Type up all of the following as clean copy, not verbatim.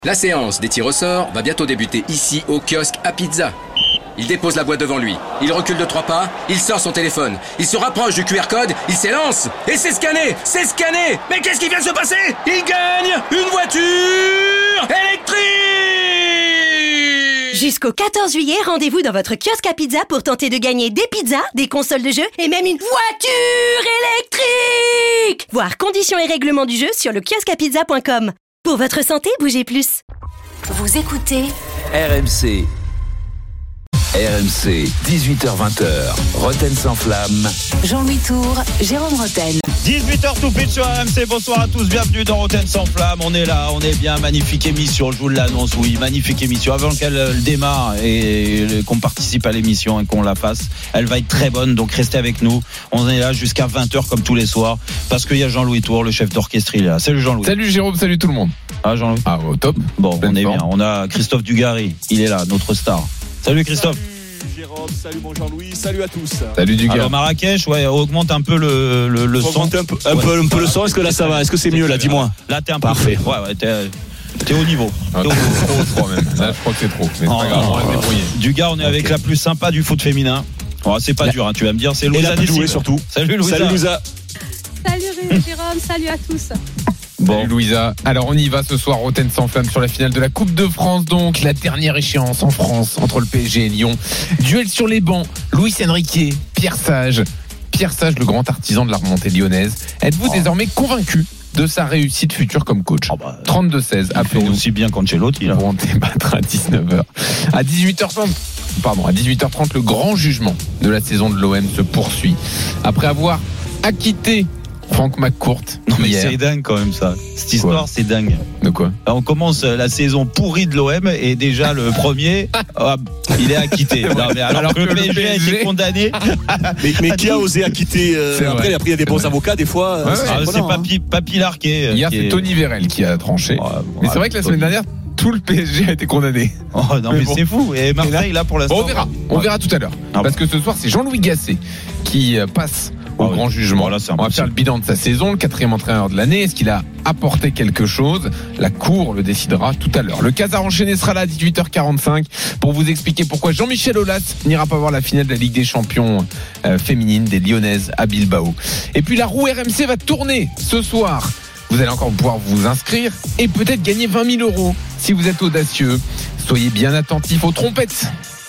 La séance des tirs au sort va bientôt débuter ici au kiosque à pizza. Il dépose la boîte devant lui, il recule de 3 pas, il sort son téléphone, il se rapproche du QR code, il s'élance et c'est scanné. Mais qu'est-ce qui vient de se passer? Il gagne une voiture électrique! Jusqu'au 14 juillet, rendez-vous dans votre kiosque à pizza pour tenter de gagner des pizzas, des consoles de jeu et même une voiture électrique! Voir conditions et règlements du jeu sur le kiosqueapizza.com. Pour votre santé, bougez plus. Vous écoutez RMC. RMC, 18h-20h, Roten sans flamme. Jean-Louis Tour, Jérôme Roten. 18h tout pile sur RMC, bonsoir à tous, bienvenue dans Roten sans flamme. On est là, on est bien, magnifique émission, je vous l'annonce, oui, magnifique émission. Avant qu'elle démarre et qu'on participe à l'émission et qu'on la fasse, elle va être très bonne, donc restez avec nous. On est là jusqu'à 20h comme tous les soirs, parce qu'il y a Jean-Louis Tour, le chef d'orchestre, il est là. Salut Jean-Louis. Salut Jérôme, salut tout le monde. Ah Jean-Louis. Ah au top. Bon, pleine on est forme. bien, on a Christophe Dugarry, il est là, notre star. Salut Christophe. Salut Jérôme, salut mon Jean-Louis, salut à tous. Salut du gars. Alors Marrakech, ouais, augmente un peu le son. Un peu le son, est-ce que là ça va? Est-ce que c'est mieux là, dis-moi? Là t'es un peu parfait. Ouais, t'es au niveau. Ah, trop même. Là je crois que c'est trop. Mais c'est pas grave, on va se débrouiller. Du gars, on est avec la plus sympa du foot féminin. Oh, c'est pas dur, hein, tu vas me dire, c'est Et Louisa la plus douée Dessine. surtout. Salut Louisa. Salut Louisa. Salut Jérôme, salut à tous. Salut Louisa. Alors on y va ce soir, Roten sans flamme sur la finale de la Coupe de France, donc la dernière échéance en France entre le PSG et Lyon. Duel sur les bancs, Luis Enrique, Pierre Sage, le grand artisan de la remontée lyonnaise. Êtes-vous désormais convaincu de sa réussite future comme coach? 32-16, appelez-nous. Aussi bien qu'Ancelotti là. Pour en débattre à 19h. À 18h30, le grand jugement de la saison de l'OM se poursuit. Après avoir acquitté Franck McCourt. Non mais hier. c'est dingue quand même ça. Cette histoire, c'est dingue. De quoi? Alors, on commence la saison pourrie de l'OM et déjà le premier, il est acquitté. Non, mais alors que le PSG a été condamné. Mais qui a osé acquitter après il y a des bons avocats des fois. C'est Papy Larquet. Hier, c'est Tony Vérel qui a tranché. Mais c'est vrai que la semaine dernière, tout le PSG a été condamné. Oh non mais bon. C'est fou. Et Marseille là pour l'instant. Bon, on verra tout à l'heure. Parce que ce soir, c'est Jean-Louis Gasset qui passe au grand jugement. Voilà, on va faire le bilan de sa saison, le 4e entraîneur de l'année. Est-ce qu'il a apporté quelque chose? La cour le décidera tout à l'heure. Le Casa enchaîné sera là à 18h45 pour vous expliquer pourquoi Jean-Michel Aulas n'ira pas voir la finale de la Ligue des Champions féminine des Lyonnaises à Bilbao. Et puis la roue RMC va tourner ce soir. Vous allez encore pouvoir vous inscrire et peut-être gagner 20 000 € si vous êtes audacieux. Soyez bien attentifs aux trompettes.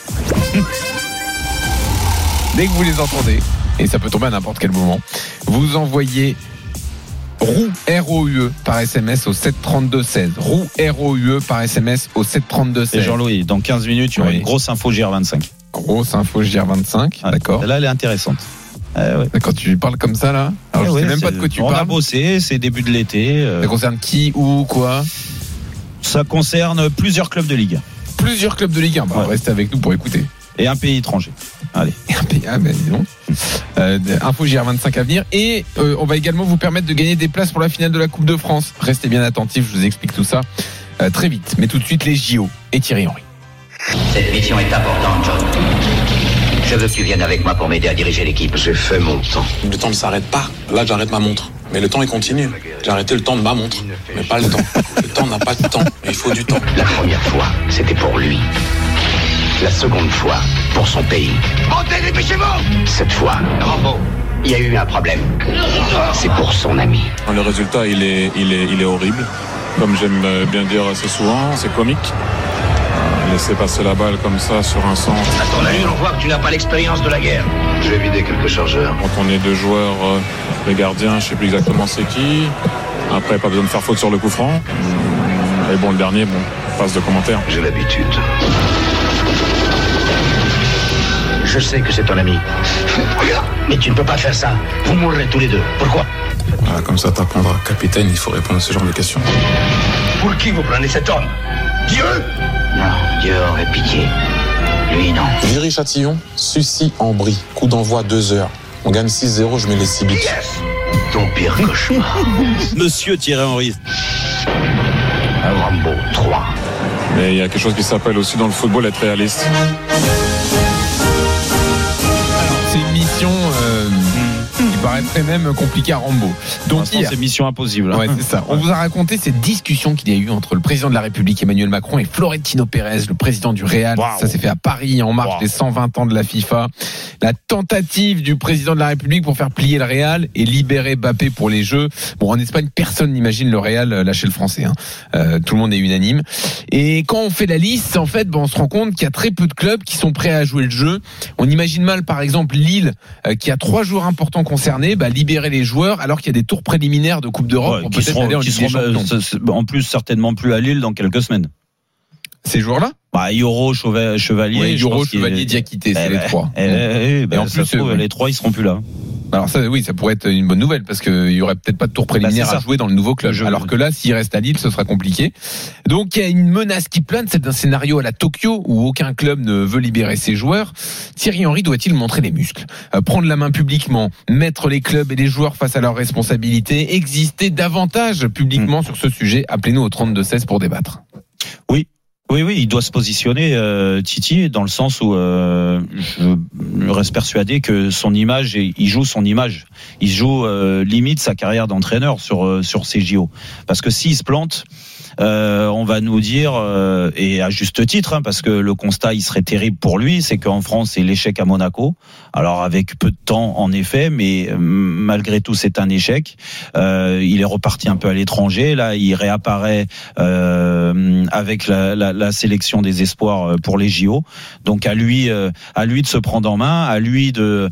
Dès que vous les entendez, et ça peut tomber à n'importe quel moment, vous envoyez roue ROUE par SMS au 732-16. Roue ROUE par SMS au 732-16. Et Jean-Louis, dans 15 minutes, il y aura une grosse info GR25. Grosse info GR25, d'accord. Là, elle est intéressante. Ouais. Quand tu parles comme ça là, alors je sais même pas de quoi tu parles. On a bossé, c'est début de l'été. Ça concerne qui, où, quoi? Ça concerne plusieurs clubs de Ligue 1. Plusieurs clubs de Ligue 1, restez avec nous pour écouter. Et un pays étranger. Allez. Ben dis donc. Info GR25 à venir. Et on va également vous permettre de gagner des places pour la finale de la Coupe de France. Restez bien attentifs, je vous explique tout ça très vite. Mais tout de suite les JO et Thierry Henry. Cette mission est importante, John. Je veux que tu viennes avec moi pour m'aider à diriger l'équipe. J'ai fait mon temps. Le temps ne s'arrête pas. Là, j'arrête ma montre. Mais le temps, il continue. J'ai arrêté le temps de ma montre, mais pas le temps. Le temps n'a pas de temps. Il faut du temps. La première fois, c'était pour lui. La seconde fois, pour son pays. Montez, dépêchez-vous! Cette fois, Rambo, il y a eu un problème. C'est pour son ami. Le résultat, il est horrible. Comme j'aime bien dire assez souvent, c'est comique. Laisser passer la balle comme ça sur un centre. À ton allure, on voit que tu n'as pas l'expérience de la guerre. Je vais vider quelques chargeurs. Quand on est deux joueurs, le gardien, je sais plus exactement c'est qui. Après, pas besoin de faire faute sur le coup franc. Et bon, le dernier, passe de commentaires. J'ai l'habitude. Je sais que c'est ton ami. Mais tu ne peux pas faire ça. Vous mourrez tous les deux. Pourquoi? Voilà, comme ça, t'apprendras. Capitaine, il faut répondre à ce genre de questions. Pour qui vous prenez cet homme? Dieu? Non, Dieu aurait pitié. Lui, non. Viry-Châtillon, Sucy-en-Brie. Coup d'envoi 2h. On gagne 6-0, je mets les 6 buts. Yes! Ton pire cauchemar. Monsieur Thierry Henry. Rambo 3. Mais il y a quelque chose qui s'appelle aussi dans le football être réaliste. Alors, c'est une mission qui paraît serait même compliqué à Rambo. Donc c'est mission impossible. Ouais, c'est ça. On vous a raconté cette discussion qu'il y a eu entre le président de la République Emmanuel Macron et Florentino Pérez, le président du Real. Wow. Ça s'est fait à Paris en marge des 120 ans de la FIFA. La tentative du président de la République pour faire plier le Real et libérer Mbappé pour les Jeux. Bon, en Espagne, personne n'imagine le Real lâcher le français. Tout le monde est unanime. Et quand on fait la liste, en fait, on se rend compte qu'il y a très peu de clubs qui sont prêts à jouer le jeu. On imagine mal, par exemple, Lille, qui a 3 joueurs importants concernés, libérer les joueurs alors qu'il y a des tours préliminaires de Coupe d'Europe pour peut-être aller en Ligue des Champions. En plus, certainement plus à Lille dans quelques semaines. Ces joueurs-là Yoro, Chevalier. Oui, Yoro, Chevalier, Diakité, c'est les 3. Et en plus, les 3, ils seront plus là. Alors ça, oui, ça pourrait être une bonne nouvelle parce qu'il y aurait peut-être pas de tour préliminaire à jouer dans le nouveau club. Alors que là, s'il reste à Lille, ce sera compliqué. Donc il y a une menace qui plane, c'est un scénario à la Tokyo où aucun club ne veut libérer ses joueurs. Thierry Henry doit-il montrer les muscles, prendre la main publiquement, mettre les clubs et les joueurs face à leurs responsabilités, exister davantage publiquement sur ce sujet? Appelez-nous au 32-16 pour débattre. Oui, il doit se positionner, Titi, dans le sens où je reste persuadé que son image, il joue son image. Il joue limite sa carrière d'entraîneur sur ces JO. Parce que s'il se plante, on va nous dire, et à juste titre, parce que le constat il serait terrible pour lui, c'est qu'en France c'est l'échec à Monaco. Alors avec peu de temps en effet, mais malgré tout c'est un échec. Il est reparti un peu à l'étranger. Là il réapparaît avec la sélection des espoirs pour les JO. Donc à lui de se prendre en main, à lui de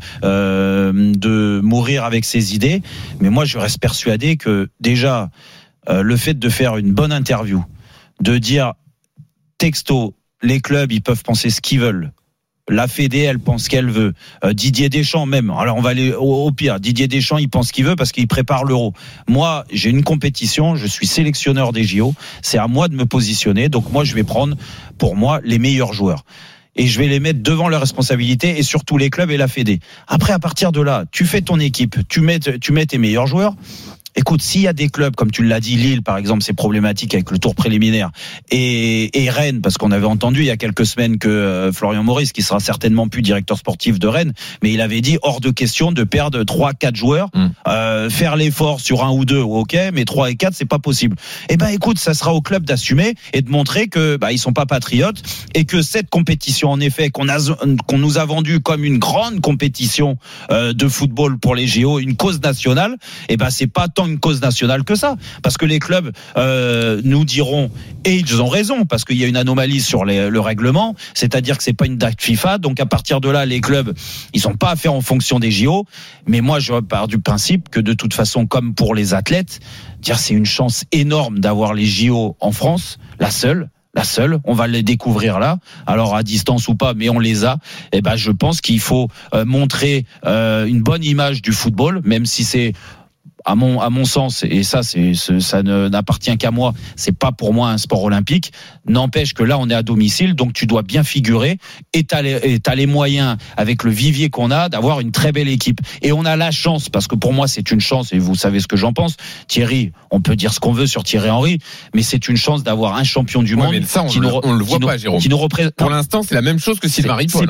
mourir avec ses idées. Mais moi je reste persuadé que déjà le fait de faire une bonne interview, de dire texto, les clubs ils peuvent penser ce qu'ils veulent, la Fédé elle pense ce qu'elle veut, Didier Deschamps même, alors on va aller au pire, Didier Deschamps il pense ce qu'il veut parce qu'il prépare l'Euro. Moi j'ai une compétition, je suis sélectionneur des JO, c'est à moi de me positionner, donc moi je vais prendre pour moi les meilleurs joueurs et je vais les mettre devant leurs responsabilités et surtout les clubs et la Fédé. Après à partir de là, tu fais ton équipe, tu mets tes meilleurs joueurs. Écoute, s'il y a des clubs, comme tu l'as dit, Lille, par exemple, c'est problématique avec le tour préliminaire, et Rennes, parce qu'on avait entendu il y a quelques semaines que Florian Maurice, qui sera certainement plus directeur sportif de Rennes, mais il avait dit hors de question de perdre 3-4 joueurs, faire l'effort sur 1 ou 2, ok, mais 3 et 4, c'est pas possible. Eh ben, écoute, ça sera au club d'assumer et de montrer que, ils sont pas patriotes, et que cette compétition, en effet, qu'on nous a vendue comme une grande compétition, de football pour les JO, une cause nationale, c'est pas tant une cause nationale que ça, parce que les clubs nous diront, et ils ont raison, parce qu'il y a une anomalie sur le règlement, c'est-à-dire que c'est pas une date FIFA, donc à partir de là les clubs ils ont pas à faire en fonction des JO, mais moi je pars du principe que de toute façon, comme pour les athlètes, c'est une chance énorme d'avoir les JO en France, la seule, on va les découvrir là, alors à distance ou pas, mais on les a. Je pense qu'il faut montrer une bonne image du football, même si c'est à mon sens, et ça n'appartient qu'à moi, c'est pas pour moi un sport olympique, n'empêche que là on est à domicile, donc tu dois bien figurer, et t'as les moyens avec le vivier qu'on a d'avoir une très belle équipe, et on a la chance, parce que pour moi c'est une chance, et vous savez ce que j'en pense, Thierry, on peut dire ce qu'on veut sur Thierry Henry, mais c'est une chance d'avoir un champion du monde. Mais ça, on le voit pas, Jérôme. Pour l'instant c'est la même chose que Sylvain Ripoll.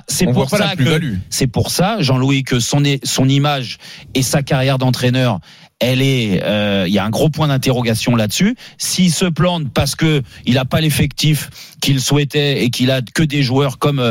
C'est pour ça, Jean-Louis, que son image et sa carrière d'entraîneur, il y a un gros point d'interrogation là-dessus. S'il se plante parce que il a pas l'effectif qu'il souhaitait et qu'il a que des joueurs comme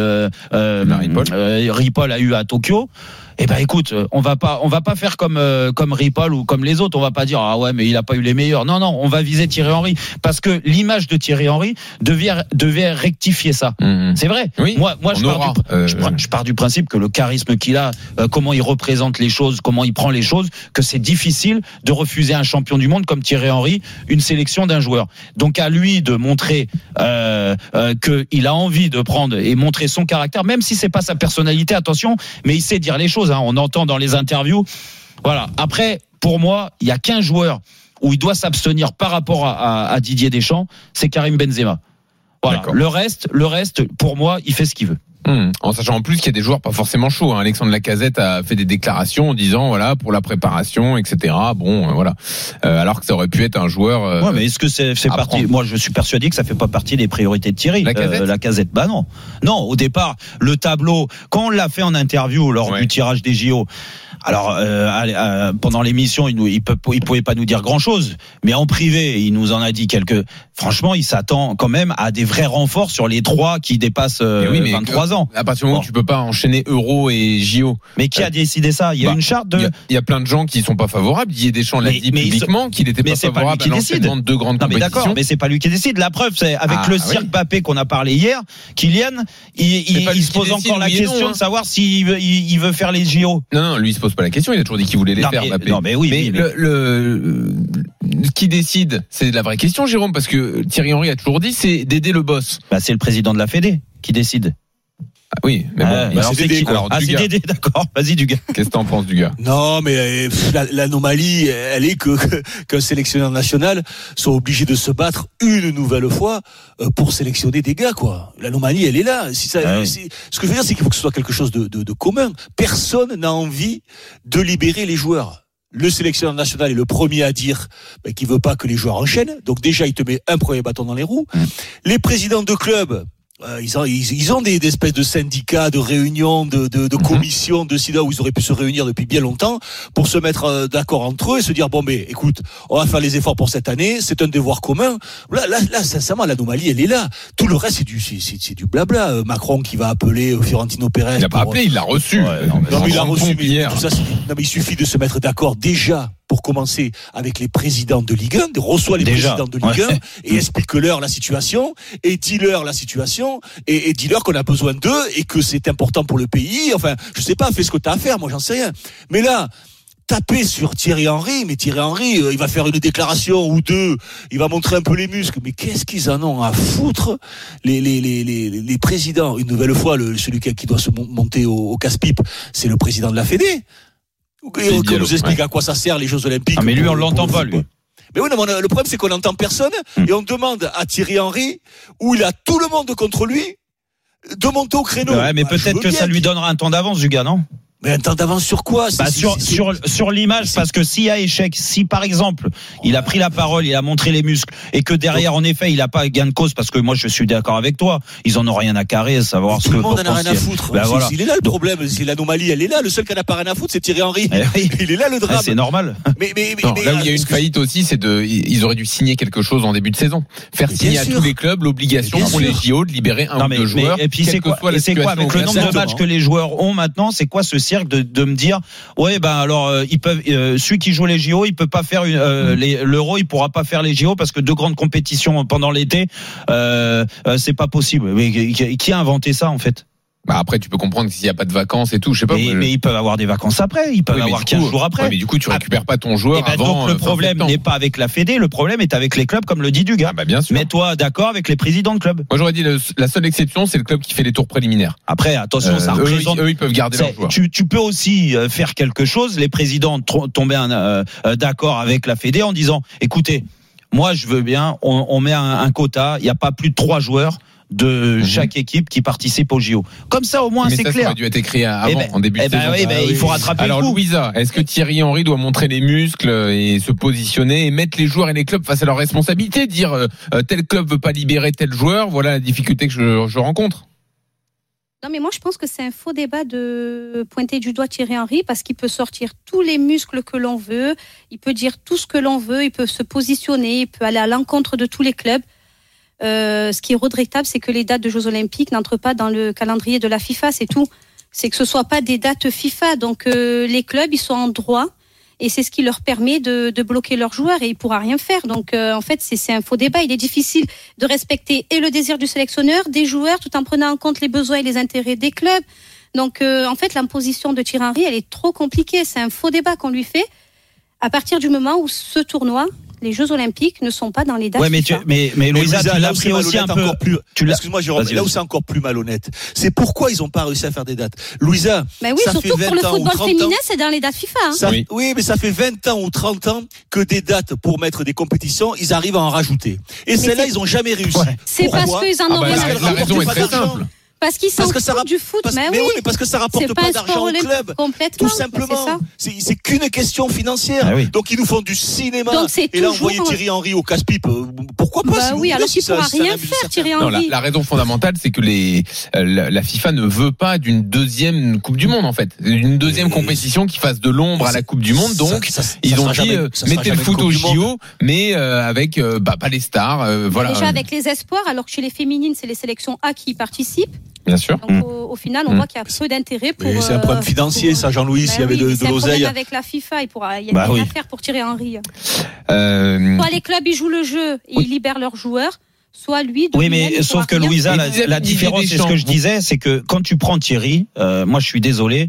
Ripoll a eu à Tokyo, écoute, on va pas faire comme Ripoll ou comme les autres. On va pas dire ah ouais mais il a pas eu les meilleurs. Non, on va viser Thierry Henry, parce que l'image de Thierry Henry devait rectifier ça. C'est vrai. Oui, moi je pars du principe que le charisme qu'il a, comment il représente les choses, comment il prend les choses, que c'est difficile de refuser à un champion du monde comme Thierry Henry une sélection d'un joueur. Donc à lui de montrer qu'il a envie de prendre et montrer son caractère, même si c'est pas sa personnalité, attention, mais il sait dire les choses. On entend dans les interviews. Voilà. Après, pour moi, il y a qu'un joueur où il doit s'abstenir par rapport à Didier Deschamps, c'est Karim Benzema. Voilà. Le reste, pour moi, il fait ce qu'il veut. En sachant en plus qu'il y a des joueurs pas forcément chauds. Alexandre Lacazette a fait des déclarations en disant voilà, pour la préparation, etc. Alors que ça aurait pu être un joueur. Ouais, mais est-ce que c'est parti? Moi, je suis persuadé que ça fait pas partie des priorités de Thierry. Lacazette, non. Au départ, le tableau, quand on l'a fait en interview lors du tirage des JO. Alors, pendant l'émission, il pouvait pas nous dire grand-chose, mais en privé, il nous en a dit quelques. Franchement, il s'attend quand même à des vrais renforts sur les 3 qui dépassent 23 ans. À partir du moment où tu peux pas enchaîner Euro et JO. Mais qui a décidé ça ? Il y a une charte de. Il y a plein de gens qui sont pas favorables. Didier Deschamps l'a dit publiquement qu'il n'était pas favorable à l'enchaînement de 2 grandes compétitions. Mais d'accord, mais c'est pas lui qui décide. La preuve, c'est avec le cirque Mbappé qu'on a parlé hier. Kylian, il se pose encore la question de savoir s'il veut faire les JO. Non, lui il se pose pas la question. Il a toujours dit qu'il voulait les faire. Mbappé. Non, mais oui. Mais qui décide ? C'est la vraie question, Jérôme, parce que Thierry Henry a toujours dit c'est d'aider le boss. C'est le président de la Fédé qui décide. Ah oui, mais bon, alors c'est qui quoi ? C'est Dédé, d'accord. Vas-y, Dugas. Qu'est-ce que t'en penses, Dugas ? Non, mais l'anomalie, elle est qu'un sélectionneur national soit obligé de se battre une nouvelle fois pour sélectionner des gars, quoi. L'anomalie, elle est là. Ce que je veux dire, c'est qu'il faut que ce soit quelque chose de commun. Personne n'a envie de libérer les joueurs. Le sélectionneur national est le premier à dire qu'il veut pas que les joueurs enchaînent. Donc déjà, il te met un premier bâton dans les roues. Les présidents de clubs, ils ont des espèces de syndicats, de réunions, de commissions, de SIDA où ils auraient pu se réunir depuis bien longtemps pour se mettre d'accord entre eux et se dire écoute, on va faire les efforts pour cette année, c'est un devoir commun. Là, sincèrement, l'anomalie, elle est là. Tout le reste, c'est du blabla. Macron qui va appeler Fiorentino Pérez. Il n'a pas appelé, il l'a reçu. Il l'a reçu hier. Mais il suffit de se mettre d'accord déjà. Pour commencer avec les présidents de Ligue 1, reçoit les présidents de Ligue 1 et explique-leur la situation et dis-leur la situation et dis-leur qu'on a besoin d'eux et que c'est important pour le pays. Enfin, je sais pas, fais ce que t'as à faire, moi j'en sais rien. Mais là, taper sur Thierry Henry, il va faire une déclaration ou 2, il va montrer un peu les muscles, mais qu'est-ce qu'ils en ont à foutre les présidents. Une nouvelle fois, celui qui doit se monter au casse-pipe, c'est le président de la Fédé. Et qu'on nous explique à quoi ça sert les Jeux Olympiques. Mais lui, on l'entend pas, lui. Mais oui, non, le problème, c'est qu'on n'entend personne et on demande à Thierry Henry, où il a tout le monde contre lui, de monter au créneau. Ouais, mais peut-être que ça lui donnera un temps d'avance, Dugas, non ? Mais un temps d'avance sur quoi ? Sur l'image, parce que s'il y a échec, si par exemple il a pris la parole, il a montré les muscles, et que derrière en effet il a pas gain de cause, parce que moi je suis d'accord avec toi, ils en ont rien à carrer, à savoir ce que. Tout le monde en a rien à foutre. Voilà. Il est là le problème, c'est l'anomalie, elle est là. Le seul qui en a pas rien à foutre, c'est Thierry Henry. Il est là le drame. C'est normal. Mais là où il y a une faillite aussi, ils auraient dû signer quelque chose en début de saison, faire signer à tous les clubs l'obligation pour les JO de libérer un ou 2 joueurs. Et puis c'est quoi avec le nombre de matchs que les joueurs ont maintenant, c'est quoi ce cirque de me dire alors ils peuvent celui qui joue les JO, il peut pas faire l'Euro, il pourra pas faire les JO parce que 2 grandes compétitions pendant l'été, c'est pas possible. Mais qui a inventé ça en fait? Après, tu peux comprendre s'il n'y a pas de vacances et tout, je sais pas. Mais ils peuvent avoir des vacances après, ils peuvent avoir 15 jours après. Mais du coup, tu récupères pas ton joueur avant. Donc le problème n'est pas avec la Fédé, le problème est avec les clubs, comme le dit Dugas. Bien sûr. Mets-toi d'accord avec les présidents de clubs. Moi, j'aurais dit la seule exception, c'est le club qui fait les tours préliminaires. Après, attention, ça représente. Eux, ils peuvent garder leurs joueurs. Tu peux aussi faire quelque chose. Les présidents tomber d'accord avec la Fédé en disant, écoutez, moi, je veux bien, on met un quota, il n'y a pas plus de 3 joueurs de chaque équipe qui participe au JO. Comme ça, au moins, c'est clair. Ça aurait dû être écrit avant, en début de saison. Il faut rattraper le coup. Alors, Louisa, est-ce que Thierry Henry doit montrer les muscles et se positionner et mettre les joueurs et les clubs face à leurs responsabilités, dire tel club veut pas libérer tel joueur, voilà la difficulté que je rencontre? Non, mais moi, je pense que c'est un faux débat de pointer du doigt Thierry Henry parce qu'il peut sortir tous les muscles que l'on veut, il peut dire tout ce que l'on veut, il peut se positionner, il peut aller à l'encontre de tous les clubs. Ce qui est regrettable, c'est que les dates de Jeux Olympiques n'entrent pas dans le calendrier de la FIFA, c'est tout. C'est que ce soit pas des dates FIFA. Donc les clubs, ils sont en droit et c'est ce qui leur permet de bloquer leurs joueurs et il pourra rien faire. Donc en fait, c'est un faux débat. Il est difficile de respecter et le désir du sélectionneur, des joueurs, tout en prenant en compte les besoins et les intérêts des clubs. Donc en fait, l'imposition de Thierry Henry, elle est trop compliquée. C'est un faux débat qu'on lui fait à partir du moment où ce tournoi, les Jeux Olympiques, ne sont pas dans les dates FIFA. Mais Louisa, tu l'as pris aussi un peu. Excuse-moi, Jérôme, là où c'est encore plus malhonnête, c'est pourquoi ils n'ont pas réussi à faire des dates. Louisa, oui, ça surtout fait 20 pour le football féminin, c'est dans les dates FIFA. Oui, mais ça fait 20 ans ou 30 ans que des dates pour mettre des compétitions, ils arrivent à en rajouter. Et celles-là, ils n'ont jamais réussi. C'est parce qu'ils en ont La raison est très simple. Parce qu'ils s'en foutent du foot, mais oui. Mais parce que ça rapporte pas d'argent au club. Complètement. Tout simplement. C'est qu'une question financière. Donc ils nous font du cinéma. Et là, envoyer Thierry Henry au casse-pipe, pourquoi pas? Oui, alors qu'il pourra rien faire, Thierry Henry. La raison fondamentale, c'est que la FIFA ne veut pas d'une deuxième Coupe du Monde, en fait. Une deuxième compétition qui fasse de l'ombre à la Coupe du Monde. Donc, ils ont dit, mettez le foot au JO, mais avec pas les stars. Voilà. Déjà avec les espoirs, alors que chez les féminines, c'est les sélections A qui y participent. Bien sûr. Donc au final, on voit qu'il y a peu d'intérêt pour. C'est un problème financier, ça, Jean-Louis. S'il y avait de l'oseille. C'est un problème avec la FIFA. Il y a rien à faire pour Thierry Henry. Soit les clubs ils jouent le jeu et ils libèrent leurs joueurs. Soit lui. Oui, mais sauf que Louisa, la différence, c'est ce que je disais, c'est que quand tu prends Thierry, moi je suis désolé,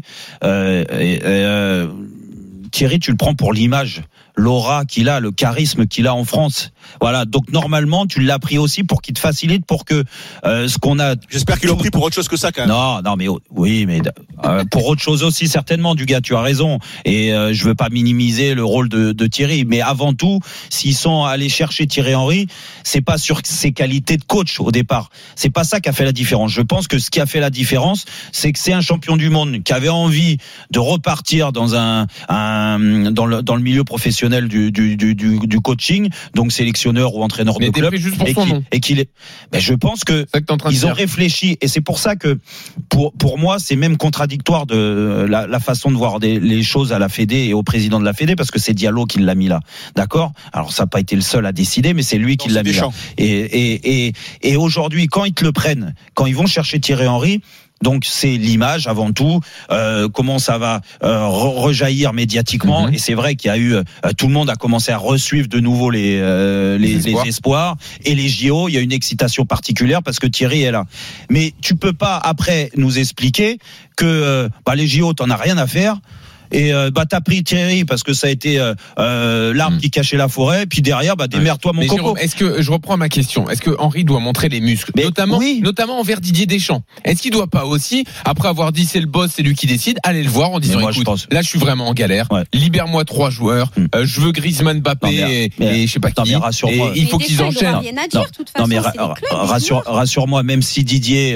Thierry, tu le prends pour l'image, l'aura qu'il a, le charisme qu'il a en France. Voilà, donc normalement, tu l'as pris aussi pour qu'il te facilite, pour que ce qu'on a. J'espère qu'ils l'ont pris pour autre chose que ça, quand même. Non, mais oui, mais pour autre chose aussi certainement, du gars, tu as raison. Et je veux pas minimiser le rôle de Thierry, mais avant tout, s'ils sont allés chercher Thierry Henry, c'est pas sur ses qualités de coach au départ. C'est pas ça qui a fait la différence. Je pense que ce qui a fait la différence, c'est que c'est un champion du monde qui avait envie de repartir dans dans le milieu professionnel du coaching, donc sélectionneur ou entraîneur de club, et qu'il est. Ben, je pense que ils ont réfléchi, et c'est pour ça que pour moi c'est même contradictoire de la façon de voir les choses à la Fédé et au président de la Fédé, parce que c'est Diallo qui l'a mis là, d'accord. Alors ça n'a pas été le seul à décider, mais c'est lui qui l'a mis là. Et aujourd'hui, quand ils te le prennent, quand ils vont chercher Thierry Henry. Donc c'est l'image avant tout, comment ça va rejaillir médiatiquement, et c'est vrai qu'il y a eu tout le monde a commencé à resuivre de nouveau les espoirs et les JO. Il y a une excitation particulière parce que Thierry est là, mais tu peux pas après nous expliquer que les JO t'en as rien à faire. Et t'as pris Thierry parce que ça a été l'arbre qui cachait la forêt, puis derrière démerde-toi mon coco. Jérôme, est-ce que je reprends ma question, est-ce que Henry doit montrer les muscles, notamment envers Didier Deschamps? Est-ce qu'il doit pas aussi, après avoir dit c'est le boss, c'est lui qui décide, aller le voir en disant écoute, là je suis vraiment en galère, libère-moi 3 joueurs, je veux Griezmann, Mbappé et je sais pas qui, rassure-moi. Et il faut qu'ils enchaînent. Rassure-moi, même si Didier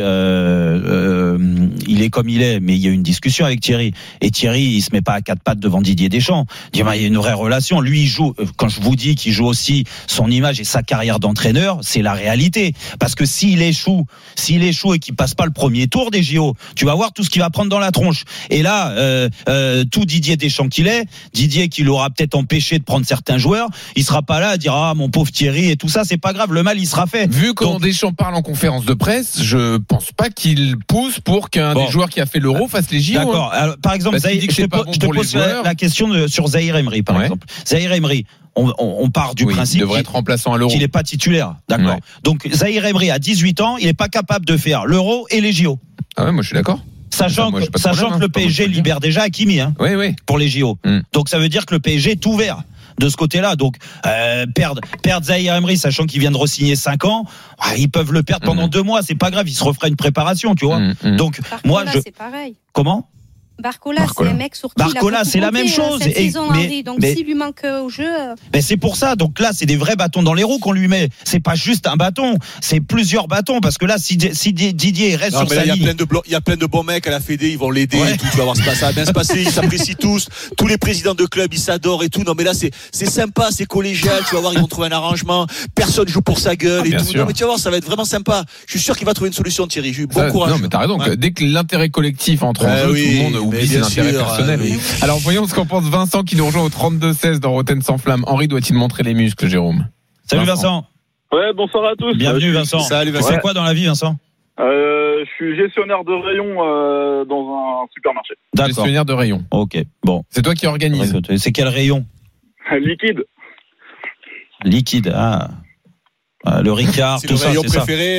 il est comme il est, mais il y a une discussion avec Thierry, et Thierry il se met pas à 4 pattes devant Didier Deschamps. Il y a une vraie relation. Lui, il joue, quand je vous dis qu'il joue aussi son image et sa carrière d'entraîneur, c'est la réalité. Parce que s'il échoue et qu'il passe pas le premier tour des JO, tu vas voir tout ce qu'il va prendre dans la tronche. Et là, tout Didier Deschamps Didier qui l'aura peut-être empêché de prendre certains joueurs, il sera pas là à dire mon pauvre Thierry et tout ça, c'est pas grave, le mal il sera fait. Vu comment Deschamps parle en conférence de presse, je pense pas qu'il pousse pour qu'un des joueurs qui a fait l'Euro fasse les JO. D'accord. Alors, par exemple, je te pose la question sur Zahir Emery, par exemple. Zahir Emery, on part du principe qu'il devrait être remplaçant à l'Euro, qu'il n'est pas titulaire, d'accord. Donc Zahir Emery à 18 ans, il n'est pas capable de faire l'Euro et les JO. Ah ouais, moi je suis d'accord. Sachant que le PSG libère déjà Hakimi pour les JO. Donc ça veut dire que le PSG est ouvert de ce côté-là. Donc perdre Zahir Emery, sachant qu'il vient de re-signer 5 ans, ils peuvent le perdre pendant 2 mois, c'est pas grave, il se refera une préparation, tu vois. Donc moi c'est pareil. Comment? Barcola, c'est un mec sur qui Barcola, c'est la même chose. Donc s'il lui manque au jeu. Mais c'est pour ça. Donc là, c'est des vrais bâtons dans les roues qu'on lui met. C'est pas juste un bâton, c'est plusieurs bâtons. Parce que là, si Didier reste sur sa ligne, il y a plein de bons mecs à la Fédé, ils vont l'aider. Et tout, tu vas voir ça va bien se passer. Ils s'apprécient tous. Tous les présidents de club, ils s'adorent et tout. Non, mais là, c'est sympa, c'est collégial. Tu vas voir, ils vont trouver un arrangement. Personne joue pour sa gueule et tout. Sûr. Non, mais tu vas voir, ça va être vraiment sympa. Je suis sûr qu'il va trouver une solution, Thierry. Bon courage. Non, mais t'as raison. Dès que l'intérêt collectif entre en jeu, tout le monde oublie ses intérêts personnels. Alors voyons ce qu'en pense Vincent qui nous rejoint au 32-16 dans Rotten sans flamme. Henry doit-il montrer les muscles, Jérôme? Salut Vincent. Ouais, bonsoir à tous. Bienvenue Vincent. Salut Vincent. Tu fais quoi dans la vie, Vincent? Je suis gestionnaire de rayon dans un supermarché. D'accord. Gestionnaire de rayon. Ok, bon. C'est toi qui organise. C'est quel rayon? Liquide, le Ricard, c'est tout le ça, rayon c'est préféré.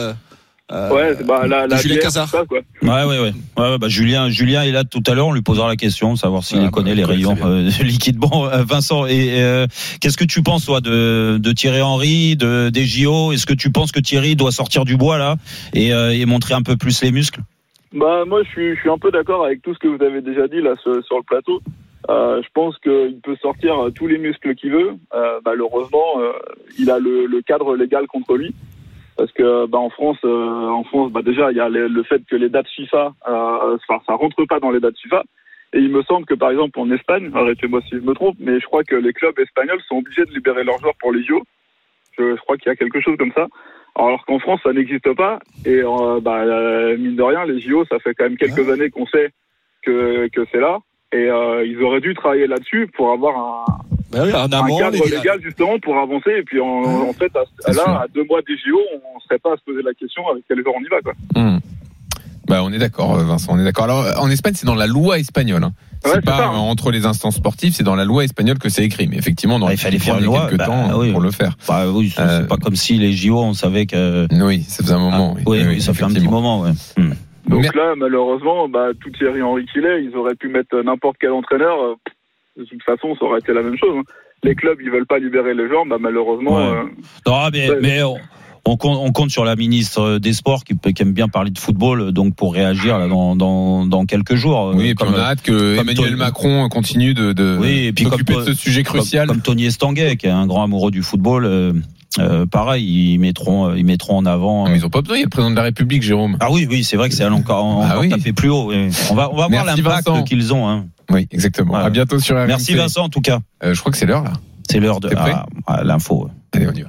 La Julien Cazard. Ouais. Julien est là tout à l'heure, on lui posera la question, savoir s'il connaît les rayons liquides. Bon, Vincent, qu'est-ce que tu penses toi de Thierry Henry, des JO? Est-ce que tu penses que Thierry doit sortir du bois là et montrer un peu plus les muscles? Moi, je suis un peu d'accord avec tout ce que vous avez déjà dit là sur le plateau. Je pense qu'il peut sortir tous les muscles qu'il veut. Malheureusement, il a le cadre légal contre lui. Parce que en France, déjà il y a le fait que les dates FIFA, ça rentre pas dans les dates FIFA. Et il me semble que par exemple en Espagne, arrêtez-moi si je me trompe, mais je crois que les clubs espagnols sont obligés de libérer leurs joueurs pour les JO. Je crois qu'il y a quelque chose comme ça. Alors qu'en France, ça n'existe pas. Et mine de rien, les JO, ça fait quand même quelques années qu'on sait que c'est là. Et ils auraient dû travailler là-dessus pour avoir un cadre légal justement pour avancer. Et puis en fait, à 2 mois des JO, on ne serait pas à se poser la question avec quel joueur on y va, quoi. On est d'accord, Vincent, on est d'accord. Alors en Espagne, c'est dans la loi espagnole. Hein. C'est pas entre les instances sportives, c'est dans la loi espagnole que c'est écrit. Mais effectivement, il fallait faire une loi quelques temps pour le faire. C'est pas comme si les JO, on savait que. Oui, ça faisait un moment. Oui, ça fait un petit moment. Ouais. Donc là, malheureusement, tout Thierry Henry qu'il est, ils auraient pu mettre n'importe quel entraîneur. De toute façon, ça aurait été la même chose. Hein. Les clubs, ils veulent pas libérer les gens, malheureusement. Non, mais on compte sur la ministre des Sports qui aime bien parler de football, donc pour réagir là, dans quelques jours. Oui, et puis on a hâte que Emmanuel Macron continue de s'occuper de ce sujet crucial. Comme Tony Estanguet, qui est un grand amoureux du football. Pareil, ils mettront en avant. Mais ils ont pas besoin, il y a le président de la République, Jérôme. Ah oui, c'est vrai que c'est encore tapé plus haut. Oui. On va voir l'impact qu'ils ont. Hein. Oui, exactement. Voilà. À bientôt sur RMC. Merci Vincent, en tout cas. Je crois que c'est l'heure là. C'est l'heure de l'info. Allez, on y va.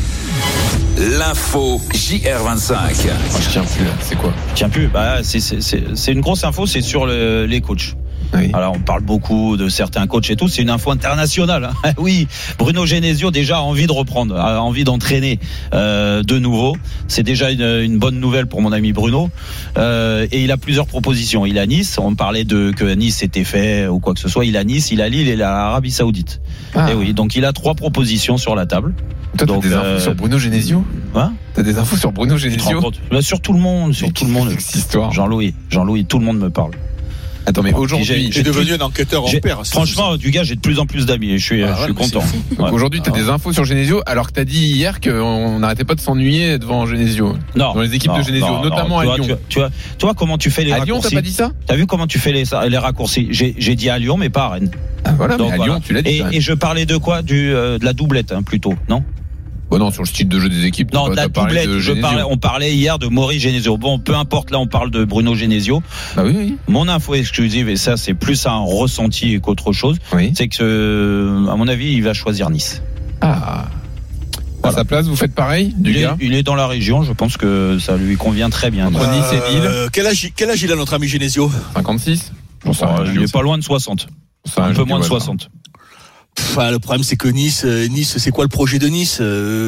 L'info JR25. Je tiens plus là, c'est quoi? Je tiens plus. C'est une grosse info, c'est sur les coachs. Oui. Alors on parle beaucoup de certains coachs et tout, c'est une info internationale. Hein. Oui, Bruno Genesio déjà a envie de reprendre, a envie d'entraîner de nouveau. C'est déjà une bonne nouvelle pour mon ami Bruno. Et il a plusieurs propositions. Il a Nice, on parlait que Nice était fait ou quoi que ce soit. Il a Nice, il a Lille et l'Arabie Saoudite. Et oui, donc il a 3 propositions sur la table. Toi, t'as des infos sur Bruno Genesio? Hein? T'as des infos sur Bruno Genesio? Sur tout le monde, Cette histoire. Jean-Louis, tout le monde me parle. Attends, mais aujourd'hui, j'ai devenu un enquêteur en pair. Franchement, du gars, j'ai de plus en plus d'amis. Je suis content. Donc aujourd'hui, t'as des infos sur Genesio, alors que t'as dit hier qu'on n'arrêtait pas de s'ennuyer devant Genesio. Non. Dans les équipes de Genesio, notamment à Lyon. Toi, comment tu fais les raccourcis? À Lyon, t'as pas dit ça? T'as vu comment tu fais les raccourcis? J'ai dit à Lyon, mais pas à Rennes. Ah voilà, donc, mais à Lyon, tu l'as dit. Et je parlais de quoi? De la doublette, plutôt, non? Bon non, sur le style de jeu des équipes. Non, de la doublette. On parlait hier de Maurice Genesio. Bon, peu importe, là on parle de Bruno Genesio. Bah oui. Mon info exclusive, et ça c'est plus un ressenti qu'autre chose, c'est que, à mon avis, il va choisir Nice. Ah. À sa place, vous faites pareil, il est dans la région, je pense que ça lui convient très bien. Entre Nice et Lille. Quel âge il a notre ami Genesio? 56. Il est pas loin de 60. Un peu moins de 60. Le problème c'est que Nice, c'est quoi le projet de Nice?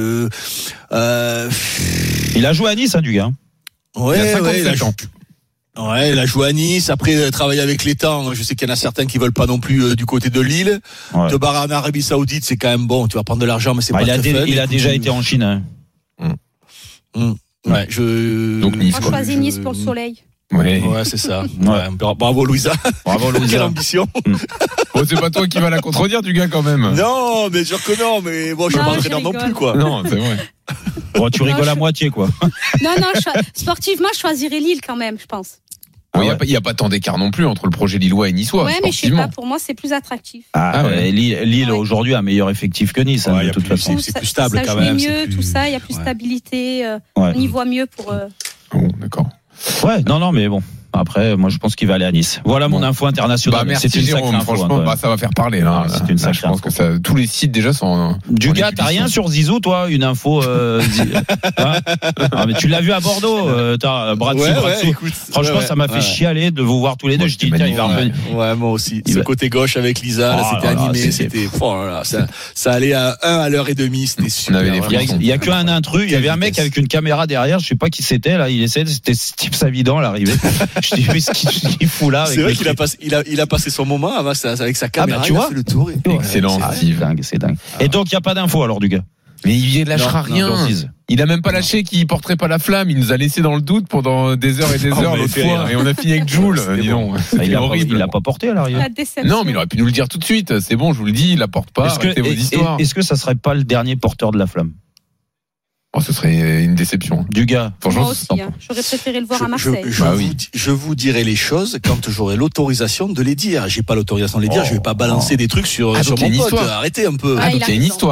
Il a joué à Nice, du gars. Ouais, il a 57 ans. Ouais, il a joué à Nice. Après, travailler avec l'État, je sais qu'il y en a certains qui veulent pas non plus du côté de Lille. Te barrer en Arabie Saoudite, c'est quand même bon. Tu vas prendre de l'argent, mais c'est pas très fun. Il a déjà été en Chine. Ouais, Donc Nice. On choisit Nice pour le soleil. Ouais, c'est ça. Ouais. Bravo Louisa. Quelle ambition. Bon, c'est pas toi qui vas la contredire, du gars, quand même. Non, mais sûr que non, mais bon, je suis pas entraîneur non plus, quoi. Non, c'est vrai. Bon, tu rigoles à moitié, quoi. Non, sportivement, je choisirais Lille quand même, je pense. Il n'y a pas tant d'écart non plus entre le projet lillois et niçois. Ouais, mais je sais pas, pour moi, c'est plus attractif. Lille aujourd'hui a un meilleur effectif que Nice, de toute façon. C'est plus stable quand même. Ça joue mieux, tout ça, il y a plus de stabilité. On y voit mieux pour. D'accord. Ouais, non, mais bon. Après, moi, je pense qu'il va aller à Nice. Voilà mon info internationale. Merci, c'est une Jérôme, info, franchement, ça va faire parler, là. C'est une sacrée info. Je pense que tous les sites déjà sont. Du gars, t'as rien sur Zizou, toi? Une info, mais tu l'as vu à Bordeaux, bras dessus, bras dessous. Franchement, ça m'a fait chialer de vous voir tous les deux. Je dis, tiens, il va revenir. Ouais, moi aussi. Ce côté gauche avec Lisa, là, c'était animé, c'était, ça allait à 1 à l'heure et demie, c'était super. Il y a qu'un intrus, il y avait un mec avec une caméra derrière, je sais pas qui c'était, là, c'était Steve Savidan à l'arrivée. Je dis, mais ce qu'il fout là. C'est vrai qu'il a passé son moment avec sa caméra. Tu vois, il a fait le tour. Excellent. C'est dingue. Et donc, il n'y a pas d'info alors du gars. Mais il lâchera rien. Il a même pas lâché qu'il porterait pas la flamme. Il nous a laissé dans le doute pendant des heures et des heures l'autre fois. Et on a fini avec Joule. C'était horrible. Il l'a pas porté à l'arrière. Non, mais il aurait pu nous le dire tout de suite. C'est bon, je vous le dis, il la porte pas. Est-ce que ça serait pas le dernier porteur de la flamme? Ce serait une déception. Du gars. Moi aussi, j'aurais préféré le voir à Marseille. Je vous dirai les choses quand j'aurai l'autorisation de les dire. J'ai pas l'autorisation de les dire, je vais pas balancer des trucs sur mon pote. Arrêtez un peu. Donc il y a une histoire.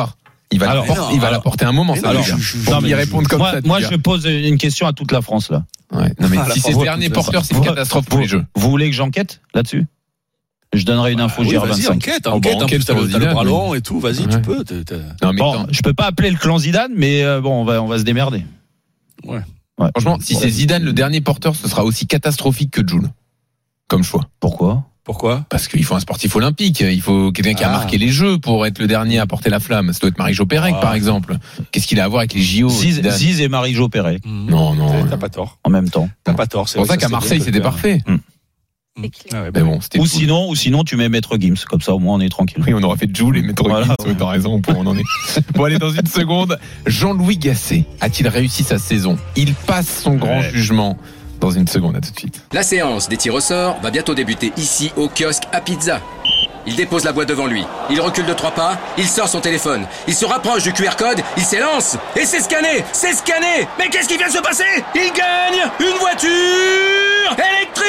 Il va la porter un moment, ça. Pour y répondre comme ça. Moi, je pose une question à toute la France, là. Ouais. Non, mais si c'est le dernier porteur, c'est une catastrophe pour les Jeux. Vous voulez que j'enquête là-dessus? Je donnerai une info JR25. Vas-y, enquête. En plus, t'as le bras long et tout. Vas-y, tu peux. Non, mais bon, je peux pas appeler le clan Zidane, mais bon, on va se démerder. Ouais. Franchement, si c'est Zidane le dernier porteur, ce sera aussi catastrophique que Jul. Comme choix. Pourquoi? Parce qu'il faut un sportif olympique. Il faut quelqu'un qui a marqué les Jeux pour être le dernier à porter la flamme. Ça doit être Marie-Jo Pérec, par exemple. Qu'est-ce qu'il a à voir avec les JO? Ziz et Marie-Jo Pérec. Non. T'as pas tort. En même temps. T'as pas tort. C'est pour ça qu'à Marseille, c'était parfait. Mais bon, ou sinon tu mets Maître Gims, comme ça au moins on est tranquille. Oui, on aura fait Joule et Maître Gims, t'as raison, on en est. Bon, allez, dans une seconde, Jean-Louis Gasset a-t-il réussi sa saison? Il passe son grand jugement dans une seconde, à tout de suite. La séance des tirs au sort va bientôt débuter ici au kiosque à pizza. Il dépose la boîte devant lui, il recule de 3 pas, il sort son téléphone, il se rapproche du QR code, il s'élance, et c'est scanné. Mais qu'est-ce qui vient de se passer? Il gagne une voiture électrique.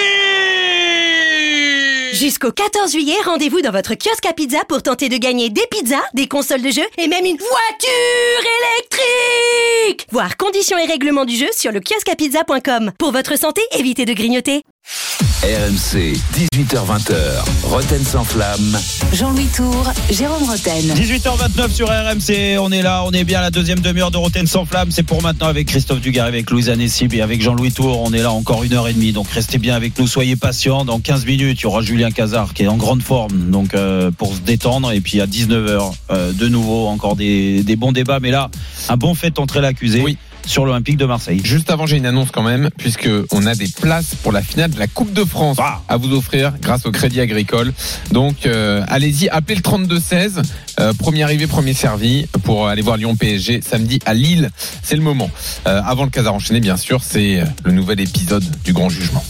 Jusqu'au 14 juillet, rendez-vous dans votre kiosque à pizza pour tenter de gagner des pizzas, des consoles de jeux et même une voiture électrique. Voir conditions et règlements du jeu sur le kiosqueapizza.com. Pour votre santé, évitez de grignoter. RMC, 18h-20h, Roten sans flamme. Jean-Louis Tour, Jérôme Roten. 18h29 sur RMC, on est là, on est bien à la deuxième demi-heure de Roten sans flamme. C'est pour maintenant avec Christophe Dugarry, avec Louise Anessib et avec Jean-Louis Tour. On est là encore 1h30, donc restez bien avec nous, soyez patients. Dans 15 minutes, il y aura Julien Cazard qui est en grande forme, donc pour se détendre. Et puis à 19h, de nouveau, encore des bons débats. Mais là, un bon fait d'entrer l'accusé. Oui. Sur l'Olympique de Marseille. Juste avant, j'ai une annonce quand même, puisque on a des places pour la finale de la Coupe de France à vous offrir grâce au Crédit Agricole. Donc, allez-y, appelez le 32-16, premier arrivé, premier servi, pour aller voir Lyon PSG samedi à Lille. C'est le moment. Avant le Casar enchaîné, bien sûr, c'est le nouvel épisode du Grand Jugement.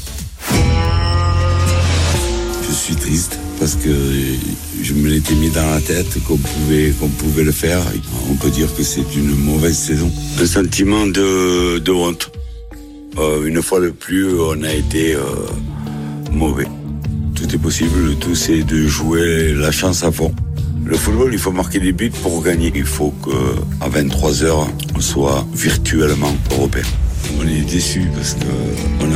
Je suis triste parce que je me l'étais mis dans la tête qu'on pouvait le faire. On peut dire que c'est une mauvaise saison. Un sentiment de honte. Une fois de plus, on a été mauvais. Tout est possible, le tout c'est de jouer la chance à fond. Le football, il faut marquer des buts pour gagner. Il faut qu'à 23h, on soit virtuellement européen. On est déçus parce qu'on a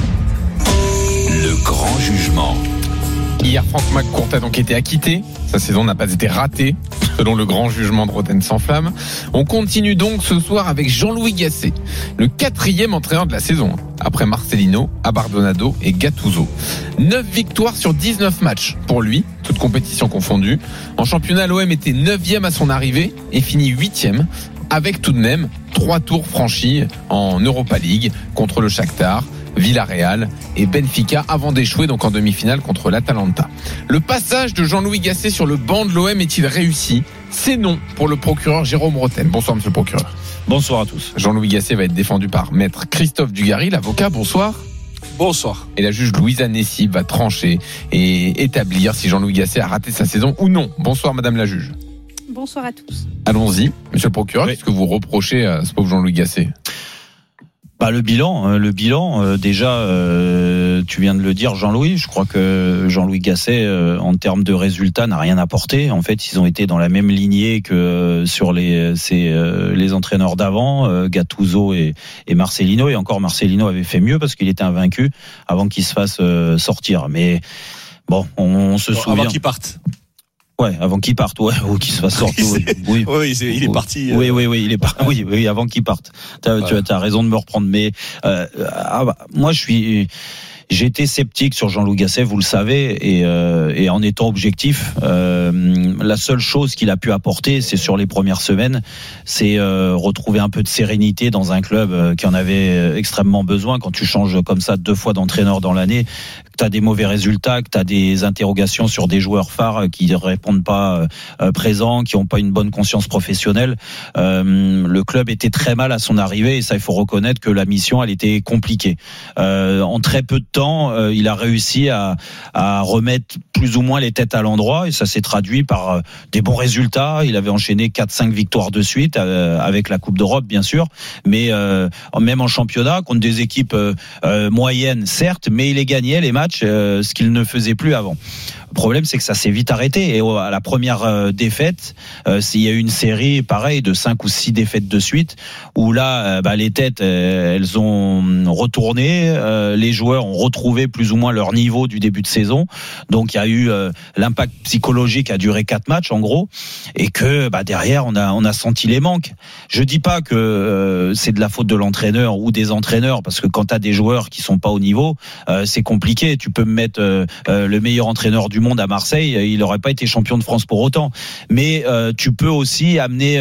rêvé. Le Grand Jugement. Hier, Franck McCourt a donc été acquitté. Sa saison n'a pas été ratée, selon le Grand Jugement de Roten sans flamme. On continue donc ce soir avec Jean-Louis Gasset, le 4e entraîneur de la saison, après Marcelino, Abardonado et Gattuso. 9 victoires sur 19 matchs pour lui, toutes compétitions confondues. En championnat, l'OM était 9e à son arrivée et finit 8e, avec tout de même 3 tours franchis en Europa League contre le Shakhtar, Villarreal et Benfica avant d'échouer donc en demi-finale contre l'Atalanta. Le passage de Jean-Louis Gasset sur le banc de l'OM est-il réussi? C'est non pour le procureur Jérôme Roten. Bonsoir monsieur le procureur. Bonsoir à tous. Jean-Louis Gasset va être défendu par maître Christophe Dugarry, l'avocat. Bonsoir. Bonsoir. Et la juge Louise Anessib va trancher et établir si Jean-Louis Gasset a raté sa saison ou non. Bonsoir madame la juge. Bonsoir à tous. Allons-y, monsieur le procureur, qu'est-ce que vous reprochez à ce pauvre Jean-Louis Gasset? Le bilan, déjà, tu viens de le dire, Jean-Louis. Je crois que Jean-Louis Gasset, en termes de résultats, n'a rien apporté. En fait, ils ont été dans la même lignée que sur les entraîneurs d'avant, Gattuso et Marcelino. Et encore, Marcelino avait fait mieux parce qu'il était invaincu avant qu'il se fasse sortir. Mais bon, on se souvient. Avant qu'il parte. Ouais, avant qu'il parte, ou qu'il se fasse sortir. Oui, il est parti. Oui, il est parti. Oui, avant qu'il parte. Tu as raison de me reprendre. Mais moi, j'ai été sceptique sur Jean-Louis Gasset, vous le savez, et en étant objectif, la seule chose qu'il a pu apporter, c'est sur les premières semaines, c'est retrouver un peu de sérénité dans un club qui en avait extrêmement besoin. Quand tu changes comme ça 2 fois d'entraîneur dans l'année, que tu as des mauvais résultats, que tu as des interrogations sur des joueurs phares qui ne répondent pas présents, qui n'ont pas une bonne conscience professionnelle, le club était très mal à son arrivée, et ça, il faut reconnaître que la mission, elle était compliquée. En très peu de temps, il a réussi à remettre plus ou moins les têtes à l'endroit, et ça s'est traduit par des bons résultats. Il avait enchaîné 4-5 victoires de suite, avec la Coupe d'Europe bien sûr, mais même en championnat contre des équipes moyennes certes, mais il les gagnait les matchs, ce qu'il ne faisait plus avant. Le problème, c'est que ça s'est vite arrêté. Et à la première défaite, il y a eu une série, pareil, de 5 ou 6 défaites de suite, où là, les têtes, elles ont retourné. Les joueurs ont retrouvé plus ou moins leur niveau du début de saison. Donc, il y a eu l'impact psychologique a duré 4 matchs, en gros. Et que derrière, on a senti les manques. Je dis pas que c'est de la faute de l'entraîneur ou des entraîneurs, parce que quand tu as des joueurs qui sont pas au niveau, c'est compliqué. Tu peux me mettre le meilleur entraîneur du monde à Marseille, il n'aurait pas été champion de France pour autant. Mais tu peux aussi amener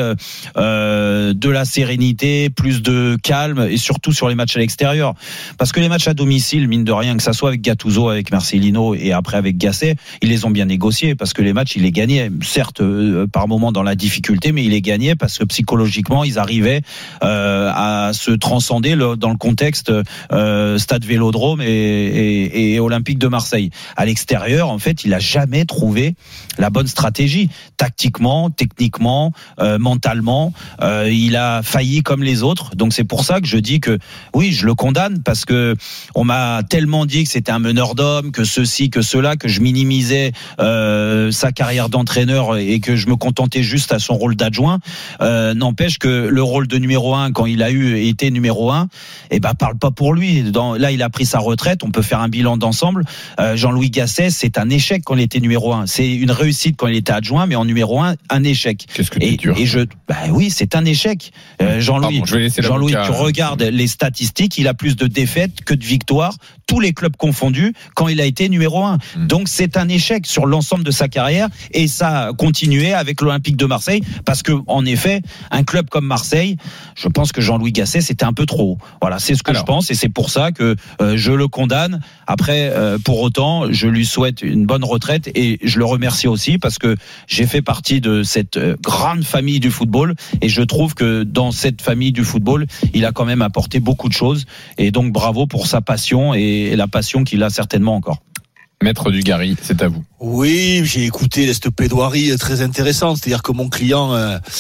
de la sérénité, plus de calme, et surtout sur les matchs à l'extérieur. Parce que les matchs à domicile, mine de rien, que ça soit avec Gattuso, avec Marcelino et après avec Gasset, ils les ont bien négociés, parce que les matchs, ils les gagnaient. Certes, par moment dans la difficulté, mais ils les gagnaient parce que psychologiquement, ils arrivaient à se transcender dans le contexte Stade Vélodrome et Olympique de Marseille. À l'extérieur, en fait, il a jamais trouvé la bonne stratégie. Tactiquement, techniquement, mentalement, il a failli comme les autres. Donc c'est pour ça que je dis que oui, je le condamne, parce que on m'a tellement dit que c'était un meneur d'hommes, que ceci, que cela, que je minimisais sa carrière d'entraîneur et que je me contentais juste à son rôle d'adjoint. N'empêche que le rôle de numéro 1, quand il a été numéro 1, parle pas pour lui. Là, il a pris sa retraite. On peut faire un bilan d'ensemble. Jean-Louis Gasset, c'est un échec quand il était numéro 1. C'est une réussite quand il était adjoint, mais en numéro 1, un échec. Qu'est-ce que tu dis ? Oui, c'est un échec. Jean-Louis, tu regardes les statistiques, il a plus de défaites que de victoires, tous les clubs confondus, quand il a été numéro 1. Donc c'est un échec sur l'ensemble de sa carrière, et ça a continué avec l'Olympique de Marseille, parce que en effet, un club comme Marseille, je pense que Jean-Louis Gasset, c'était un peu trop. Voilà, c'est ce que je pense, et c'est pour ça que je le condamne. Après, pour autant, je lui souhaite une bonne retraite, et je le remercie aussi, parce que j'ai fait partie de cette grande famille du football, et je trouve que dans cette famille du football, il a quand même apporté beaucoup de choses, et donc bravo pour sa passion et la passion qu'il a certainement encore. Maître Dugarry, c'est à vous. Oui, j'ai écouté cette plaidoirie très intéressante, c'est-à-dire que mon client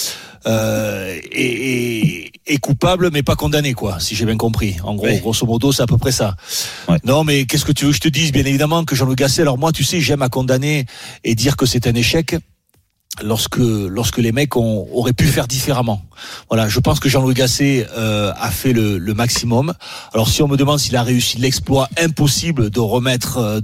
est coupable mais pas condamné, quoi, si j'ai bien compris. En gros, grosso modo, c'est à peu près ça. Ouais. Non, mais qu'est-ce que tu veux que je te dise ? Bien évidemment que Jean-Louis Gasset, alors moi, tu sais, j'aime à condamner et dire que c'est un échec lorsque les mecs auraient pu faire différemment. Voilà, je pense que Jean-Louis Gasset a fait le maximum. Alors si on me demande s'il a réussi l'exploit impossible de remettre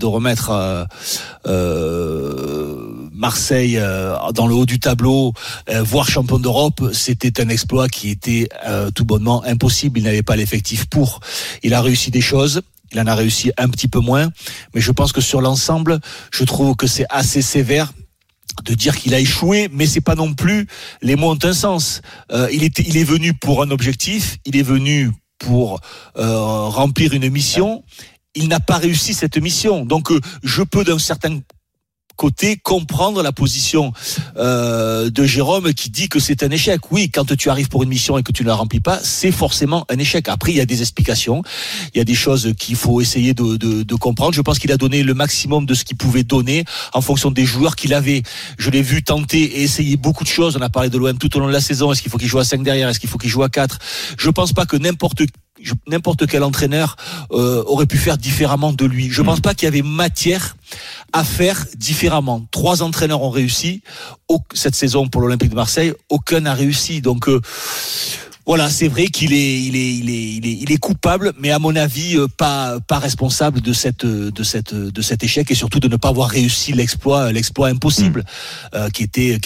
Marseille dans le haut du tableau, voire champion d'Europe, c'était un exploit qui était tout bonnement impossible. Il n'avait pas l'effectif pour. Il a réussi des choses. Il en a réussi un petit peu moins, mais je pense que sur l'ensemble, je trouve que c'est assez sévère de dire qu'il a échoué, mais c'est pas non plus, les mots ont un sens. Il est venu pour un objectif, il est venu pour remplir une mission. Il n'a pas réussi cette mission. Donc je peux d'un certain côté comprendre la position de Jérôme qui dit que c'est un échec. Oui, quand tu arrives pour une mission et que tu ne la remplis pas, c'est forcément un échec. Après, il y a des explications, il y a des choses qu'il faut essayer de comprendre. Je pense qu'il a donné le maximum de ce qu'il pouvait donner en fonction des joueurs qu'il avait. Je l'ai vu tenter et essayer beaucoup de choses. On a parlé de l'OM tout au long de la saison. Est-ce qu'il faut qu'il joue à 5 derrière ? Est-ce qu'il faut qu'il joue à 4 ? Je pense pas que n'importe quel entraîneur aurait pu faire différemment de lui. Je pense pas qu'il y avait matière à faire différemment. 3 entraîneurs ont réussi cette saison pour l'Olympique de Marseille, aucun n'a réussi. Donc voilà, c'est vrai qu'il est coupable, mais à mon avis pas responsable de cet échec, et surtout de ne pas avoir réussi l'exploit impossible qui était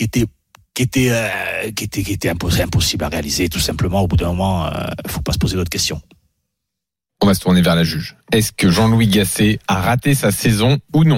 impossible à réaliser, tout simplement. Au bout d'un moment, faut pas se poser d'autres questions. On va se tourner vers la juge. Est-ce que Jean-Louis Gasset a raté sa saison ou non ?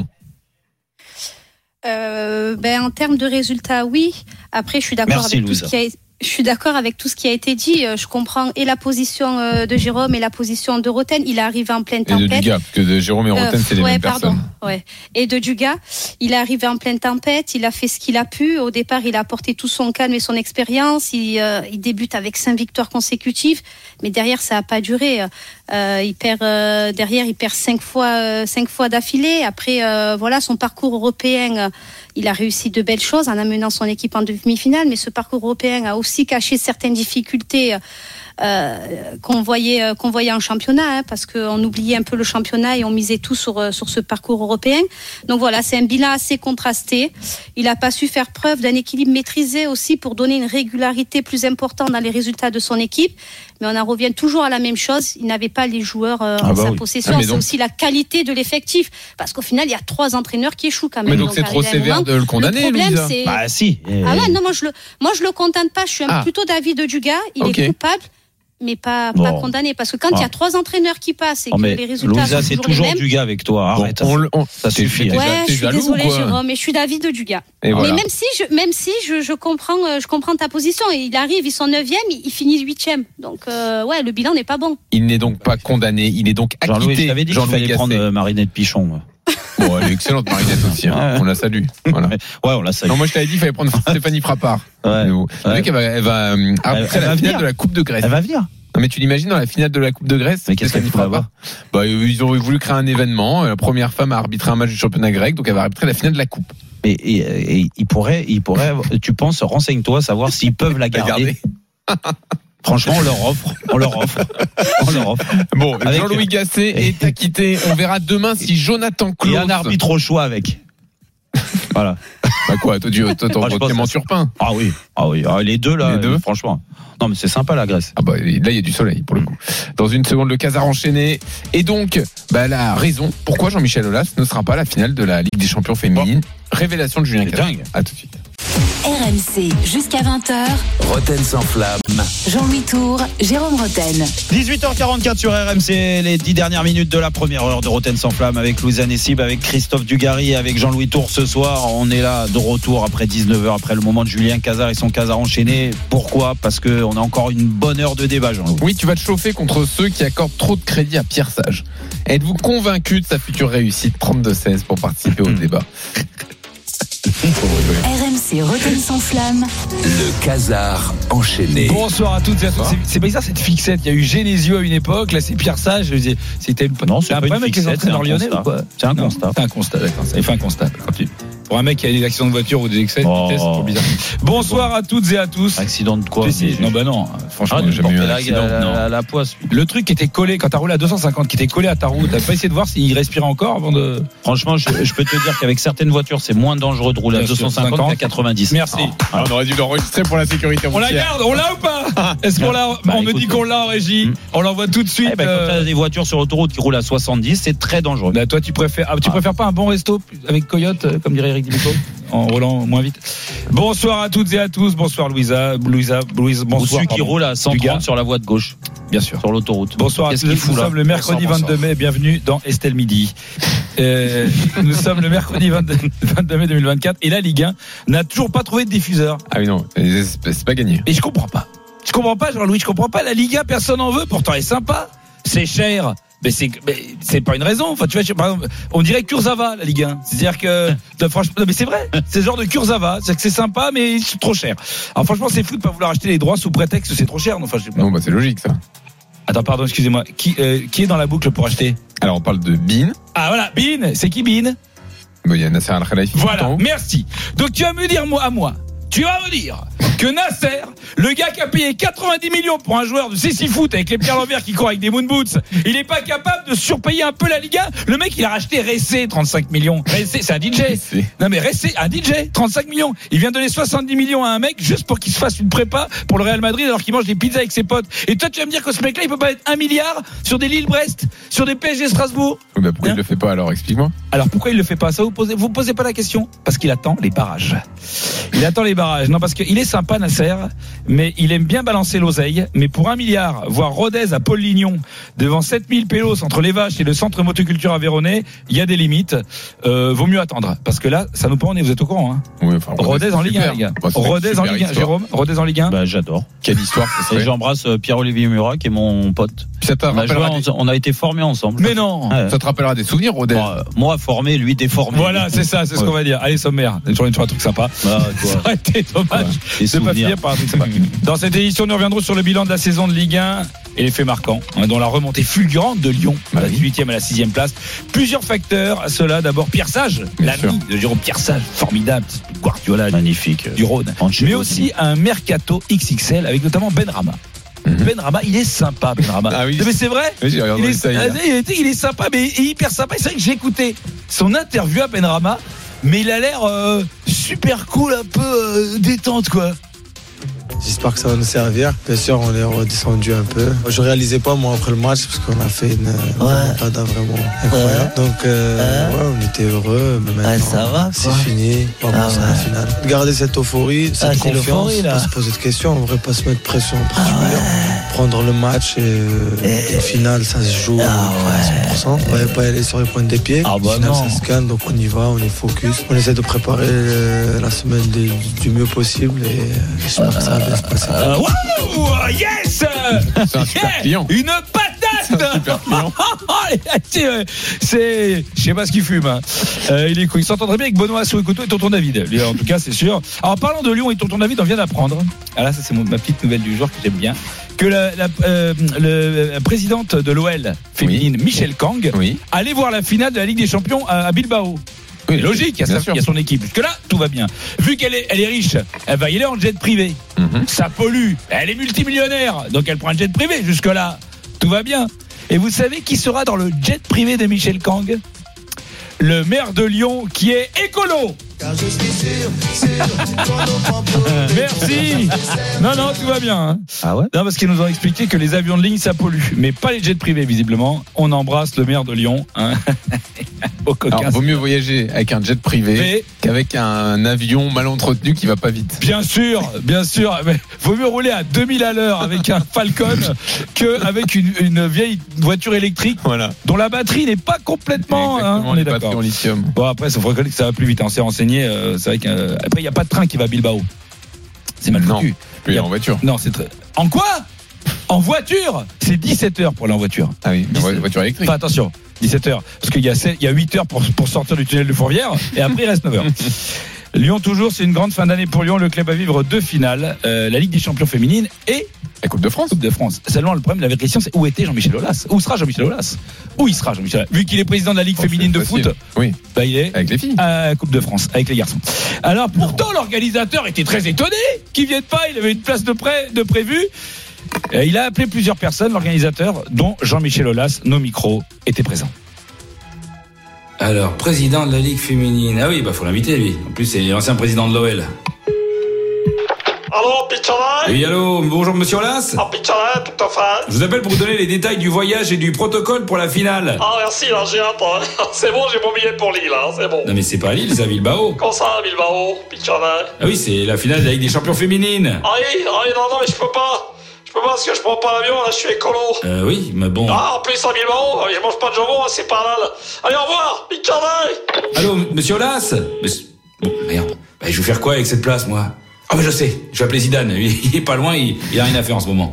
En termes de résultats, oui. Après, je suis d'accord avec tout ce qui a été... Je suis d'accord avec tout ce qui a été dit. Je comprends et la position de Jérôme et la position de Roten. Il est arrivé en pleine tempête. Et de Dugas, parce que de Jérôme et Roten, c'est les mêmes personnes. Ouais. Et de Dugas, il est arrivé en pleine tempête. Il a fait ce qu'il a pu. Au départ, il a apporté tout son calme et son expérience. Il débute avec 5 victoires consécutives, mais derrière, ça a pas duré. Il perd 5 fois d'affilée. Après, son parcours européen. Il a réussi de belles choses en amenant son équipe en demi-finale, mais ce parcours européen a aussi caché certaines difficultés qu'on voyait en championnat, parce qu'on oubliait un peu le championnat et on misait tout sur ce parcours européen. Donc voilà, c'est un bilan assez contrasté. Il n'a pas su faire preuve d'un équilibre maîtrisé aussi pour donner une régularité plus importante dans les résultats de son équipe. Mais on en revient toujours à la même chose. Il n'avait pas les joueurs en sa possession. C'est aussi la qualité de l'effectif. Parce qu'au final, il y a 3 entraîneurs qui échouent quand même. Mais donc c'est trop sévère de le condamner, Louisa. Bah si. Ah ouais, non, moi je le condamne pas. Je suis plutôt d'avis de Dugas. Il est coupable, mais pas condamné. Parce que quand il y a 3 entraîneurs qui passent et que les résultats Louisa, sont toujours les mêmes. Dugas avec toi. Arrête. Ça suffit. Ouais, je suis désolée, Jérôme, mais je suis d'avis de Dugas. Mais voilà. même si je comprends ta position. Et il arrive, ils sont 9e, il finit 8e. Donc le bilan n'est pas bon. Il n'est donc pas condamné. Il est donc acquitté. Jean-Louis, je t'avais dit qu'il fallait prendre Marinette Pichon. Moi. Bon, elle est excellente, Marinette aussi. On la salue. Voilà. Ouais, on la salue. Non, moi je t'avais dit qu'il fallait prendre Stéphanie Frappard. Vous savez qu'elle va après la finale de la Coupe de Grèce. Elle va venir. Non, mais tu l'imagines dans la finale de la Coupe de Grèce? Mais qu'est-ce qu'elle va avoir? Bah, ils ont voulu créer un événement. La première femme à arbitrer un match du championnat grec, donc elle va arbitrer la finale de la Coupe. Et il pourrait, tu penses, renseigne-toi, savoir s'ils peuvent la garder. Franchement, on leur offre. Bon, Jean-Louis Gasset est acquitté. On verra demain si Jonathan Klaus. Il y a un arbitre au choix avec. Voilà. Bah quoi, toi, Clément Turpin. Ah oui. Les deux, franchement. Non, mais c'est sympa, la Grèce. Ah bah, là, il y a du soleil, pour le coup. Dans une seconde, le Casar enchaîné. Et donc, elle a raison. Pourquoi Jean-Michel Aulas ne sera pas à la finale de la Ligue des Champions féminine? Révélation de Julien Casar. Dingue. À tout de suite. RMC, jusqu'à 20h. Roten sans flamme. Jean-Louis Tour, Jérôme Roten. 18h44 sur RMC, les 10 dernières minutes de la première heure de Roten sans flamme avec Louisa Nessib, avec Christophe Dugarry, avec Jean-Louis Tour ce soir. On est là de retour après 19h, après le moment de Julien Casar et son Casar enchaîné. Pourquoi? Parce qu'on a encore une bonne heure de débat, Jean-Louis. Oui, tu vas te chauffer contre ceux qui accordent trop de crédit à Pierre Sage. Êtes-vous convaincu de sa future réussite? 32-16 pour participer au débat. RMC Roten sans flamme. Le Casar enchaîné. Bonsoir à toutes et à tous. C'est bizarre cette fixette. Il y a eu Genesio à une époque. Là, c'est Pierre Sage. C'était non, c'est un problème avec les entraîneurs lyonnais ou quoi? C'est un constat. C'est un constat. D'accord. Ça fait un constat. Pour un mec qui a des accidents de voiture ou des excès de vitesse, c'est trop bizarre. Bonsoir à toutes et à tous. Accident de quoi? Non, bah non. Franchement, j'ai jamais eu un accident. La poisse. Le truc qui était collé quand t'as roulé à 250, qui était collé à ta roue, t'as pas essayé de voir s'il respirait encore avant de. Franchement, je peux te dire qu'avec certaines voitures, c'est moins dangereux de rouler à 250 qu'à 90. Merci. On aurait dû l'enregistrer pour la sécurité. On la garde, on l'a ou pas? Est-ce qu'on l'a? On me dit qu'on l'a en régie. On l'envoie tout de suite. Quand t'as des voitures sur l'autoroute qui roulent à 70, c'est très dangereux. Bah, toi, tu préfères pas un bon resto avec Coyote, comme dirait Eric Dimeco, en roulant moins vite. Bonsoir à toutes et à tous. Bonsoir Louise. Bonsoir. Ou celui qui roule à 130 sur la voie de gauche. Bien sûr. Sur l'autoroute. Bonsoir à tous. Nous sommes le mercredi 22 mai. Bienvenue dans Estelle Midi. Nous sommes le mercredi 22 mai 2024 et la Ligue 1 n'a toujours pas trouvé de diffuseur. Ah oui, non, c'est pas gagné. Et je comprends pas, Jean-Louis, je comprends pas. La Ligue 1, personne n'en veut. Pourtant, elle est sympa. C'est cher. Mais c'est pas une raison. Enfin, tu vois, par exemple, on dirait Kurzawa, la Ligue 1. C'est-à-dire que, franchement, non, mais c'est vrai. C'est le genre de Kurzawa. C'est que c'est sympa, mais c'est trop cher. Alors, franchement, c'est fou de pas vouloir acheter les droits sous prétexte que c'est trop cher. Non, enfin, je sais pas. Non, bah, c'est logique, ça. Attends, pardon, excusez-moi. Qui est dans la boucle pour acheter? Alors, on parle de Bein. Ah, voilà. Bein. C'est qui Bein? Bah, il y a Nasser Al-Khelaifi. Voilà. Merci. Donc, tu vas me dire, tu vas me dire que Nasser, le gars qui a payé 90 millions pour un joueur de CC Foot avec les pieds à l'envers qui court avec des moon boots, il est pas capable de surpayer un peu la Ligue 1. Le mec, il a racheté Ressé, 35 millions. Ressé, c'est un DJ. Non, mais Ressé, un DJ, 35 millions. Il vient donner 70 millions à un mec juste pour qu'il se fasse une prépa pour le Real Madrid alors qu'il mange des pizzas avec ses potes. Et toi, tu vas me dire que ce mec-là, il peut pas être 1 milliard sur des Lille-Brest, sur des PSG Strasbourg. Oui, bah pourquoi il le fait pas alors? Explique-moi. Alors, pourquoi il le fait pas? Ça, vous posez pas la question? Parce qu'il attend les barrages. Non, parce qu'il est sympa, Nasser, mais il aime bien balancer l'oseille. Mais pour 1 milliard, voir Rodez à Paul Lignon devant 7000 pélos entre les vaches et le centre motoculture aveyronais, il y a des limites. Vaut mieux attendre. Parce que là, ça nous prend, vous êtes au courant, hein? Oui, enfin, Rodez en Ligue 1, les gars. Rodez en Ligue 1, Jérôme. Rodez en Ligue 1. Bah, j'adore. Quelle histoire, ça Et j'embrasse Pierre-Olivier Murat, qui est mon pote. On a été formés ensemble. Mais non! Ça te rappellera des souvenirs, Rodez? Moi, formé, lui, déformé. Voilà, c'est ça, c'est ce qu'on va dire. Allez, sommaire. Toujours un truc sympa. Ça aurait été dommage de pas finir par un truc sympa. Dans cette édition, nous reviendrons sur le bilan de la saison de Ligue 1 et les faits marquants, dont la remontée fulgurante de Lyon à la 18e à la 6e place. Plusieurs facteurs à cela. D'abord, Pierre Sage, l'ami de Jérôme Pierre Sage, formidable, Guardiola, magnifique, du Rhône. Mais aussi un mercato XXL avec notamment Benrahma. Benrahma, il est sympa, Benrahma. Ah oui. Mais c'est vrai. Oui, j'ai regardé ça hier. Il est sympa, mais hyper sympa. C'est vrai que j'ai écouté son interview à Benrahma, mais il a l'air super cool, un peu détente, quoi. J'espère que ça va nous servir. Bien sûr, on est redescendu un peu. Je réalisais pas, moi, après le match, parce qu'on a fait une remontada vraiment incroyable. Donc, on était heureux. Mais maintenant, ça va, c'est fini. On va passer à la finale. Garder cette euphorie, cette confiance, pas se poser de questions. On ne devrait pas se mettre pression particulière. Prendre le match et au final, ça se joue à 100%. On ne va pas y aller sur les pointes des pieds. Au final, ça se gagne, donc on y va, on est focus. On essaie de préparer la semaine du mieux possible et j'espère que ça va bien se passer. Wow, yes! C'est un super client. Une patate! C'est, je sais pas ce qu'il fume. Hein. Il s'entendrait bien avec Benoît Assou-Ekotto et Tonton David. En tout cas, c'est sûr. Alors, parlant de Lyon et Tonton David, on vient d'apprendre. Ah là, ça c'est ma petite nouvelle du jour que j'aime bien. Que la présidente de l'OL féminine, Michel Kang, allait voir la finale de la Ligue des Champions à Bilbao. Oui, logique, il y a son équipe. Jusque là, tout va bien. Vu qu'elle est riche, elle va y aller en jet privé. Ça pollue. Elle est multimillionnaire, donc elle prend un jet privé. Jusque là, tout va bien. Et vous savez qui sera dans le jet privé de Michel Kang? Le maire de Lyon, qui est écolo. Merci. Non, tout va bien. Hein. Ah ouais? Non, parce qu'ils nous ont expliqué que les avions de ligne, ça pollue. Mais pas les jets privés, visiblement. On embrasse le maire de Lyon. Hein. Alors, vaut mieux voyager avec un jet privé qu'avec un avion mal entretenu qui va pas vite. Bien sûr. Mais vaut mieux rouler à 2000 à l'heure avec un Falcon qu'avec une vieille voiture électrique dont la batterie n'est pas complètement. On est d'accord. En lithium. Bon, après, il faut reconnaître que ça va plus vite. On s'est renseigné. C'est vrai qu'après, il n'y a pas de train qui va à Bilbao. C'est mal foutu. Non, en voiture. Non, c'est très. En quoi? En voiture? C'est 17 heures pour aller en voiture. Ah oui, voiture électrique. Enfin, attention, 17 heures. Parce qu'il y a 8 heures pour sortir du tunnel de Fourvière et après, il reste 9 heures. Lyon, toujours, c'est une grande fin d'année pour Lyon. Le club va vivre 2 finales, la Ligue des Champions féminines et la Coupe de France. Seulement, le problème de la vraie question, c'est où était Jean-Michel Aulas? Où sera Jean-Michel Aulas? Où il sera Jean-Michel Aulas? Vu qu'il est président de la Ligue féminine de foot, il est avec les filles à la Coupe de France, avec les garçons. Alors, pourtant, l'organisateur était très étonné qu'il vienne pas. Il avait une place de prévu. Il a appelé plusieurs personnes, l'organisateur, dont Jean-Michel Aulas. Nos micros étaient présents. Alors, président de la Ligue féminine. Ah oui, faut l'inviter, lui. En plus, c'est l'ancien président de l'OL. Allô, Pichonnet? Oui, allô, bonjour monsieur Aulas. Ah, Pichonnet, tout à fait. Je vous appelle pour vous donner les détails du voyage et du protocole pour la finale. Ah, merci, là, j'ai hâte. C'est bon, j'ai mon billet pour Lille, hein, c'est bon. Non, mais c'est pas Lille, c'est à Bilbao. Comment ça, Bilbao, Pichonnet? Ah oui, c'est la finale de la Ligue des Champions féminines. Ah oui, non, mais je peux pas. Je peux pas parce que je prends pas l'avion, là, je suis écolo. Oui, mais bon. Ah, en plus, à Bilbao, je mange pas de jambon, c'est pas mal. Allez, au revoir, Pichonnet. Allô, monsieur Aulas? Bon, merde. Je vais faire quoi avec cette place, moi? Ah je sais, je vais appeler Zidane, il est pas loin, il a rien à faire en ce moment.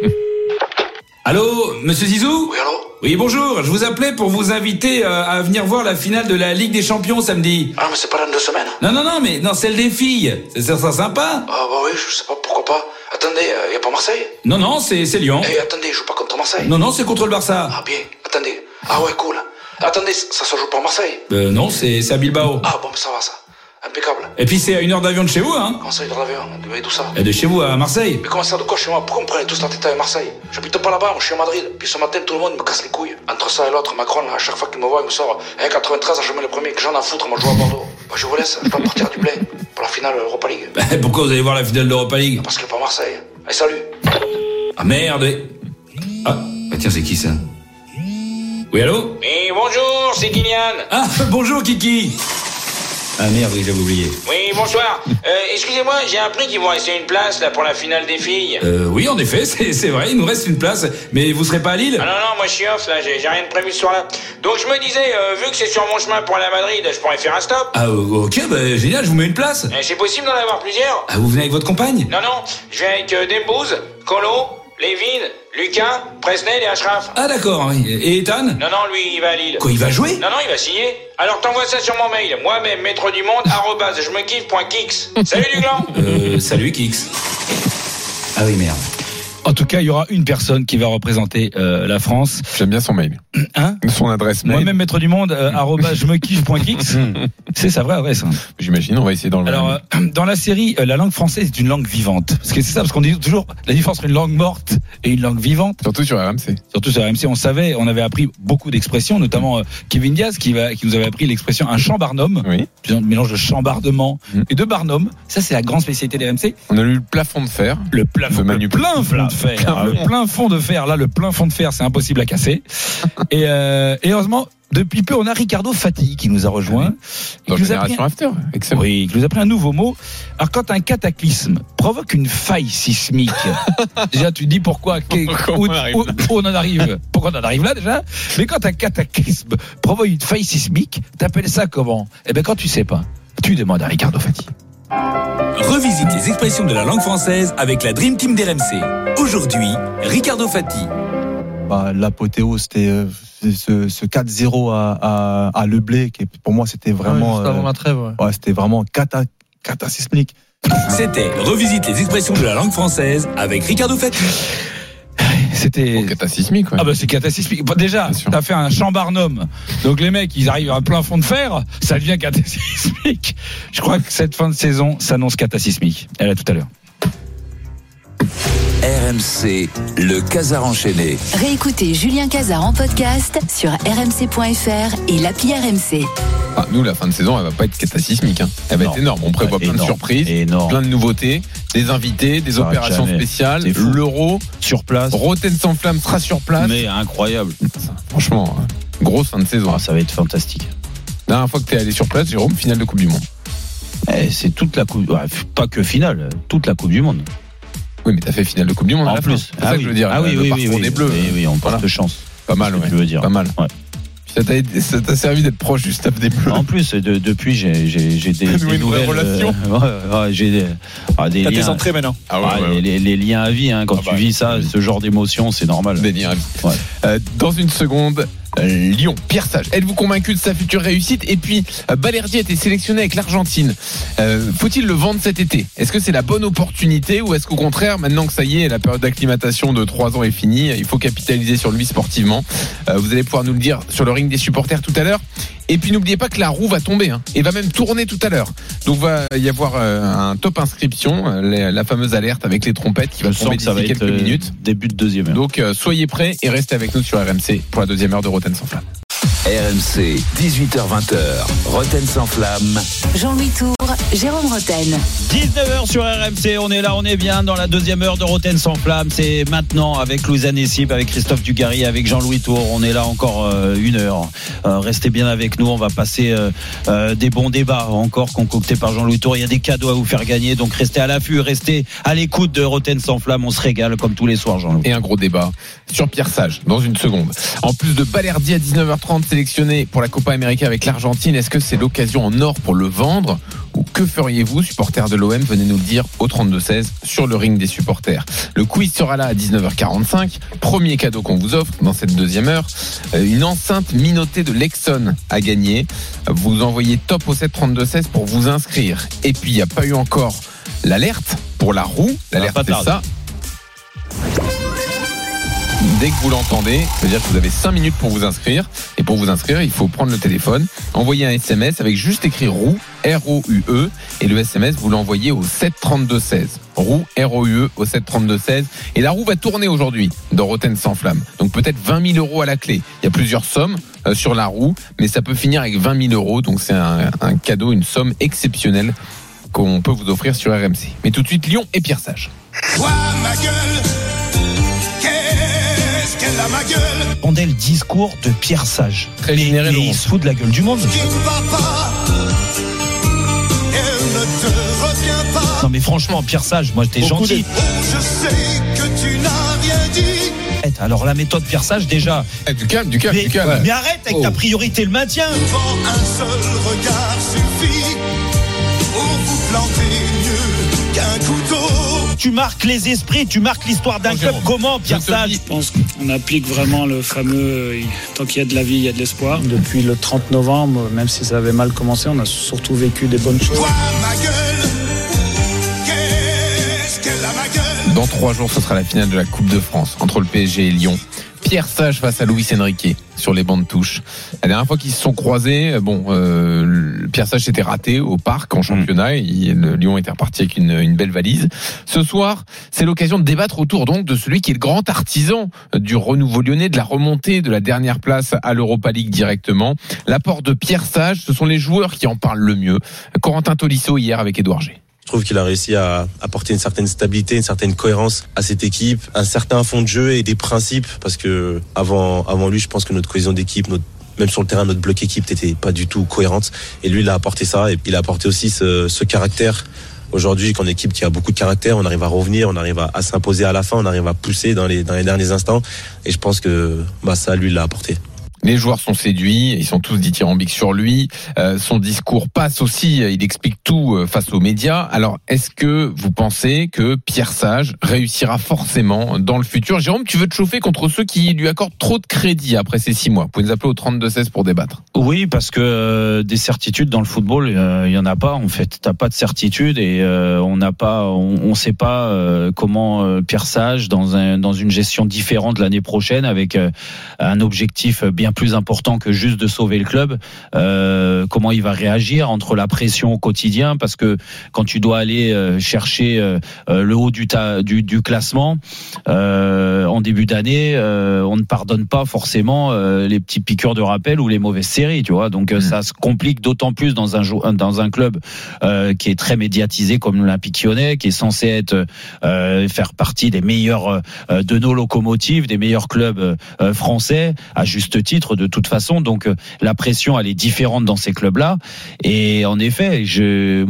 Allô, monsieur Zizou? Oui, allô? Oui, bonjour, je vous appelais pour vous inviter à venir voir la finale de la Ligue des Champions samedi. Ah, mais c'est pas dans 2 semaines. Non, mais celle des filles, ça sera sympa. Ah bah oui, je sais pas, pourquoi pas. Attendez, y a pas Marseille? Non, c'est Lyon. Attendez, je joue pas contre Marseille. Non, c'est contre le Barça. Ah bien, attendez. Ah ouais, cool. Attendez, ça se joue pas à Marseille? Non, c'est à Bilbao. Ah bon, ça va ça. Impeccable. Et puis c'est à 1 heure d'avion de chez vous, hein? Comment ça, 1 heure d'avion? D'où ça? De chez vous à Marseille. Mais comment ça, de quoi chez moi? Pourquoi on prenait tous la tête à Marseille? J'habite pas là-bas, moi je suis à Madrid. Puis ce matin, tout le monde me casse les couilles. Entre ça et l'autre, Macron, là, à chaque fois qu'il me voit, il me sort 93, je mets le premier, que j'en ai à foutre, moi je joue à Bordeaux. Bah, je vous laisse, je dois partir du blé pour la finale Europa League. Pourquoi vous allez voir la finale d'Europa League? Parce qu'il n'y a pas Marseille. Allez, salut. Ah merde. Ah, tiens, c'est qui ça? Oui, allô? Oui, bonjour, c'est Kylian. Ah, bonjour Kiki. Ah merde, oui, j'avais oublié. Oui, bonsoir. Excusez-moi, j'ai appris qu'il vous restait une place là pour la finale des filles. Oui, en effet, c'est vrai, il nous reste une place. Mais vous serez pas à Lille? Ah non, moi je suis off là, j'ai rien de prévu ce soir-là. Donc je me disais, vu que c'est sur mon chemin pour aller à Madrid, je pourrais faire un stop. Ah ok, génial, je vous mets une place. C'est possible d'en avoir plusieurs? Ah, vous venez avec votre compagne? Non, je viens avec Dembouz, Colo, Lévin, Lucas, Presnel et Ashraf. Ah d'accord, oui. Et Ethan? Non, lui il va à Lille. Quoi, il va jouer? Non, il va signer. Alors t'envoies ça sur mon mail, moi-même, maître du monde, @jemekiffe.kix. Salut Duglan. Salut Kix. Ah oui, merde. En tout cas, il y aura une personne qui va représenter la France. J'aime bien son mail. Hein? Son adresse mail. Moi-même, maître du monde, @jmekiffe.kix. C'est sa vraie adresse. Hein. J'imagine, on va essayer dans le. Alors, dans la série, la langue française est une langue vivante. Parce que c'est ça, parce qu'on dit toujours la différence entre une langue morte et une langue vivante. Surtout sur RMC. Surtout sur RMC, on avait appris beaucoup d'expressions, notamment Kevin Diaz qui nous avait appris l'expression un chambarnum. Oui. Un mélange de chambardement et de barnum. Ça, c'est la grande spécialité des RMC. On a lu le plafond de fer. Le plafond de plein fond de fer. Le plein fond de fer. Là, le plein fond de fer, c'est impossible à casser. Et heureusement, depuis peu, on a Ricardo Fati qui nous a rejoint. Dans Génération After. Excellent. Oui, qui nous a pris un nouveau mot. Alors, quand un cataclysme provoque une faille sismique, déjà, tu te dis pourquoi on en arrive. Pourquoi on en arrive là, déjà? Mais quand un cataclysme provoque une faille sismique, t'appelles ça comment? Eh bien, quand tu sais pas, tu demandes à Ricardo Fati. Revisite les expressions de la langue française avec la Dream Team d'RMC. Aujourd'hui, Ricardo Fati. L'apothéose, c'était ce 4-0 à Le Blé, qui pour moi c'était vraiment. Juste avant la trêve, ouais. C'était vraiment cataclysmique. C'était Revisite les expressions de la langue française avec Ricardo Fati. C'était cataclysmique. Ouais. Ah bah c'est cataclysmique. Déjà, t'as fait un chambarnum. Donc les mecs, ils arrivent à plein fond de fer, ça devient cataclysmique. Je crois que cette fin de saison s'annonce cataclysmique. Elle est tout à l'heure. RMC, le Casar enchaîné. Réécoutez Julien Casar en podcast sur rmc.fr et l'appli RMC. Nous, la fin de saison, elle va pas être cataclysmique. Hein. Elle va être énorme. On prévoit plein de surprises, plein de nouveautés, des invités, des opérations spéciales, l'Euro sur place. Roten sans flamme sera sur place. Mais incroyable. Franchement, grosse fin de saison. Ça va être fantastique. La dernière fois que tu es allé sur place, Jérôme, finale de Coupe du Monde. C'est toute la Coupe, pas que finale, toute la Coupe du Monde. Oui, mais t'as fait finale de Coupe du Monde. En plus, c'est ça que je veux dire. Oui, des Bleus. Oui, on porte de chance. Pas mal, ouais. Tu veux dire. Pas mal. Ouais. Ça t'a servi d'être proche du staff des Bleus. En plus, depuis, j'ai des nouvelles relations. J'ai des liens. T'as tes entrées maintenant. Les liens à vie, hein, quand tu vis ça, ce genre d'émotion, c'est normal. Des liens à vie. Dans une seconde. Lyon, Pierre Sage, êtes-vous convaincu de sa future réussite? Et puis Balerdi a été sélectionné avec l'Argentine, faut-il le vendre cet été? Est-ce que c'est la bonne opportunité ou est-ce qu'au contraire, maintenant que ça y est, la période d'acclimatation de 3 ans est finie, il faut capitaliser sur lui sportivement? Vous allez pouvoir nous le dire sur le ring des supporters tout à l'heure. Et puis n'oubliez pas que la roue va tomber et va même tourner tout à l'heure. Donc va y avoir un top inscription, la fameuse alerte avec les trompettes qui va tomber d'ici quelques minutes. Début de deuxième heure. Donc soyez prêts et restez avec nous sur RMC pour la deuxième heure de Roten sans flamme. RMC, 18h-20h, Roten sans flamme. Jean-Louis Tour, Jérôme Roten. 19h sur RMC, on est là, on est bien dans la deuxième heure de Roten sans flamme. C'est maintenant avec Louis Nessib, avec Christophe Dugarry, avec Jean-Louis Tour. On est là encore une heure. Restez bien avec nous, on va passer des bons débats encore concoctés par Jean-Louis Tour. Il y a des cadeaux à vous faire gagner, donc restez à l'affût, restez à l'écoute de Roten sans flamme. On se régale comme tous les soirs, Jean-Louis. Et un gros débat sur Pierre Sage dans une seconde. En plus de Balerdi à 19h30 sélectionné pour la Copa América avec l'Argentine, est-ce que c'est l'occasion en or pour le vendre? Ou que feriez-vous, supporters de l'OM? Venez nous le dire au 32-16 sur le ring des supporters. Le quiz sera là à 19h45. Premier cadeau qu'on vous offre dans cette deuxième heure, une enceinte Minoté de Lexon à gagner. Vous envoyez top au 732-16 pour vous inscrire. Et puis il n'y a pas eu encore l'alerte pour la roue. L'alerte c'est ça. Dès que vous l'entendez, c'est-à-dire que vous avez 5 minutes pour vous inscrire. Et pour vous inscrire, il faut prendre le téléphone, envoyer un SMS avec juste écrit roue, R-O-U-E. Et le SMS, vous l'envoyez au 732-16. Roue, R-O-U-E au 732-16. Et la roue va tourner aujourd'hui dans Roten sans flamme. Donc peut-être 20 000 € à la clé. Il y a plusieurs sommes sur la roue, mais ça peut finir avec 20 000 €. Donc c'est un cadeau, une somme exceptionnelle qu'on peut vous offrir sur RMC. Mais tout de suite, Lyon et Pierre Sage. Toi, ma gueule, qu'est-ce qu'elle a ma gueule? Entendez le discours de Pierre Sage. Très généreux. Il se fout de la gueule du monde. Ce qui ne va pas, elle ne te retient pas. Non mais franchement, Pierre Sage, moi t'es gentil. Oh, je sais que tu n'as rien dit. Alors la méthode Pierre Sage déjà. Du calme, du calme. Mais arrête avec ta priorité le maintien. Devant un seul regard suffit pour vous planter mieux qu'un couteau. Tu marques les esprits, tu marques l'histoire d'un club. Comment, Pierre Sage? Je pense qu'on applique vraiment le fameux tant qu'il y a de la vie, il y a de l'espoir. Depuis le 30 novembre, même si ça avait mal commencé, on a surtout vécu des bonnes choses. Toi, ma gueule, qu'est-ce qu'elle a ma gueule? Dans 3 jours, ce sera la finale de la Coupe de France entre le PSG et Lyon. Pierre Sage face à Luis Enrique sur les bancs de touche. La dernière fois qu'ils se sont croisés, Pierre Sage s'était raté au parc en championnat et le Lyon était reparti avec une belle valise. Ce soir, c'est l'occasion de débattre autour donc de celui qui est le grand artisan du renouveau lyonnais, de la remontée de la dernière place à l'Europa League directement. L'apport de Pierre Sage, ce sont les joueurs qui en parlent le mieux. Corentin Tolisso hier avec Édouard G. Je trouve qu'il a réussi à apporter une certaine stabilité, une certaine cohérence à cette équipe, un certain fond de jeu et des principes, parce que avant lui, je pense que notre cohésion d'équipe, même sur le terrain, notre bloc équipe n'était pas du tout cohérente. Et lui, il a apporté ça, et il a apporté aussi ce caractère. Aujourd'hui, qu'en équipe qui a beaucoup de caractère, on arrive à revenir, on arrive à s'imposer à la fin, on arrive à pousser dans les derniers instants. Et je pense que ça, lui, il l'a apporté. Les joueurs sont séduits, ils sont tous dithyrambiques sur lui. Son discours passe aussi, il explique tout face aux médias. Alors, est-ce que vous pensez que Pierre Sage réussira forcément dans le futur ? Jérôme, tu veux te chauffer contre ceux qui lui accordent trop de crédit après ces 6 mois ? Vous pouvez nous appeler au 32-16 pour débattre. Oui, parce que des certitudes dans le football, il y en a pas en fait. T'as pas de certitude et on sait pas comment Pierre Sage dans une gestion différente l'année prochaine avec un objectif bien plus important que juste de sauver le club, comment il va réagir entre la pression au quotidien, parce que quand tu dois aller chercher le haut du classement en début d'année, on ne pardonne pas forcément les petits piqûres de rappel ou les mauvaises séries, tu vois. Donc ça se complique d'autant plus dans un club qui est très médiatisé comme l'Olympique Lyonnais, qui est censé être faire partie des meilleurs de nos locomotives, des meilleurs clubs français, à juste titre de toute façon. Donc la pression, elle est différente dans ces clubs-là. Et en effet, j'ai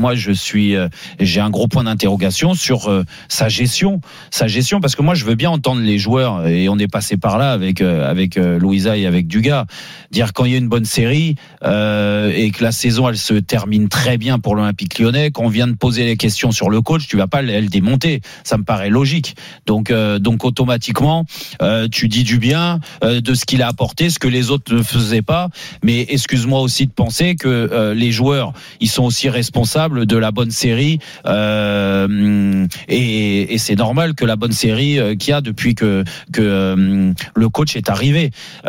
un gros point d'interrogation sur sa gestion, parce que moi je veux bien entendre les joueurs, et on est passé par là avec Louisa et avec Dugas, dire quand il y a une bonne série et que la saison elle se termine très bien pour l'Olympique Lyonnais, qu'on vient de poser les questions sur le coach, tu vas pas le démonter, ça me paraît logique. Donc automatiquement tu dis du bien de ce qu'il a apporté, ce que les autres ne faisaient pas. Mais excuse-moi aussi de penser que les joueurs, ils sont aussi responsables de la bonne série et c'est normal que la bonne série qu'il y a depuis que le coach est arrivé,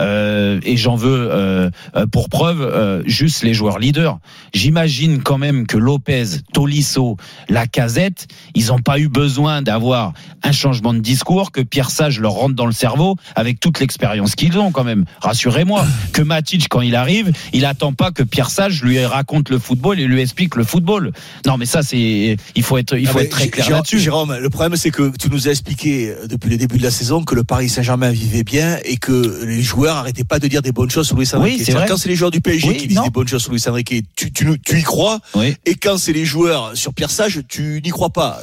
et j'en veux pour preuve juste les joueurs leaders. J'imagine quand même que Lopez, Tolisso, Lacazette, ils n'ont pas eu besoin d'avoir un changement de discours, que Pierre Sage leur rentre dans le cerveau avec toute l'expérience qu'ils ont quand même. Rassurez-moi que Matic, quand il arrive, il attend pas que Pierre Sage lui raconte le football et lui explique le football. Non, mais ça, il faut être très clair là-dessus. Jérôme, le problème, c'est que tu nous as expliqué depuis le début de la saison que le Paris Saint-Germain vivait bien et que les joueurs arrêtaient pas de dire des bonnes choses sur Luis Enrique. Oui, c'est vrai. Quand c'est les joueurs du PSG qui disent des bonnes choses sur Luis Enrique, tu y crois. Oui. Et quand c'est les joueurs sur Pierre Sage, tu n'y crois pas.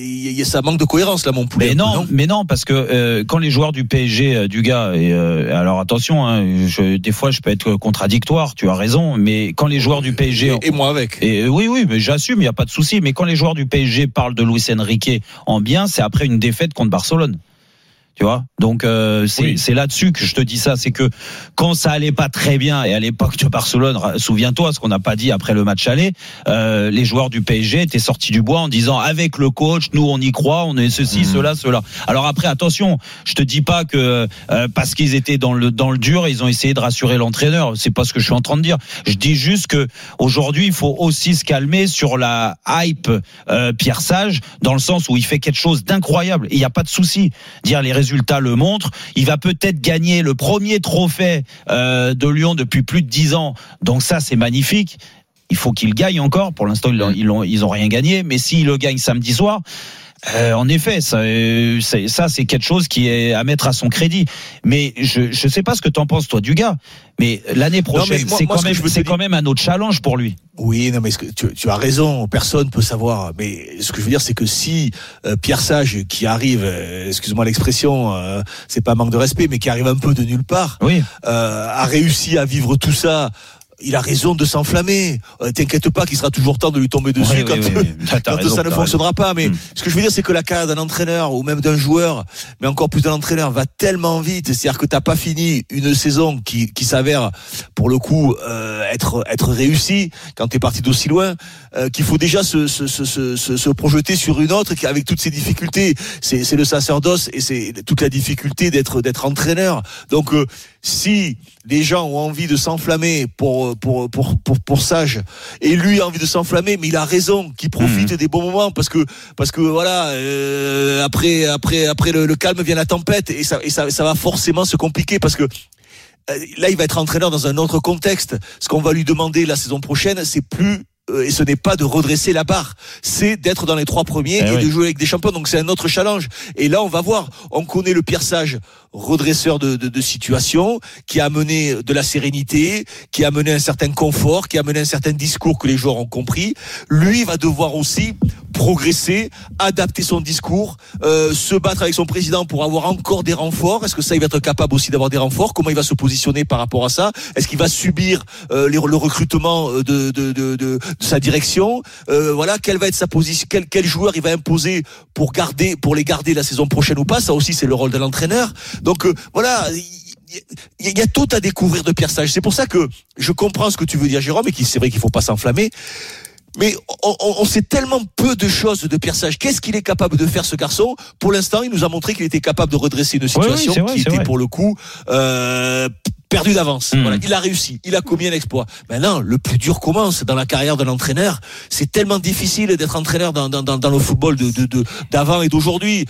Ça manque de cohérence là, mon poulet. Mais non, parce que quand les joueurs du PSG, du gars, et alors attention, des fois je peux être contradictoire, tu as raison, mais quand les joueurs du PSG et moi avec. Oui, mais j'assume, il y a pas de souci. Mais quand les joueurs du PSG parlent de Luis Enrique en bien, c'est après une défaite contre Barcelone. Tu vois, donc c'est là-dessus que je te dis ça, c'est que quand ça allait pas très bien, et à l'époque de Barcelone, souviens-toi ce qu'on n'a pas dit après le match aller, les joueurs du PSG étaient sortis du bois en disant avec le coach, nous on y croit, on est ceci, cela. Alors après attention, je te dis pas que parce qu'ils étaient dans le dur, ils ont essayé de rassurer l'entraîneur, c'est pas ce que je suis en train de dire. Je dis juste que aujourd'hui il faut aussi se calmer sur la hype Pierre Sage, dans le sens où il fait quelque chose d'incroyable, et il y a pas de souci. Dire les résultats le montrent, il va peut-être gagner le premier trophée de Lyon depuis plus de 10 ans, donc ça c'est magnifique. Il faut qu'il gagne encore, pour l'instant ils ont rien gagné, mais s'il le gagne samedi soir, en effet, ça c'est quelque chose qui est à mettre à son crédit. Mais je sais pas ce que t'en penses toi, Dugas, mais l'année prochaine, c'est quand même un autre challenge pour lui. Oui, non, mais tu as raison, personne peut savoir. Mais ce que je veux dire, c'est que si Pierre Sage, qui arrive, excuse-moi l'expression, c'est pas un manque de respect, mais qui arrive un peu de nulle part, a réussi à vivre tout ça il a raison de s'enflammer. T'inquiète pas qu'il sera toujours temps de lui tomber dessus quand ça ne fonctionnera pas. Mais ce que je veux dire, c'est que la carrière d'un entraîneur ou même d'un joueur, mais encore plus d'un entraîneur, va tellement vite. C'est-à-dire que t'as pas fini une saison qui s'avère, pour le coup, être réussie quand t'es parti d'aussi loin, qu'il faut déjà se projeter sur une autre avec toutes ces difficultés. C'est le sacerdoce et c'est toute la difficulté d'être entraîneur. Donc, si les gens ont envie de s'enflammer pour Sage, et lui a envie de s'enflammer, mais il a raison, qu'il profite des bons moments, parce que voilà, après le calme vient la tempête, et ça va forcément se compliquer, parce que là il va être entraîneur dans un autre contexte. Ce qu'on va lui demander la saison prochaine, c'est plus et ce n'est pas de redresser la barre, c'est d'être dans les 3 premiers et de jouer avec des champions. Donc c'est un autre challenge. Et là on va voir, on connaît le Pierre Sage, redresseur de situation, qui a amené de la sérénité, qui a amené un certain confort, qui a amené un certain discours que les joueurs ont compris. Lui va devoir aussi progresser, adapter son discours, se battre avec son président pour avoir encore des renforts. Est-ce que ça, il va être capable aussi d'avoir des renforts? Comment il va se positionner par rapport à ça? Est-ce qu'il va subir le recrutement de sa direction? Voilà, quelle va être sa position? Quel joueur il va imposer pour les garder la saison prochaine ou pas? Ça aussi, c'est le rôle de l'entraîneur. Donc voilà. Il y a tout à découvrir de Pierre Sage. C'est pour ça que je comprends ce que tu veux dire, Jérôme, et c'est vrai qu'il faut pas s'enflammer. Mais on sait tellement peu de choses de Pierre Sage. Qu'est-ce qu'il est capable de faire, ce garçon? Pour l'instant, il nous a montré qu'il était capable de redresser une situation qui était pour le coup perdu d'avance. Voilà, il a réussi, il a commis un exploit. Maintenant, le plus dur commence dans la carrière d'un entraîneur. C'est tellement difficile d'être entraîneur dans le football d'avant et d'aujourd'hui.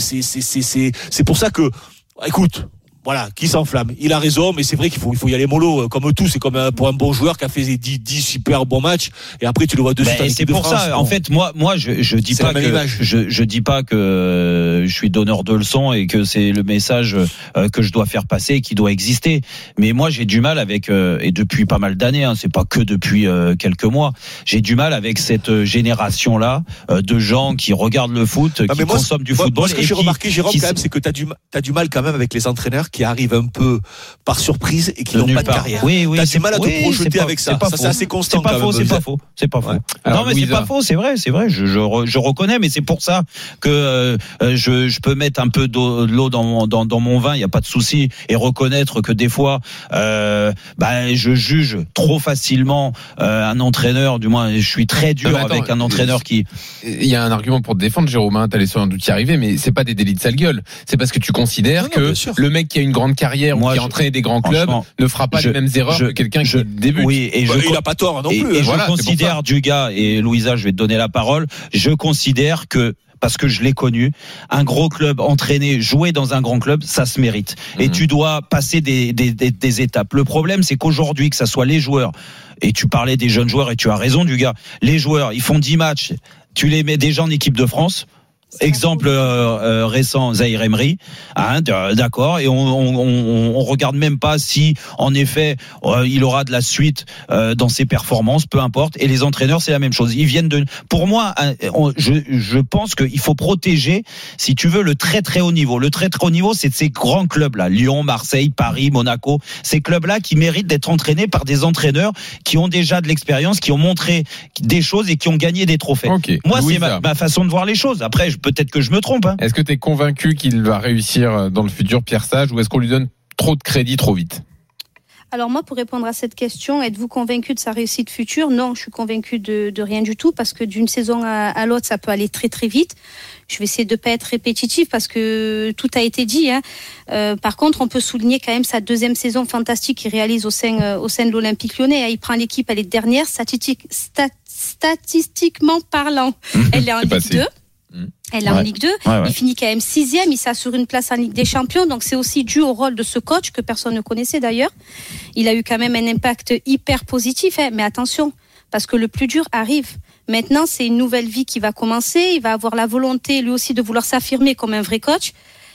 C'est pour ça que, écoute, voilà, qui s'enflamme. Il a raison, mais c'est vrai qu'il faut y aller mollo, comme tout. C'est comme pour un bon joueur qui a fait 10 super bons matchs, et après tu le vois dessus. C'est pour ça. En fait, moi, je dis pas que je dis pas que je suis donneur de leçons et que c'est le message que je dois faire passer et qui doit exister. Mais moi, j'ai du mal avec et depuis pas mal d'années. C'est pas que depuis quelques mois. J'ai du mal avec cette génération-là de gens qui regardent le foot, qui consomment du football. Moi, ce que j'ai remarqué, Jérôme, quand même, c'est que t'as du mal quand même avec les entraîneurs qui arrivent un peu par surprise et qui n'ont pas de carrière. T'as du mal à te projeter avec ça. Ça, c'est assez constant. C'est pas faux. Non, mais c'est pas faux, c'est vrai. Je reconnais, mais c'est pour ça que je peux mettre un peu d'eau dans mon vin, il n'y a pas de souci, et reconnaître que des fois, je juge trop facilement un entraîneur, du moins, je suis très dur avec un entraîneur qui... Il y a un argument pour te défendre, Jérôme, t'allais sans doute y arriver, mais c'est pas des délits de sale gueule. C'est parce que tu considères que le mec qui a une grande carrière ou qui a entraîné des grands clubs ne fera pas les mêmes erreurs que quelqu'un qui débute. Oui, et il a pas tort non plus. Et je considère, Dugas et Louisa, je vais te donner la parole, je considère que, parce que je l'ai connu, un gros club entraîné, jouer dans un grand club, ça se mérite. Et tu dois passer des étapes. Le problème, c'est qu'aujourd'hui, que ça soit les joueurs, et tu parlais des jeunes joueurs, et tu as raison, Dugas, les joueurs, ils font 10 matchs, tu les mets déjà en équipe de France. Exemple récent, Zahir Emery, d'accord, et on regarde même pas si en effet il aura de la suite dans ses performances, peu importe. Et les entraîneurs, c'est la même chose. Ils viennent pour moi, je pense qu'il faut protéger, si tu veux, le très très haut niveau. Le très très haut niveau, c'est de ces grands clubs là, Lyon, Marseille, Paris, Monaco, ces clubs là qui méritent d'être entraînés par des entraîneurs qui ont déjà de l'expérience, qui ont montré des choses et qui ont gagné des trophées. Moi, c'est ma façon de voir les choses. Après, peut-être que je me trompe. Est-ce que tu es convaincu qu'il va réussir dans le futur, Pierre Sage, ou est-ce qu'on lui donne trop de crédit trop vite? Alors moi, pour répondre à cette question, êtes-vous convaincu de sa réussite future? Non, je suis convaincu de rien du tout, parce que d'une saison à l'autre, ça peut aller très très vite. Je vais essayer de pas être répétitif parce que tout a été dit. Par contre, on peut souligner quand même sa deuxième saison fantastique qu'il réalise au sein de l'Olympique Lyonnais. Il prend l'équipe, elle est dernière, statistiquement parlant. Elle est en Ligue 2. Elle est en Ligue 2, il finit quand même 6e, il s'assure une place en Ligue des Champions, donc c'est aussi dû au rôle de ce coach que personne ne connaissait d'ailleurs. Il a eu quand même un impact hyper positif, mais attention, parce que le plus dur arrive. Maintenant, c'est une nouvelle vie qui va commencer, il va avoir la volonté lui aussi de vouloir s'affirmer comme un vrai coach.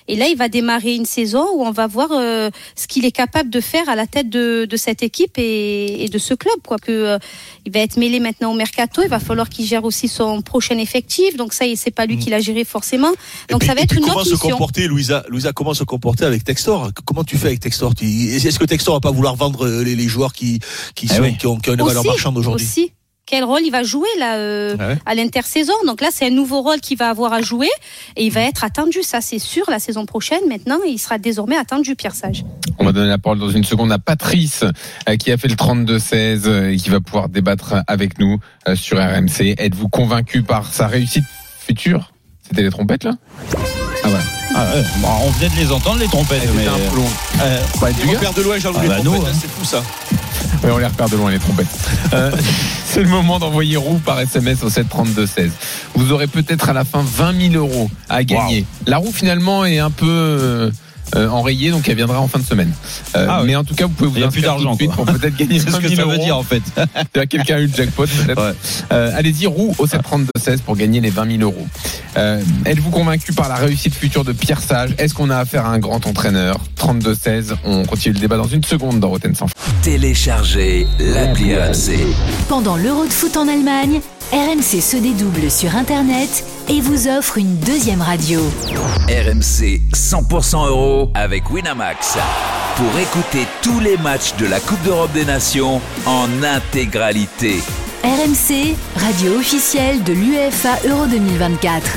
Et là, il va démarrer une saison où on va voir ce qu'il est capable de faire à la tête de cette équipe et de ce club, quoi. Il va être mêlé maintenant au mercato. Il va falloir qu'il gère aussi son prochain effectif. Donc ça, c'est pas lui qui l'a géré forcément. Donc ça va être une autre mission. Comment se comporter, Louisa, comment se comporter avec Textor? Comment tu fais avec Textor? Est-ce que Textor va pas vouloir vendre les joueurs qui ont une valeur marchande aujourd'hui? Aussi. Quel rôle il va jouer là à l'intersaison? Donc là, c'est un nouveau rôle qu'il va avoir à jouer et il va être attendu, ça c'est sûr, la saison prochaine. Maintenant, il sera désormais attendu, Pierre Sage. On va donner la parole dans une seconde à Patrice qui a fait le 32-16 et qui va pouvoir débattre avec nous sur RMC. Êtes-vous convaincu par sa réussite future? C'était les trompettes là? Ah ouais. Bon, on venait de les entendre, les trompettes. Mais un peu long. On repère de loin, Jean-Louis, les trompettes, c'est fou ça. Oui, on les repère de loin, les trompettes. C'est le moment d'envoyer roue par SMS au 732-16. Vous aurez peut-être à la fin 20 000 € à gagner. Wow. La roue finalement est un peu enrayée, donc elle viendra en fin de semaine. Mais en tout cas, vous pouvez vous inscrire tout de suite pour peut-être gagner 20 000 €. C'est ce que ça veut dire en fait. Quelqu'un a eu le jackpot peut-être. Ouais. Allez-y, roue au 732-16 pour gagner les 20 000 €. Êtes-vous convaincu par la réussite future de Pierre Sage? Est-ce qu'on a affaire à un grand entraîneur? 32-16, on continue le débat dans une seconde dans Rotten sans Flamme. Téléchargez l'appli RMC. Pendant l'Euro de foot en Allemagne, RMC se dédouble sur Internet et vous offre une deuxième radio. RMC 100% euro avec Winamax. Pour écouter tous les matchs de la Coupe d'Europe des Nations en intégralité. RMC, radio officielle de l'UEFA Euro 2024.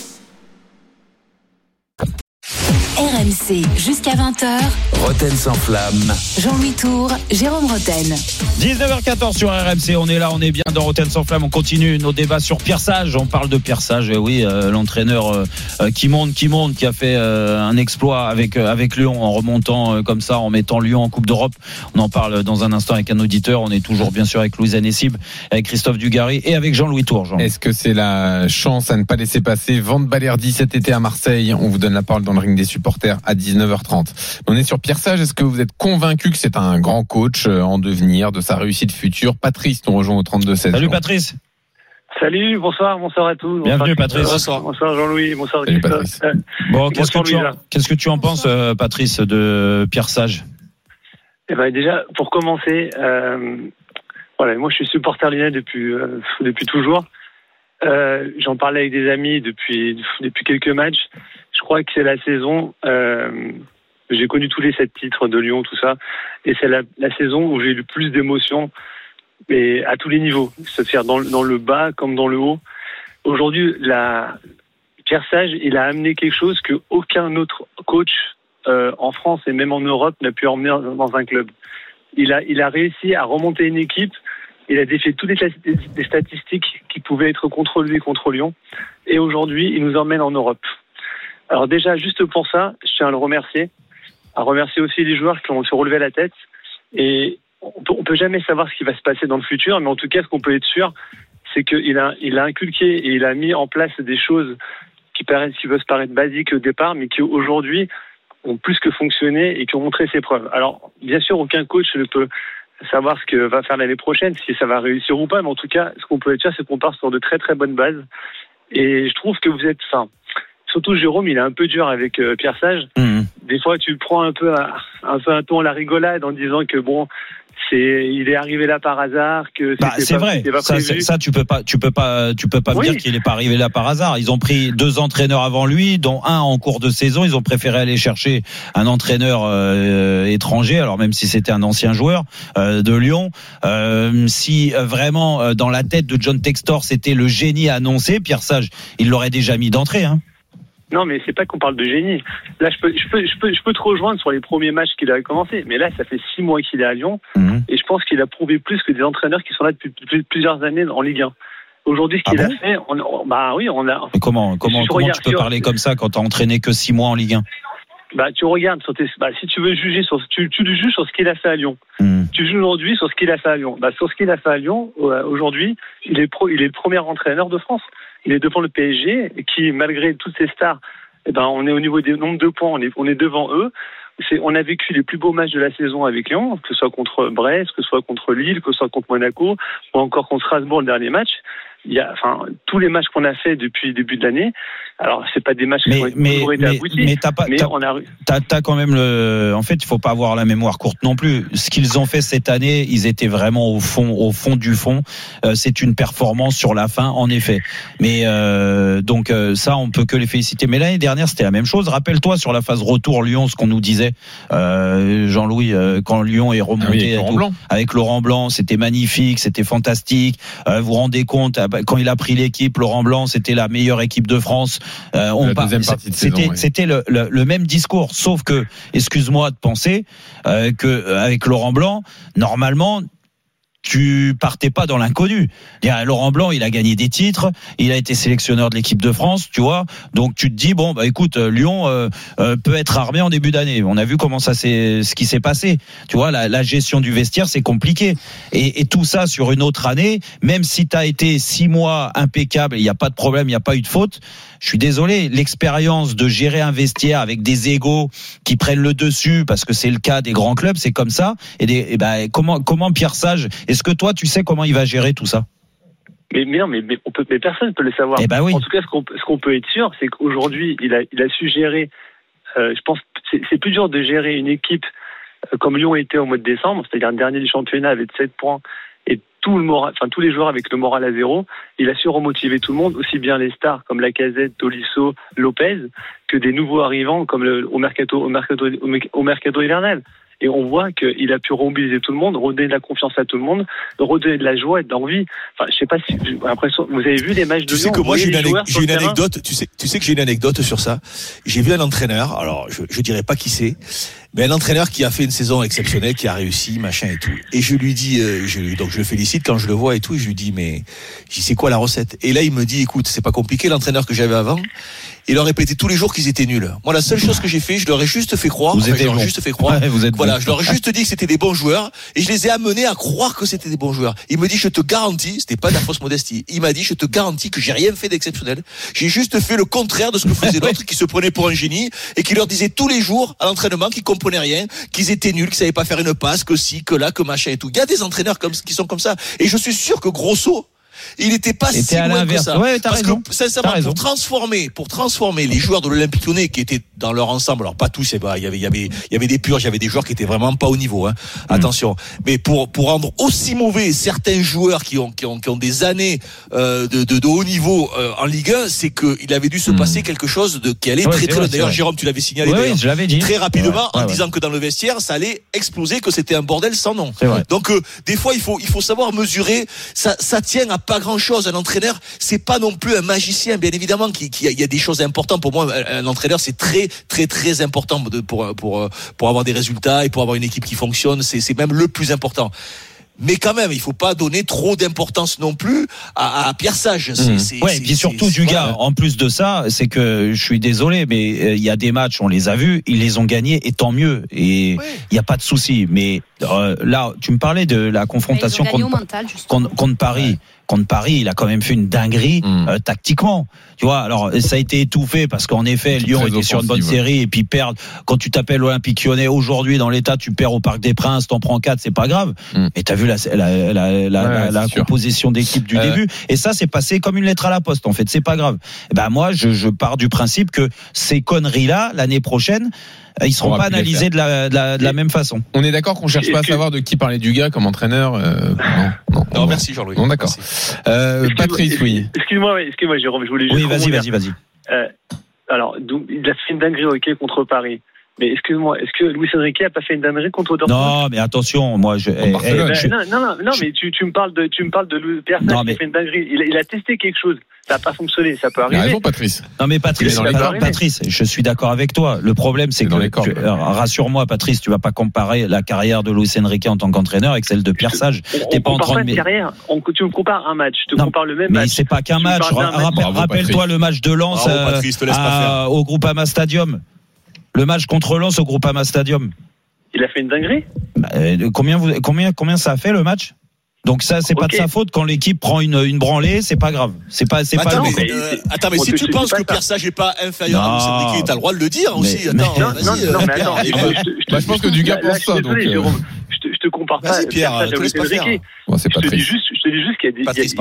RMC, jusqu'à 20h. Rotten sans flamme. Jean-Louis Tour, Jérôme Rotten. 19h14 sur RMC, on est là, on est bien dans Rotten sans flamme. On continue nos débats sur Pierre Sage. On parle de Pierre Sage, oui, l'entraîneur qui monte, qui a fait un exploit avec Lyon en remontant comme ça, en mettant Lyon en Coupe d'Europe. On en parle dans un instant avec un auditeur. On est toujours bien sûr avec Louise Anessib, avec Christophe Dugarry et avec Jean-Louis Tour. Est-ce que c'est la chance à ne pas laisser passer Vente Balerdi cet été à Marseille? On vous donne la parole dans le ring des supporters à 19h30. On est sur Pierre Sage. Est-ce que vous êtes convaincu que c'est un grand coach en devenir, de sa réussite future? Patrice nous rejoint au 32-16. Salut Patrice. Salut, bonsoir à tous. Bienvenue Patrice. Bonsoir Jean-Louis, bonsoir Christophe. Bon, qu'est-ce que tu en penses Patrice de Pierre Sage? Eh ben déjà, pour commencer, voilà, moi je suis supporter lyonnais depuis toujours. J'en parlais avec des amis depuis quelques matchs. Je crois que c'est la saison, j'ai connu tous les 7 titres de Lyon, tout ça, et c'est la saison où j'ai eu le plus d'émotions, mais à tous les niveaux, c'est-à-dire dans le bas comme dans le haut. Aujourd'hui, Pierre Sage, il a amené quelque chose que aucun autre coach en France et même en Europe n'a pu emmener dans un club. Il a réussi à remonter une équipe. Il a défié toutes les statistiques qui pouvaient être contre lui, contre Lyon. Et aujourd'hui, il nous emmène en Europe. Alors déjà, juste pour ça, je tiens à le remercier. À remercier aussi les joueurs qui ont se relevé la tête. Et on peut jamais savoir ce qui va se passer dans le futur, mais en tout cas, ce qu'on peut être sûr, c'est qu'il a inculqué et il a mis en place des choses qui peuvent se paraître basiques au départ, mais qui aujourd'hui ont plus que fonctionné et qui ont montré ses preuves. Alors, bien sûr, aucun coach ne peut savoir ce que va faire l'année prochaine, si ça va réussir ou pas, mais en tout cas, ce qu'on peut être sûr, c'est qu'on part sur de très très bonnes bases. Et je trouve que vous êtes surtout Jérôme, il est un peu dur avec Pierre Sage. Des fois, tu prends un peu un ton à la rigolade en disant que bon, il est arrivé là par hasard, que c'est vrai. Ça, tu peux pas me dire qu'il est pas arrivé là par hasard. Ils ont pris 2 entraîneurs avant lui, dont un en cours de saison. Ils ont préféré aller chercher un entraîneur étranger, alors même si c'était un ancien joueur de Lyon. Si vraiment dans la tête de John Textor c'était le génie annoncé, Pierre Sage, il l'aurait déjà mis d'entrée, hein. Non, mais c'est pas qu'on parle de génie. Là, je peux te rejoindre sur les premiers matchs qu'il a commencé. Mais là, ça fait 6 mois qu'il est à Lyon. Et je pense qu'il a prouvé plus que des entraîneurs qui sont là depuis plusieurs années en Ligue 1. Aujourd'hui, ce qu'il a fait, on a. Mais comment tu peux parler comme ça quand t'as entraîné que 6 mois en Ligue 1? Tu regardes si tu veux juger tu le juges sur ce qu'il a fait à Lyon. Tu juges aujourd'hui sur ce qu'il a fait à Lyon. Sur ce qu'il a fait à Lyon, aujourd'hui, il est le premier entraîneur de France. Il est devant le PSG, qui, malgré toutes ces stars, on est au niveau des nombres de points, on est devant eux. On a vécu les plus beaux matchs de la saison avec Lyon, que ce soit contre Brest, que ce soit contre Lille, que ce soit contre Monaco, ou encore contre Strasbourg le dernier match. tous les matchs qu'on a fait depuis le début de l'année, alors c'est pas des matchs qui ont toujours été aboutis, mais t'as quand même en fait, il faut pas avoir la mémoire courte non plus. Ce qu'ils ont fait cette année, ils étaient vraiment au fond du fond. C'est une performance sur la fin, en effet. Mais donc ça, on peut que les féliciter. Mais l'année dernière, c'était la même chose. Rappelle-toi sur la phase retour Lyon, ce qu'on nous disait, Jean-Louis, quand Lyon est remonté avec Laurent Blanc, c'était magnifique, c'était fantastique. Vous vous rendez compte, quand il a pris l'équipe, Laurent Blanc, c'était la meilleure équipe de France. C'était le même discours, sauf que, excuse-moi de penser que avec Laurent Blanc, normalement, tu partais pas dans l'inconnu. Laurent Blanc, il a gagné des titres, il a été sélectionneur de l'équipe de France, tu vois. Donc tu te dis bon, écoute, Lyon peut être armé en début d'année. On a vu ce qui s'est passé. Tu vois, la gestion du vestiaire, c'est compliqué. Et tout ça sur une autre année, même si tu as été 6 mois impeccable, il n'y a pas de problème, il n'y a pas eu de faute. Je suis désolé, l'expérience de gérer un vestiaire avec des égos qui prennent le dessus, parce que c'est le cas des grands clubs, c'est comme ça. Comment Pierre Sage, est-ce que toi tu sais comment il va gérer tout ça? Mais personne ne peut le savoir. Oui. En tout cas, ce qu'on peut être sûr, c'est qu'aujourd'hui, il a su gérer. Je pense que c'est plus dur de gérer une équipe comme Lyon était au mois de décembre, c'est-à-dire le dernier du championnat avec 7 points et tous les joueurs avec le moral à zéro. Il a su remotiver tout le monde, aussi bien les stars comme Lacazette, Tolisso, Lopez, que des nouveaux arrivants comme au mercato hivernal. Et on voit qu'il a pu remobiliser tout le monde, redonner de la confiance à tout le monde, redonner de la joie et de l'envie. Enfin, je sais pas si j'ai l'impression. Vous avez vu les matchs de Lyon? Tu sais que moi j'ai une anecdote. Tu sais que j'ai une anecdote sur ça. J'ai vu un entraîneur. Alors je dirais pas qui c'est, mais un entraîneur qui a fait une saison exceptionnelle, qui a réussi, machin et tout. Et je lui dis, donc je le félicite quand je le vois et tout. Et je lui dis c'est quoi la recette? Et là il me dit, écoute, c'est pas compliqué. L'entraîneur que j'avait avant, il leur répétait tous les jours qu'ils étaient nuls. Moi, la seule chose que j'ai fait, je leur ai juste fait croire. Je leur ai juste dit que c'était des bons joueurs et je les ai amenés à croire que c'était des bons joueurs. Il me dit, je te garantis, c'était pas de la fausse modestie. Il m'a dit, je te garantis que j'ai rien fait d'exceptionnel. J'ai juste fait le contraire de ce que faisait l'autre qui se prenait pour un génie et qui leur disait tous les jours à l'entraînement qu'ils comprenaient rien, qu'ils étaient nuls, qu'ils savaient pas faire une passe, que si, que là, que machin et tout. Il y a des entraîneurs qui sont comme ça. Et je suis sûr que Grosso, il n'était pas si loin que ça. Ouais, parce que sincèrement, pour transformer les joueurs de l'Olympique Lyonnais qui étaient dans leur ensemble, alors pas tous, il y avait des purges, il y avait des joueurs qui étaient vraiment pas au niveau, attention. Mais pour rendre aussi mauvais certains joueurs qui ont des années de haut niveau en Ligue 1, c'est que il avait dû se passer quelque chose qui allait très très loin. D'ailleurs, Jérôme, tu l'avais signalé je l'avais dit très rapidement en disant que dans le vestiaire, ça allait exploser, que c'était un bordel sans nom. Donc des fois, il faut savoir mesurer. Ça tient à pas grand chose. Un entraîneur, c'est pas non plus un magicien, bien évidemment qu'il y a des choses importantes. Pour moi, un entraîneur, c'est très très très important pour avoir des résultats et pour avoir une équipe qui fonctionne. C'est même le plus important. Mais quand même, il faut pas donner trop d'importance non plus à Pierre Sage. Et puis surtout du gars. En plus de ça, c'est que je suis désolé, mais il y a des matchs, on les a vus, ils les ont gagnés, et tant mieux. Et il y a pas de souci. Mais là, tu me parlais de la confrontation contre Paris. Contre Paris, il a quand même fait une dinguerie tactiquement. Tu vois, alors ça a été étouffé parce qu'en effet, Lyon était sur une bonne série et puis perdre. Quand tu t'appelles Olympique Lyonnais aujourd'hui dans l'état, tu perds au Parc des Princes, t'en prends 4, c'est pas grave. Et t'as vu la composition d'équipe du début. Et ça, c'est passé comme une lettre à la poste. En fait, c'est pas grave. Et moi, je pars du principe que ces conneries-là, l'année prochaine, ils seront pas analysés de la même façon. On est d'accord qu'on cherche pas à savoir de qui parlait du gars comme entraîneur. Non, merci Jean-Louis. Non, d'accord. Patrice, oui. Excuse-moi, Jérôme, je voulais juste. Oui, vas-y. Alors, il a fait une dinguerie contre Paris. Mais excuse-moi, est-ce que Luis Enrique a pas fait une dinguerie contre Dortmund? Non, mais attention, moi non, mais tu me parles de Luis Pierre Sage qui a fait une dinguerie. Il a testé quelque chose. Ça n'a pas fonctionné, ça peut arriver. Raison, Patrice. Non, mais Patrice, je suis d'accord avec toi. Le problème, c'est que, rassure-moi, Patrice, tu vas pas comparer la carrière de Luis Enrique en tant qu'entraîneur avec celle de Pierre Sage. T'es pas en train de carrière. Tu me compares un match. Je te compare le même match. Mais c'est pas qu'un match. Rappelle-toi le match de Lens au Groupama Stadium. Le match contre Lens au Groupama Stadium. Il a fait une dinguerie. Combien ça a fait le match? Donc ça, c'est pas de sa faute quand l'équipe prend une branlée, c'est pas grave. C'est pas. Attends, mais si tu penses que Pierre Sage est pas inférieur à Luis Enrique, t'as le droit de le dire aussi. Non, mais attends. Je pense que Dugas pense ça. Je te compare pas. Vas-y, Pierre, Pierre, te laisse pas faire. Bon, c'est Je te Patrice. dis juste qu'il y a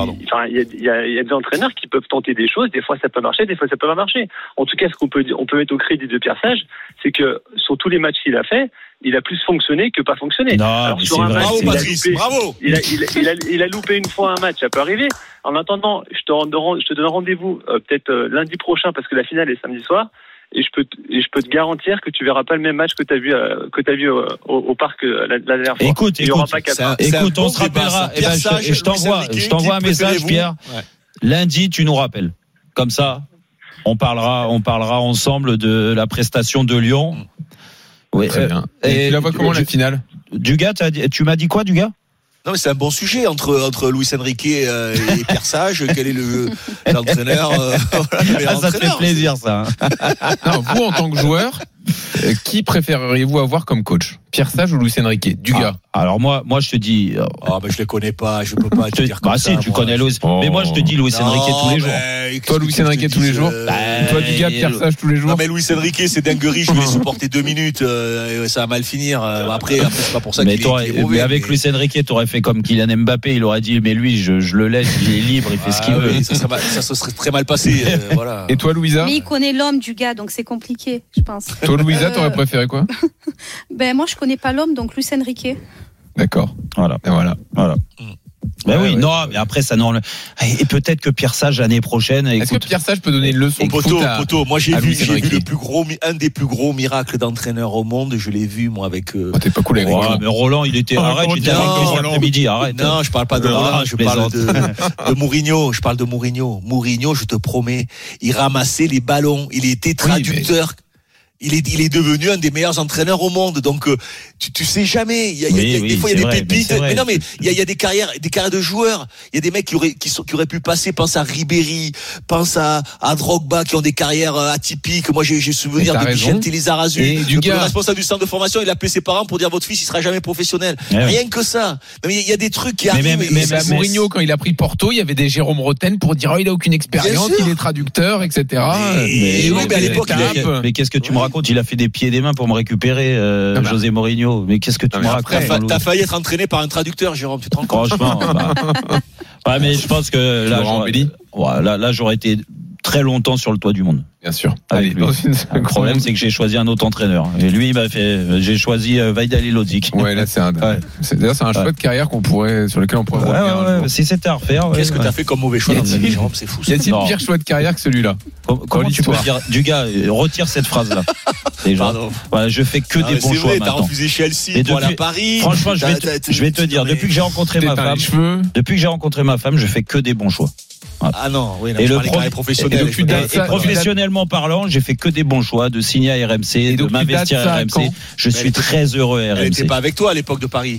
des des entraîneurs qui peuvent tenter des choses. Des fois, ça peut marcher, des fois, ça peut pas marcher. En tout cas, ce qu'on peut mettre au crédit de Pierre Sage, c'est que sur tous les matchs qu'il a fait, il a plus fonctionné que pas fonctionné. Non, alors, mais sur c'est un vrai, match, bravo, Patrice, bravo. Il a loupé une fois un match, ça peut arriver. En attendant, je te donne rendez-vous peut-être lundi prochain parce que la finale est samedi soir. Et je peux te garantir que tu verras pas le même match que tu as vu au parc la dernière fois. Écoute, on se rappellera. Je t'envoie un message, Pierre. Ouais. Lundi, tu nous rappelles. Comme ça, on parlera ensemble de la prestation de Lyon. Oui, très bien. Et tu la vois comment la finale? Dugas, tu m'as dit quoi, Dugas? Non, mais c'est un bon sujet entre Luis Enrique et Pierre Sage. Quel est l'entraîneur ça te fait plaisir, ça. Non, vous, en tant que joueur, qui préféreriez-vous avoir comme coach? Pierre Sage ou Luis Enrique? Dugas. Alors moi je te dis. Je les connais pas, je peux pas te dire comme ça. Si, tu connais Luis. Mais moi je te dis Luis Enrique tous les jours. Toi, Luis Enrique tous les jours. Toi, Dugas, Pierre Sage tous les jours. Non, mais Luis Enrique, c'est dinguerie. Je vais supporter 2 minutes. Ça va mal finir. Après, c'est pas pour ça qu'il est mauvais. Mais avec Luis Enrique, t'aurais fait comme Kylian Mbappé. Il aurait dit, mais lui, je le laisse, il est libre, il fait ce qu'il veut. Ça se serait très mal passé. Voilà. Et toi, Louisa? Mais il connaît l'homme du gars, donc c'est compliqué, je pense. Toi, Louisa, t'aurais préféré quoi? Moi, je connais pas l'homme, donc Luis Enrique. D'accord. Voilà. Ben oui, non, mais après ça non. Et peut-être que Pierre Sage l'année prochaine. Est-ce que Pierre Sage peut donner une leçon de foot à moi j'ai vu Luis un des plus gros miracles d'entraîneur au monde. Je l'ai vu moi avec. T'es pas cool avec Roland. Mais Roland, il était. Arrête, j'étais avec l'après-midi. Arrête. Non, je parle pas de Roland. Je parle de Mourinho. Je parle de Mourinho. Mourinho, je te promets, il ramassait les ballons. Il était traducteur. Il est devenu un des meilleurs entraîneurs au monde. Donc, tu sais jamais. Des fois, il y a des pépites. Mais non, mais il y a des carrières de joueurs. Il y a des mecs qui auraient pu passer. Pense à Ribéry, pense à Drogba, qui ont des carrières atypiques. Moi, j'ai souvenir de Michel Lizarazu. Le responsable du centre de formation, il a appelé ses parents pour dire votre fils, il sera jamais professionnel. Rien que ça. Mais il y a des trucs qui arrivent. Mais Mourinho, quand il a pris Porto, il y avait des Jérôme Roten pour dire, il a aucune expérience, il est traducteur, etc. Mais à l'époque, mais qu'est-ce que tu me racontes? Il a fait des pieds et des mains pour me récupérer, José Mourinho. Mais qu'est-ce que tu me racontes? T'as failli être entraîné par un traducteur, Jérôme, tu te rends compte? Franchement, ouais, mais je pense que là, j'aurais été très longtemps sur le toit du monde. Bien sûr. Le problème, c'est que j'ai choisi un autre entraîneur. Et lui, j'ai choisi Vaidali Lodzic. Ouais, là, c'est un choix de carrière sur lequel on pourrait revenir. Si c'était à refaire. Qu'est-ce que t'as fait comme mauvais choix dans ta vie, Jérôme? C'est fou. Y a-t-il pire choix de carrière que celui-là? Comment tu peux dire, Dugas, retire cette phrase-là. Pardon. Voilà, je fais que des bons choix maintenant. T'as refusé Chelsea pour aller à Paris. Franchement, je vais te dire, depuis que j'ai rencontré ma femme, je fais que des bons choix. Ah non, oui, et le professionnel. Et professionnellement parlant, j'ai fait que des bons choix de signer à RMC, de m'investir à RMC. Je suis très heureux à RMC. Elle n'était pas avec toi à l'époque de Paris.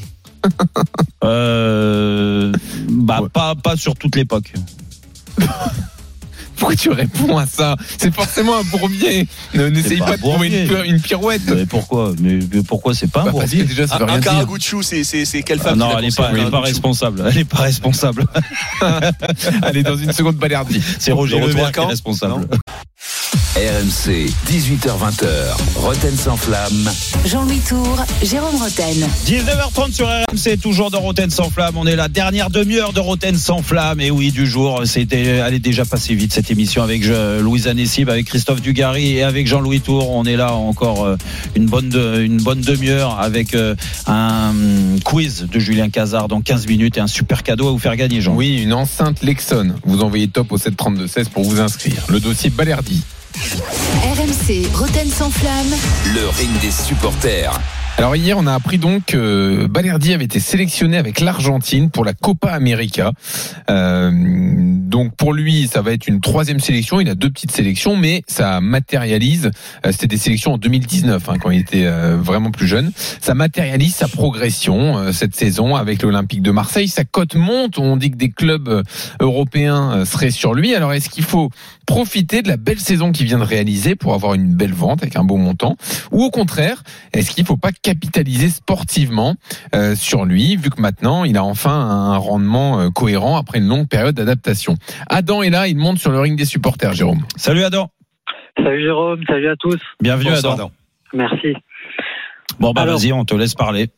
Pas sur toute l'époque. Pourquoi tu réponds à ça? C'est forcément un bourbier. N'essaye pas de trouver une pirouette. Mais pourquoi c'est pas un bourbier? Parce que déjà, ça veut rien dire. Un Karaguchou, c'est quelle femme? Non, elle est pas responsable. Elle est pas responsable. Elle est dans une seconde Balerdi. C'est Roger Lemaire qui est responsable. RMC, 18h-20h, Roten sans flamme. Jean-Louis Tour, Jérôme Roten. 19h30 sur RMC, toujours dans Roten sans flamme. On est la dernière demi-heure de Roten sans flamme. Et oui, du jour, elle est déjà passée vite cette émission avec Louise Anessib, avec Christophe Dugarry et avec Jean-Louis Tour. On est là encore une bonne demi-heure avec un quiz de Julien Cazard dans 15 minutes et un super cadeau à vous faire gagner, Jean. Oui, une enceinte Lexon. Vous envoyez top au 732-16 pour vous inscrire. Le dossier Balerdi. RMC, Roten sans flamme. Le ring des supporters. Alors hier, on a appris donc que Balerdi avait été sélectionné avec l'Argentine pour la Copa América. Donc pour lui, ça va être une 3e sélection. Il a 2 petites sélections, mais ça matérialise. C'était des sélections en 2019, quand il était vraiment plus jeune. Ça matérialise sa progression cette saison avec l'Olympique de Marseille. Sa cote monte. On dit que des clubs européens seraient sur lui. Alors est-ce qu'il faut profiter de la belle saison qu'il vient de réaliser pour avoir une belle vente avec un beau montant, ou au contraire, est-ce qu'il ne faut pas capitaliser sportivement sur lui, vu que maintenant il a enfin un rendement cohérent après une longue période d'adaptation? Adam est là, il monte sur le ring des supporters. Jérôme. Salut Adam. Salut Jérôme, salut à tous. Bienvenue Adam. Merci. Bon alors, vas-y, on te laisse parler.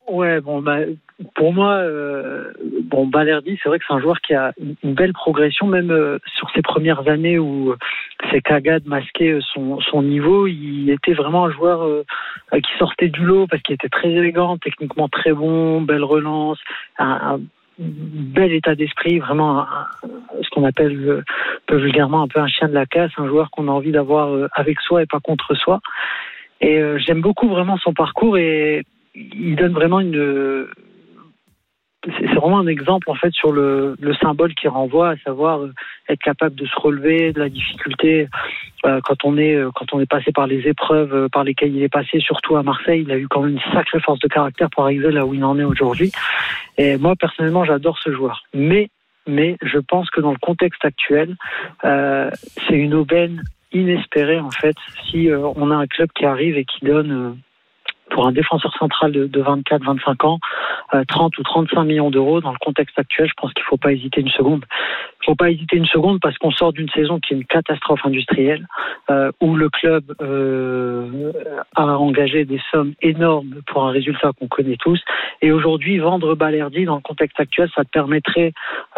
Ouais, pour moi, Balerdi, c'est vrai que c'est un joueur qui a une belle progression, même sur ses premières années où ses cagades masquaient son niveau. Il était vraiment un joueur qui sortait du lot parce qu'il était très élégant, techniquement très bon, belle relance, un bel état d'esprit, vraiment ce qu'on appelle peu vulgairement un peu un chien de la casse, un joueur qu'on a envie d'avoir avec soi et pas contre soi. Et j'aime beaucoup vraiment son parcours et il donne vraiment c'est vraiment un exemple en fait sur le symbole qu'il renvoie, à savoir être capable de se relever de la difficulté quand on est passé par les épreuves par lesquelles il est passé, surtout à Marseille. Il a eu quand même une sacrée force de caractère pour arriver là où il en est aujourd'hui. Et moi personnellement, j'adore ce joueur. Mais je pense que dans le contexte actuel, c'est une aubaine inespérée en fait si on a un club qui arrive et qui donne pour un défenseur central de 24-25 ans, 30 ou 35 millions d'euros. Dans le contexte actuel, je pense qu'il ne faut pas hésiter une seconde. Il ne faut pas hésiter une seconde parce qu'on sort d'une saison qui est une catastrophe industrielle, où le club a engagé des sommes énormes pour un résultat qu'on connaît tous. Et aujourd'hui, vendre Balerdi, dans le contexte actuel, ça te permettrait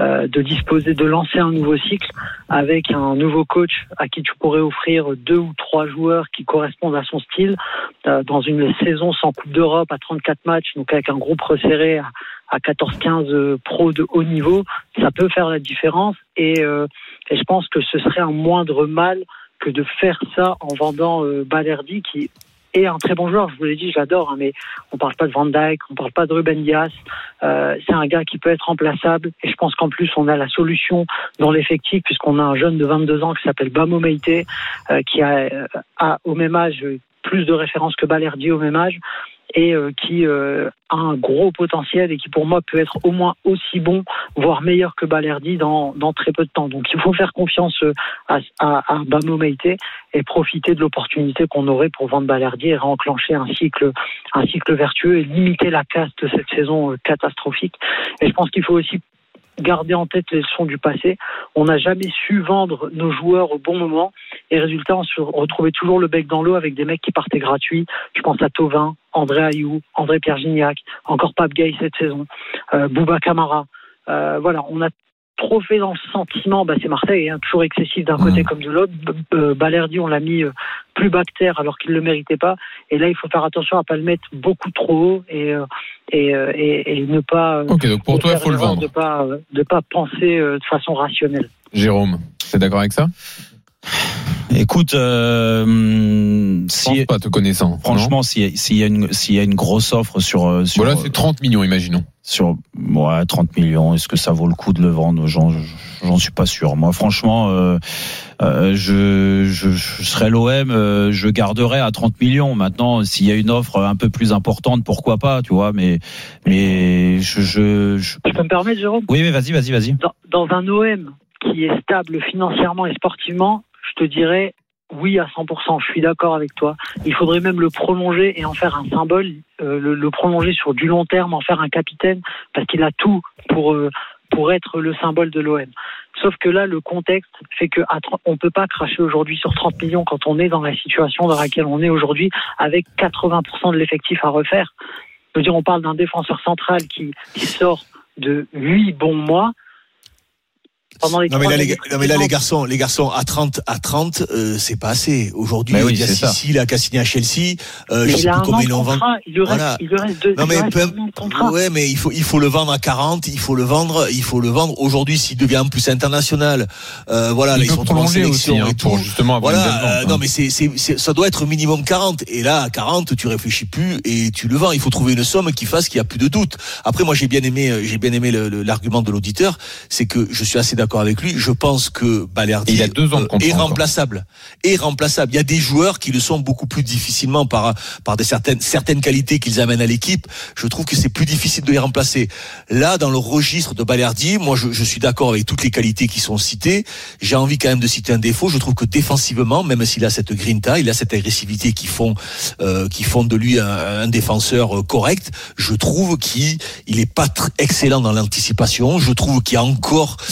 de lancer un nouveau cycle avec un nouveau coach à qui tu pourrais offrir 2 ou 3 joueurs qui correspondent à son style, dans une saison sans Coupe d'Europe à 34 matchs, donc avec un groupe resserré à 14-15 pros de haut niveau, ça peut faire la différence et je pense que ce serait un moindre mal que de faire ça en vendant Balerdi qui est un très bon joueur, je vous l'ai dit, je l'adore, mais on parle pas de Van Dijk, on parle pas de Ruben Dias, c'est un gars qui peut être remplaçable et je pense qu'en plus on a la solution dans l'effectif puisqu'on a un jeune de 22 ans qui s'appelle Bamo Meïté qui a au même âge plus de références que Balerdi au même âge et qui a un gros potentiel et qui pour moi peut être au moins aussi bon, voire meilleur que Balerdi dans très peu de temps. Donc il faut faire confiance à Bamo Meïté et profiter de l'opportunité qu'on aurait pour vendre Balerdi et réenclencher un cycle vertueux et limiter la casse de cette saison catastrophique. Et je pense qu'il faut aussi garder en tête les leçons du passé. On n'a jamais su vendre nos joueurs au bon moment et résultat, on se retrouvait toujours le bec dans l'eau avec des mecs qui partaient gratuits. Je pense à Thauvin, André Ayew, André Pierre Gignac, encore Pape Gueye cette saison, Bouba Camara. Voilà, on a trop fait dans le sentiment, c'est Marseille, toujours excessif d'un côté comme de l'autre. Balerdi, on l'a mis plus bactère alors qu'il ne le méritait pas. Et là, il faut faire attention à ne pas le mettre beaucoup trop haut et ne pas. Ok, donc pour toi, il faut le vendre. De pas penser de façon rationnelle. Jérôme, t'es d'accord avec ça? Écoute, si pas te connaissant, franchement, s'il y a une grosse offre sur voilà, c'est 30 millions, imaginons. Sur 30 millions, est-ce que ça vaut le coup de le vendre? J'en suis pas sûr. Moi, franchement, je serais l'OM, je garderais à 30 millions. Maintenant, s'il y a une offre un peu plus importante, pourquoi pas, tu vois, mais je peux me permettre, Jérôme? Oui, mais vas-y. Dans un OM qui est stable financièrement et sportivement, je te dirais oui à 100%, je suis d'accord avec toi. Il faudrait même le prolonger et en faire un symbole, le prolonger sur du long terme, en faire un capitaine, parce qu'il a tout pour être le symbole de l'OM. Sauf que là, le contexte fait on peut pas cracher aujourd'hui sur 30 millions quand on est dans la situation dans laquelle on est aujourd'hui, avec 80% de l'effectif à refaire. Je veux dire, on parle d'un défenseur central qui sort de 8 bons mois. Non mais là les garçons à 30 c'est pas assez. Aujourd'hui il y a Sissi là qui a signé à Chelsea, je sais plus combien ils l'ont vendu. Il lui reste deux. Non mais ouais, mais il faut le vendre à 40, il faut le vendre aujourd'hui s'il devient en plus international. Voilà, là, ils sont en sélection aussi, et tout. Pour justement avoir voilà, non mais ça doit être minimum 40 et là à 40 tu réfléchis plus et tu le vends. Il faut trouver une somme qui fasse qu'il y a plus de doute. Après moi j'ai bien aimé l'argument de l'auditeur, c'est que je suis assez d'accord avec lui. Je pense que Balerdi il a 2 ans de contrat est remplaçable. Il y a des joueurs qui le sont beaucoup plus difficilement par certaines qualités qu'ils amènent à l'équipe. Je trouve que c'est plus difficile de les remplacer. Là, dans le registre de Balerdi, moi, je suis d'accord avec toutes les qualités qui sont citées. J'ai envie quand même de citer un défaut. Je trouve que défensivement, même s'il a cette grinta, il a cette agressivité qui font de lui un défenseur correct. Je trouve qu'il est pas excellent dans l'anticipation. Je trouve qu'il y a encore des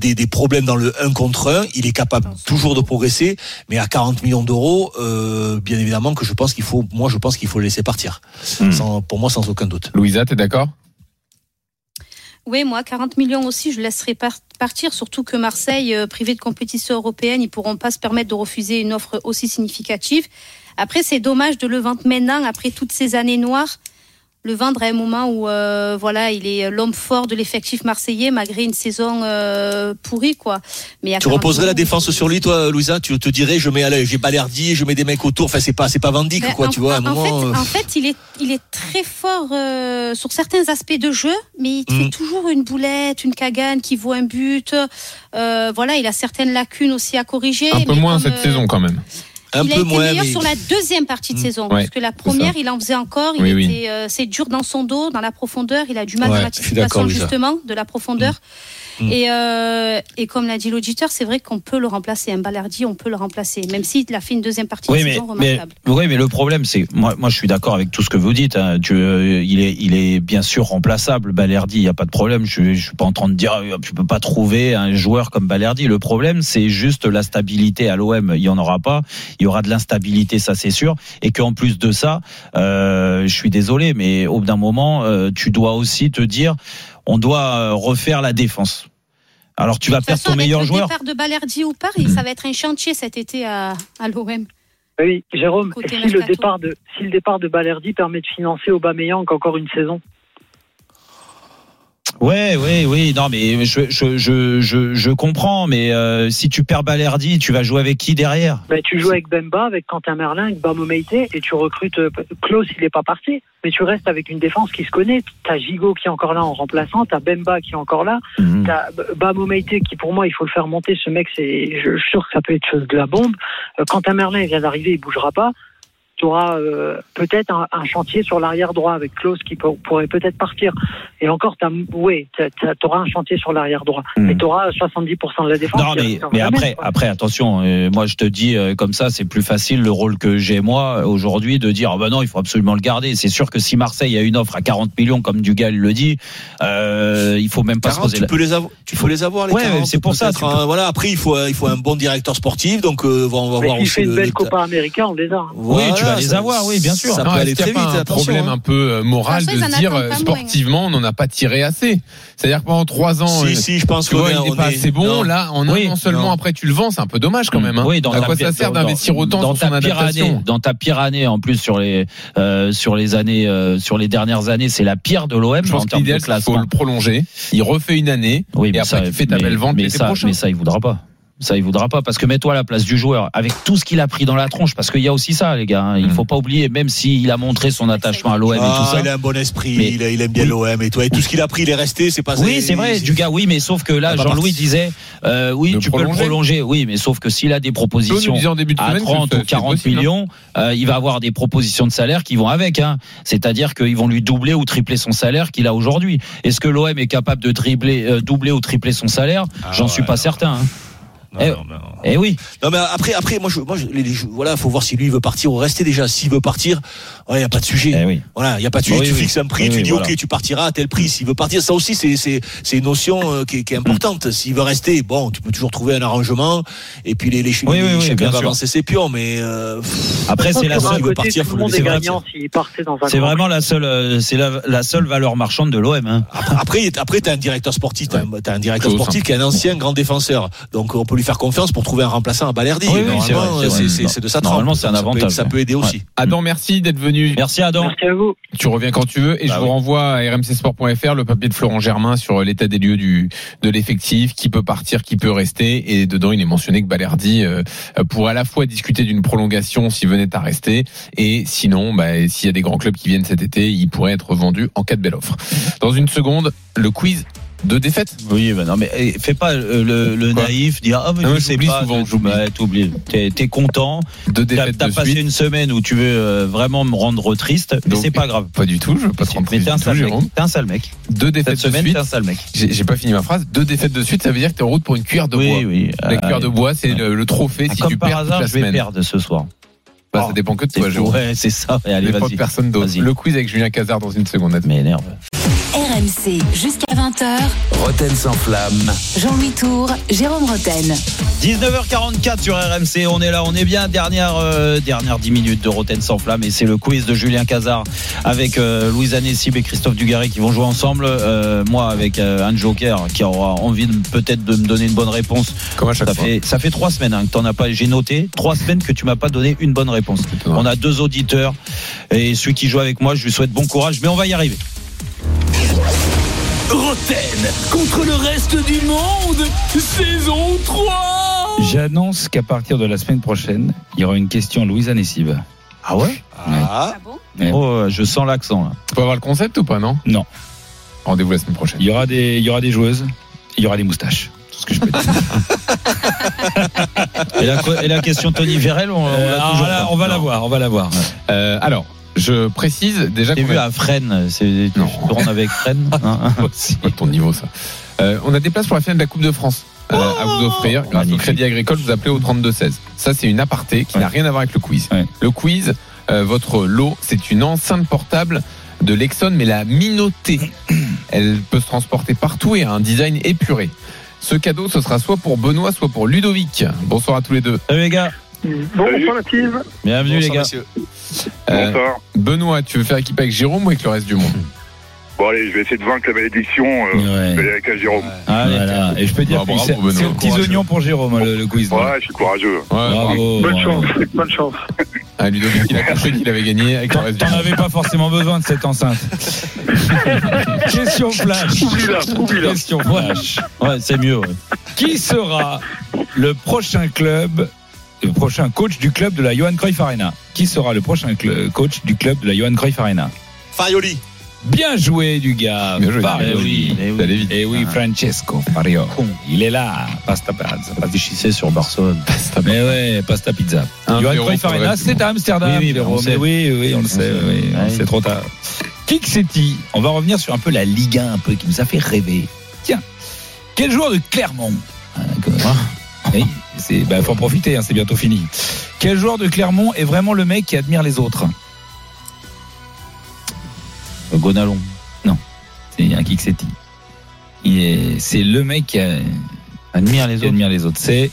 des problèmes dans le 1 contre 1, il est capable toujours de progresser, mais à 40 millions d'euros, bien évidemment que je pense qu'il faut le laisser partir. Pour moi, sans aucun doute. Louisa, t'es d'accord ? Oui, moi, 40 millions aussi, je laisserai partir, surtout que Marseille, privé de compétition européenne, ils pourront pas se permettre de refuser une offre aussi significative. Après, c'est dommage de le vendre maintenant, après toutes ces années noires, le vendre à un moment où il est l'homme fort de l'effectif marseillais malgré une saison pourrie, quoi. Mais tu reposerais la défense sur lui, toi, Louisa? Tu te dirais, j'ai Balerdi, je mets des mecs autour. Enfin, c'est pas Van Dijk, quoi. Tu vois, à un moment. En fait, il est très fort sur certains aspects de jeu, mais il fait toujours une boulette, une cagane qui vaut un but. Il a certaines lacunes aussi à corriger. Un peu moins cette saison, quand même. Il a été meilleur sur la deuxième partie de saison, parce que la première, il en faisait encore. C'est dur dans son dos, dans la profondeur. Il a du mal dans l'anticipation, justement, de la profondeur. Et comme l'a dit l'auditeur, c'est vrai qu'on peut le remplacer. Un Balerdi, on peut le remplacer, même s'il a fait une deuxième partie de saison remarquable. Mais le problème, c'est moi, je suis d'accord avec tout ce que vous dites. Hein. Il est bien sûr remplaçable. Balerdi, il y a pas de problème. Je suis pas en train de dire, je peux pas trouver un joueur comme Balerdi. Le problème, c'est juste la stabilité à l'OM. Il y en aura pas. Il y aura de l'instabilité, ça c'est sûr. Et qu'en plus de ça, je suis désolé, mais au bout d'un moment, tu dois aussi te dire, on doit refaire la défense. Alors tu vas perdre ton meilleur joueur. Le départ de Balerdi ou Paris, ça va être un chantier cet été à l'OM. Oui, Jérôme, si le départ de Balerdi permet de financer Aubameyang encore une saison. Oui. Non, mais je comprends. Mais si tu perds Balerdi, tu vas jouer avec qui derrière? Tu joues avec Bemba, avec Quentin Merlin, avec Bamo Meïté, et tu recrutes. Klose, il n'est pas parti, mais tu restes avec une défense qui se connaît. T'as Gigot qui est encore là en remplaçant, t'as Bemba qui est encore là, t'as Bamo Meïté qui, pour moi, il faut le faire monter. Ce mec, je suis sûr que ça peut être de la bombe. Quentin Merlin, il vient d'arriver, il bougera pas. Tu auras peut-être un chantier sur l'arrière droit avec Klose qui pourrait peut-être partir. Et encore, t'auras un chantier sur l'arrière droit. Mais t'auras 70% de la défense. Non, mais après, attention. Moi, je te dis comme ça, c'est plus facile le rôle que j'ai moi aujourd'hui de dire non, il faut absolument le garder. C'est sûr que si Marseille a une offre à 40 millions, comme Dugal le dit, il faut même pas 40, se poser. Tu peux les avoir les 40. C'est pour ça. Voilà. Après, il faut un bon directeur sportif. Donc, on va voir. Il fait une belle Copa América, on les a. Oui, tu vas les avoir, oui, bien sûr. Ça peut aller très vite. Un problème un peu moral de se dire sportivement, on n'en a pas tiré assez. C'est-à-dire que pendant 3 ans, je pense qu'il n'est pas assez bon. Là, en un an seulement, après tu le vends, c'est un peu dommage quand même. Oui, à quoi ça sert d'investir autant sur son adaptation? Dans ta pire année, en plus sur les dernières années, c'est la pire de l'OM. Je pense que l'idéal, il faut le prolonger. Il refait une année. Et après tu fais ta belle vente l'été prochain. Mais ça, il voudra pas. Ça, il voudra pas, parce que mets-toi à la place du joueur avec tout ce qu'il a pris dans la tronche, parce qu'il y a aussi ça, les gars. Il faut pas oublier, même s'il a montré son attachement à l'OM et tout ça. Il a un bon esprit, il aime bien l'OM et tout. Et tout ce qu'il a pris, il est resté, c'est pas ça. Oui, c'est vrai, du gars, oui, mais sauf que là, Jean-Louis disait, tu peux le prolonger. Oui, mais sauf que s'il a des propositions à 30 ou 40 millions, il va avoir des propositions de salaire qui vont avec, hein. C'est-à-dire qu'ils vont lui doubler ou tripler son salaire qu'il a aujourd'hui. Est-ce que l'OM est capable de doubler ou tripler son salaire? J'en suis pas certain, hein. Oui. Non mais après voilà, faut voir si lui il veut partir ou rester déjà. S'il veut partir, il y a pas de sujet. Voilà, il y a pas de sujet. Tu fixes un prix, tu dis OK, tu partiras à tel prix. S'il veut partir, ça aussi c'est une notion qui est importante. S'il veut rester, bon, tu peux toujours trouver un arrangement et puis les chacun va avancer ses pions. Mais après c'est la seule. Veut partir, tout le monde est gagnant s'il partait dans un. C'est vraiment la seule, c'est la seule valeur marchande de l'OM. Hein. Après t'as un directeur sportif, t'as un directeur sportif qui est un ancien grand défenseur. Donc on peut lui faire confiance pour trouver un remplaçant à Balerdi. C'est de ça. Normalement, c'est un avantage. Ça peut aider aussi. Adam, merci d'être venu. Merci Adam. Merci à vous. Tu reviens quand tu veux et je vous renvoie à rmcsport.fr le papier de Florent Germain sur l'état des lieux de l'effectif, qui peut partir, qui peut rester, et dedans il est mentionné que Balerdi pourrait à la fois discuter d'une prolongation s'il venait à rester, et sinon s'il y a des grands clubs qui viennent cet été, il pourrait être vendu en cas de belle offre. Dans une seconde, le quiz. 2 défaites. Oui, non mais fais pas le naïf, dire je sais pas, t'oublies. T'es content. 2 défaites. T'as passé une semaine où tu veux vraiment me rendre triste, mais c'est pas grave. Pas du tout, je veux pas te rendre triste. T'es un sale mec. 2 défaites cette semaine, de suite. T'es un sale mec. J'ai pas fini ma phrase. 2 défaites de suite, ça veut dire que t'es en route pour une cuillère de bois. Oui. La cuillère de bois, c'est le trophée si tu perds toute la semaine. Je vais perdre ce soir. Ça dépend que de toi, Jérôme. Ouais, c'est ça. Allez, vas-y. Personne d'autre. Le quiz avec Julien Cazard dans une seconde. Mais énerve. RMC jusqu'à 20h. Roten sans flamme. Jean-Louis Tour, Jérôme Roten. 19h44 sur RMC, on est là, on est bien. Dernière 10 minutes de Roten sans flamme et c'est le quiz de Julien Cazard avec Louisa Nessib et Christophe Dugarry qui vont jouer ensemble. Moi avec un joker qui aura envie peut-être de me donner une bonne réponse. Comme à chaque fois. Ça fait 3 semaines que t'en as pas. J'ai noté 3 semaines que tu m'as pas donné une bonne réponse. On a 2 auditeurs et celui qui joue avec moi, je lui souhaite bon courage, mais on va y arriver. Roten contre le reste du monde, saison 3. J'annonce qu'à partir de la semaine prochaine, il y aura une question Louisa Nessib. Ah ouais? Ah bon? Ouais. Oh, je sens l'accent là. Tu peux avoir le concept ou pas, non? Non. Rendez-vous la semaine prochaine. Il y aura des joueuses, il y aura des moustaches. Tout ce que je peux dire. Et la question Tony Vérel, on va la voir. Alors, je précise déjà qu'on vu à Fresnes, tu tournes avec Fresnes. C'est pas ton niveau ça. On a des places pour la finale de la Coupe de France à vous offrir grâce au Crédit Agricole. Vous appelez au 32-16. Ça c'est une aparté qui n'a rien à voir avec le quiz. Le quiz, votre lot, c'est une enceinte portable de Lexon, mais la Minoté. Elle peut se transporter partout et a un design épuré. Ce cadeau, ce sera soit pour Benoît, soit pour Ludovic. Bonsoir à tous les deux. Salut les gars. Bonsoir la team. Bienvenue les gars. Bonsoir. Benoît, tu veux faire équipe avec Jérôme ou avec le reste du monde? Bon allez, je vais essayer de vaincre la malédiction. Je vais aller avec Jérôme. Voilà. Et je peux dire que c'est aux petits oignons pour Jérôme le quiz. Ouais, je suis courageux. Bravo. Bonne chance. Ah, Ludovic, il a caché qu'il avait gagné avec le reste du monde. T'en avais pas forcément besoin de cette enceinte. Question flash. Oublie-la. Question flash. Ouais, c'est mieux. Ouais. Qui sera le prochain coach du club de la Johan Cruyff Arena? Qui sera le prochain coach du club de la Johan Cruyff Arena? Farioli. Bien joué du gars. Farioli. Et oui, Francesco Farioli. Il est là. Pasta pizza. Réfléchissez sur Barcelone. Mais ouais, pasta pizza. Johan Cruyff Arena, c'est à Amsterdam. Oui, on le sait. C'est trop tard. Kiksetti. On va revenir sur un peu la Ligue 1 un peu qui nous a fait rêver. Tiens, quel joueur de Clermont? Oui, faut en profiter, c'est bientôt fini. Quel joueur de Clermont est vraiment le mec qui admire les autres? Gonalon. Non, c'est un Kiksetti. C'est le mec qui admire les autres. C'est.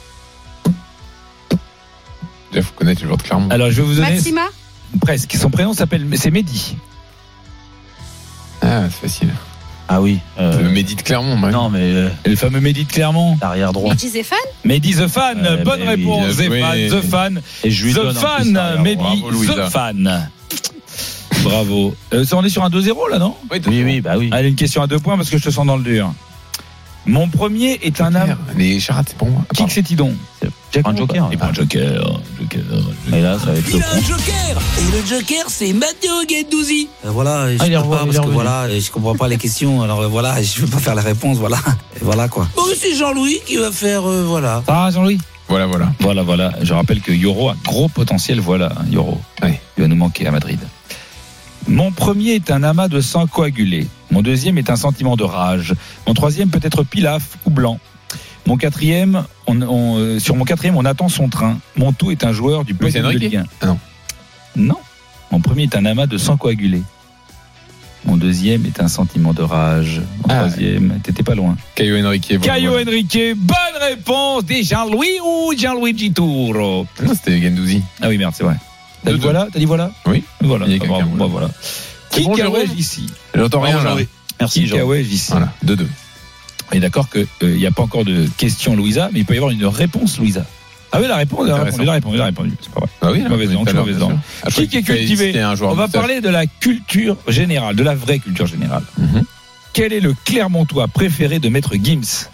Il faut connaître le joueur de Clermont. Alors je vais vous donner. Maxima? Presque. Son prénom c'est Mehdi. Ah, c'est facile. Ah oui. Le Mehdi de Clermont. Non, mais le fameux Mehdi de Clermont. Arrière droit. Mehdi Zéphane? Mehdi The Fan. Bonne réponse. The Fan. Et je lui donne The Fan. Mehdi The Fan. Bravo. On est sur un 2-0 là, non? Oui, bah oui. Allez, une question à 2 points parce que je te sens dans le dur. Mon premier est un âme. Les charades, c'est pour moi. Qui que c'est donc? Un joker. Il prend un joker. Et là, ça va être Il a un joker. Et le joker, c'est Matteo Guendouzi. Voilà, je peux pas parce que voilà, je comprends pas les questions. Alors voilà, je veux pas faire la réponse. Voilà, et voilà quoi. Bon, c'est Jean-Louis qui va faire voilà. Ah, Jean-Louis. Voilà. Je rappelle que Yoro a gros potentiel. Voilà, Yoro. Ouais. Il va nous manquer à Madrid. Mon premier est un amas de sang coagulé. Mon deuxième est un sentiment de rage. Mon troisième peut être pilaf ou blanc. Mon quatrième, sur mon quatrième, on attend son train. Mon tout est un joueur du podium de Ligue 1. Ah non. Non. Mon premier est un amas de sang coagulé. Mon deuxième est un sentiment de rage. Mon troisième, t'étais pas loin. Caio Henrique. Henrique, bonne réponse des Jean-Louis ou Gianluigi Turo? Non, c'était Guendouzi. Ah oui, merde, c'est vrai. T'as dit voilà? Oui. Voilà. Voilà. Qui Kawège ici? J'entends rien là. Merci Jean. Kawège ici. Voilà, 2-2. On est d'accord qu'il n'y a pas encore de question Louisa, mais il peut y avoir une réponse Louisa. Ah oui, la réponse, il a répondu. C'est pas vrai. Ah oui, mauvaise langue. Qui est cultivé? On va parler de la culture générale, de la vraie culture générale. Quel est le Clermontois préféré de Maître Gims?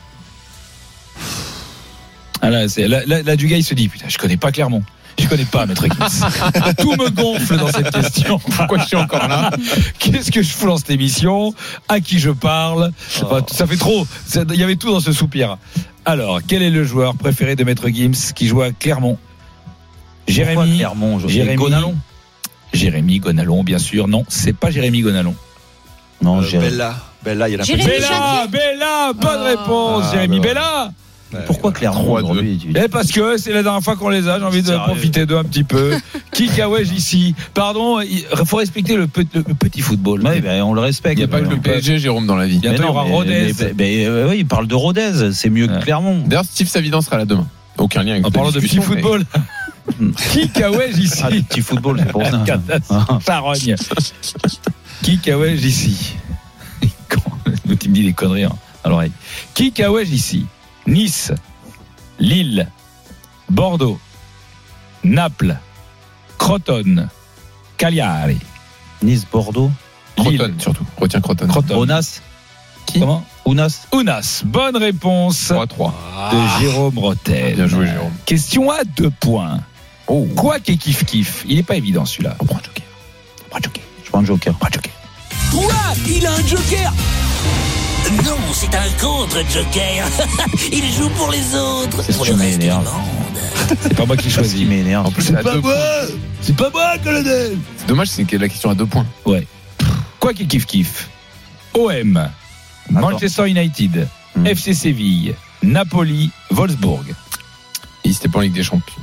Ah là, du gars, il se dit, putain, je connais pas Clermont. Je connais pas Maître Gims. Tout me gonfle dans cette question. Pourquoi je suis encore là? Qu'est-ce que je fous dans cette émission? À qui je parle? Ça fait trop. Il y avait tout dans ce soupir. Alors, quel est le joueur préféré de Maître Gims qui joue à Clermont? Jérémy Gonalon. Jérémy Gonalon, bien sûr. Non, c'est pas Jérémy Gonalon. Non, Bella, il y en a Bella, bonne réponse, Jérémy Bella. Pourquoi Clermont aujourd'hui parce que c'est la dernière fois qu'on les a, j'ai envie de profiter d'eux un petit peu. Qui Kawaj ici? Pardon, il faut respecter le petit football. Oui, on le respecte. Il n'y a pas que le PSG, Jérôme, dans la vie. Bientôt il y aura Rodez. Oui, il parle de Rodez, c'est mieux que Clermont. D'ailleurs, Steve Savidan sera là demain. Aucun lien avec en parlant de petit football. Qui Kawaj ici? Petit football, c'est pour ça. Charogne. Qui Kawaj ici? Tu me dis des conneries à l'oreille. Qui Kawaj ici? Nice, Lille, Bordeaux, Naples, Crotone, Cagliari. Nice, Bordeaux, Crotone surtout. Retiens Crotone. Ounas. Qui? Comment? Ounas. Bonne réponse 3-3 de Jérôme Rotel. Bien joué, Jérôme. Question à 2 points. Quoi qu'est kiff-kiff? Il n'est pas évident celui-là. On prend un joker. Je prends un joker. Quoi? Il a un joker? Non, c'est un contre-joker. Il joue pour les autres. C'est pour ce le qui reste du m'énerve. monde. C'est pas moi qui choisis. Il m'énerve. En plus, C'est pas moi. C'est pas moi, colonel. C'est dommage, c'est que la question à 2 points. Ouais. Quoi qu'est kiff-kiff? OM, Manchester United, FC Séville, Napoli, Wolfsburg. Et c'était pas en Ligue des Champions.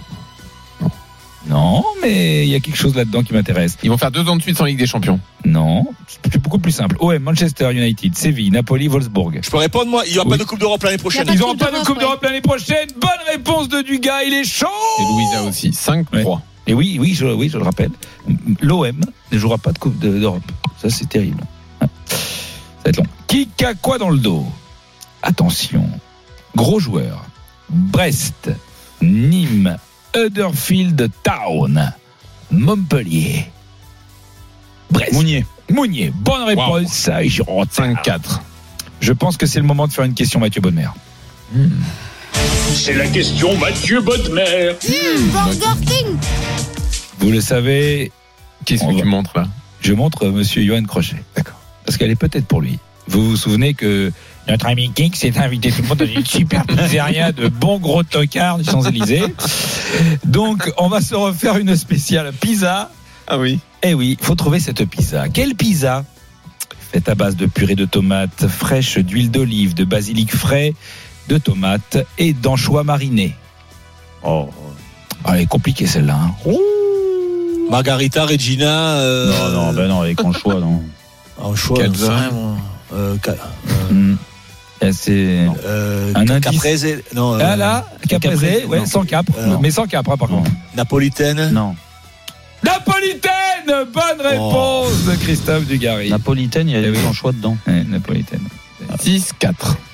Non, mais il y a quelque chose là-dedans qui m'intéresse. Ils vont faire 2 ans de suite sans Ligue des Champions. Non, c'est beaucoup plus simple. OM, Manchester United, Séville, Napoli, Wolfsburg. Je peux répondre, moi. Il n'y aura pas de Coupe d'Europe l'année prochaine. Ils n'auront pas de Coupe d'Europe l'année prochaine. Bonne réponse de Dugas, il est chaud. Et Louisa aussi. 5-3. Ouais. Et oui, je le rappelle. L'OM ne jouera pas de Coupe d'Europe. Ça, c'est terrible. Ça va être long. Qui a quoi dans le dos? Attention. Gros joueur. Brest, Nîmes, Huddersfield Town, Montpellier, Brest. Mounier. Bonne réponse. Wow. 5-4. Je pense que c'est le moment de faire une question Mathieu Bodmer. C'est la question Mathieu Bodmer. Burger King. Vous le savez. Qu'est-ce que tu montres là? Je montre monsieur Johan Crochet. D'accord. Parce qu'elle est peut-être pour lui. Vous vous souvenez que notre ami King s'est invité tout le monde dans une super pizzeria de bons gros tocards du Champs-Élysées. Donc, on va se refaire une spéciale pizza. Ah oui. Eh oui, il faut trouver cette pizza. Quelle pizza? Faite à base de purée de tomates fraîches, d'huile d'olive, de basilic frais, de tomates et d'anchois marinés. Oh, elle est compliquée celle-là. Hein. Margarita, Regina. Non, avec anchois, non. Anchois, C'est un indice. Caprese, non. Caprese, ouais, sans capre, mais sans capre, par contre. Napolitaine. Non. Napolitaine, bonne réponse de Christophe Dugarry. Napolitaine, il y a des anchois dedans. Ouais, napolitaine. 6-4.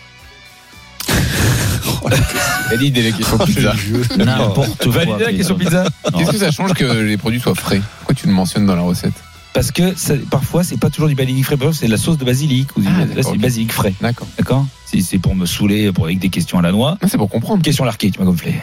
Validez la question pizza. N'importe quoi. Validez la question pizza. Qu'est-ce que ça change que les produits soient frais? Pourquoi tu le mentionnes dans la recette? Parce que parfois, c'est pas toujours du basilic frais. C'est de la sauce de basilic. Là, c'est du basilic frais. D'accord. C'est pour me saouler avec des questions à la noix. Non, c'est pour comprendre. Question Larquet, tu m'as gonflé.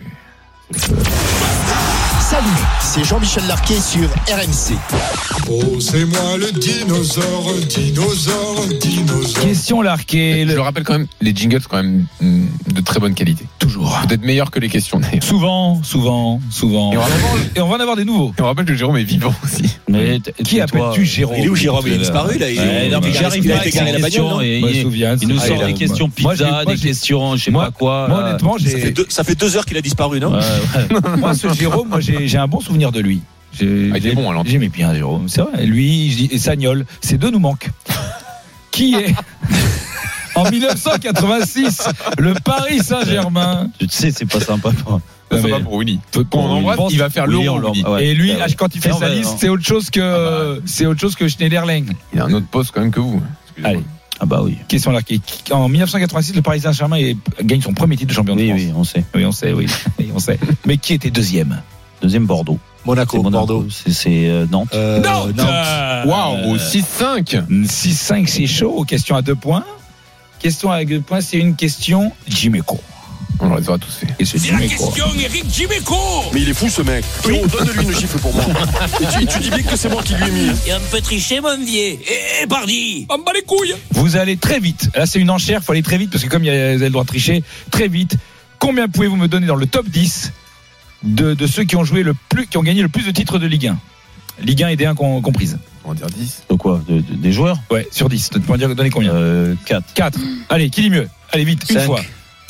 Salut, c'est Jean-Michel Larquet sur RMC. Oh, c'est moi le dinosaure. Question Larquet. Je le rappelle quand même, les jingles sont quand même de très bonne qualité. Toujours. Peut-être meilleurs que les questions d'ailleurs. Souvent. Et on va en avoir des nouveaux. Et on rappelle que Jérôme est vivant aussi. Mais qui appelles-tu Jérôme? Il est où Jérôme? Il est disparu là. J'arrive pas avec la questions. Il nous sort des questions pizza, des questions, je sais pas quoi. Moi, honnêtement, ça fait 2 heures qu'il a disparu, non? Moi, ce Jérôme, j'ai un bon souvenir de lui. Il est bon alors. J'aimais bien Jérôme, c'est vrai. Lui et Sagnol, ces deux nous manquent. Qui est en 1986 le Paris Saint-Germain? Tu sais, c'est pas sympa. Ça va pour Willy. Quand on embrasse, il va faire l'euro. Et lui, quand il fait sa liste, c'est autre chose que Schneiderlin. Il a un autre poste quand même que vous. Allez. Ah bah oui. Question là. En 1986, le Paris Saint-Germain gagne son premier titre de champion de France. Oui, on sait. Oui, on sait. Mais qui était deuxième? Deuxième, Bordeaux. Monaco. Bordeaux. C'est Nantes. Nantes. Waouh, 6-5. 6-5, c'est chaud. Question à 2 points. Question à 2 points, c'est une question Djiméco. On les aura tous fait. Et c'est la question Eric Djiméco. Mais il est fou ce mec. Donne-lui une gifle pour moi. Et tu dis bien que c'est moi qui lui ai mis. Il a un peu triché, mon vieux. Eh, pardi. On me bat les couilles. Vous allez très vite. Là, c'est une enchère. Il faut aller très vite parce que comme vous avez le droit de tricher, très vite. Combien pouvez-vous me donner dans le top 10 de ceux qui ont gagné le plus de titres de Ligue 1? Ligue 1 et D1 comprises. On va dire 10. De quoi? Des joueurs? Ouais, sur 10. Tu peux donner combien? 4. 4. Allez, qui dit mieux? Allez, vite, 5. une fois.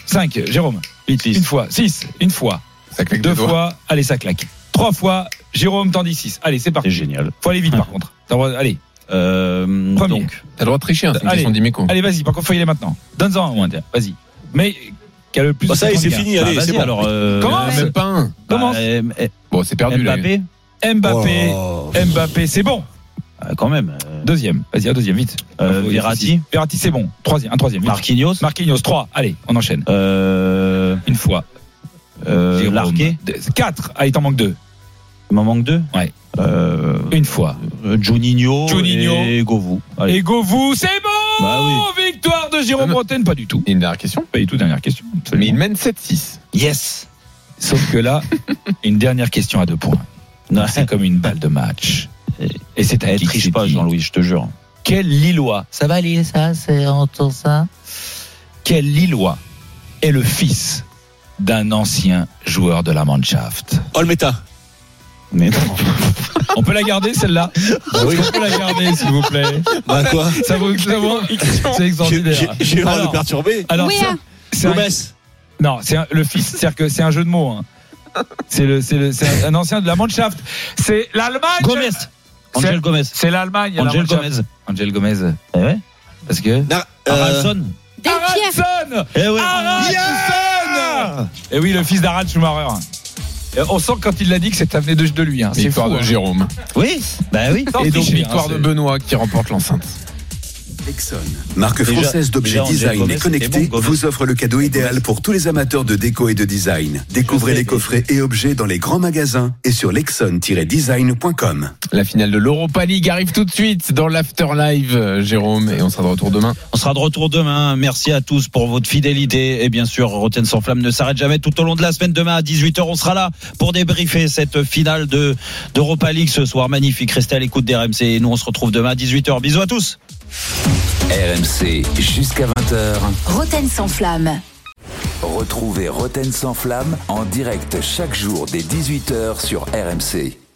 5, Jérôme. 8, Une fois. 6, une fois. Ça claque 2 fois. Allez, ça claque. 3 fois. Jérôme, t'en dis 6. Allez, c'est parti. C'est génial. Faut aller vite, par contre. Allez. Premier. Donc, t'as le droit de tricher, c'est une Allez. question d'Imeco. Allez, vas-y, par contre, faut y aller maintenant. Donne-en un, Vas-y. Mais, qui a le plus de ça y est, c'est points de fini, gain. allez, c'est bon. Alors, Commence. Même pas un. Commence. Bon, c'est perdu, là. Mbappé, c'est bon. Quand même. Deuxième. Vas-y, un deuxième, vite. Verratti, c'est bon. Un troisième. Vite. Marquinhos, 3. Allez, on enchaîne. Une fois. Larqué. 4. Allez, t'en manques 2. Il m'en manque 2. Ouais. Une fois. Juninho et Govou. Allez. Et Govou, c'est bon. Bah oui. Victoire de Jérôme Bretagne, pas du tout. Une dernière question. Pas du tout, dernière question. Mais il mène 7-6. Yes. Sauf que là, une dernière question à 2 points. Non, c'est comme une balle de match. Et c'est un triche pas, Jean-Louis, je te jure. Quel Lillois, Ça va, Lille, ça, c'est entend ça. quel Lillois est le fils d'un ancien joueur de la Mannschaft? Olmeta. Mais non. On peut la garder, celle-là? Oui. On peut la garder, s'il vous plaît. Bah quoi? Ça vaut c'est extraordinaire. J'ai le droit de perturber. Alors, Oui, hein. c'est un- non, le fils, c'est-à-dire que c'est un jeu de mots. Hein. C'est un ancien de la Mannschaft. C'est l'Allemagne. Gomez. Angel Gomez. C'est l'Allemagne. Angel Gomez. Angel Gomez. Eh ouais. Parce que. Haraldsson. Haraldsson. Eh ouais. Haraldsson. Et oui, le fils d'Harald Schumacher. Et on sent quand il l'a dit que ça venait de lui. Hein. C'est Victoire fou, de hein. Jérôme. Oui. Bah oui. Et donc, tricher, victoire hein, de Benoît qui remporte l'enceinte. Exxon, marque Déjà, française d'objets déjà, Angel design Gomez, et connectés, c'était bon, Gomez. vous offre le cadeau idéal pour tous les amateurs de déco et de design. Découvrez les coffrets et objets dans les grands magasins et sur lexon-design.com. La finale de l'Europa League arrive tout de suite dans l'Afterlive, Jérôme, et on sera de retour demain. On sera de retour demain. Merci à tous pour votre fidélité. Et bien sûr, Rotten sans flamme ne s'arrête jamais tout au long de la semaine. Demain à 18h, on sera là pour débriefer cette finale d'Europa League ce soir. Magnifique. Restez à l'écoute d'RMC. Et nous, on se retrouve demain à 18h. Bisous à tous. RMC jusqu'à 20h. Roten sans flamme. Retrouvez Roten sans flamme en direct chaque jour dès 18h sur RMC.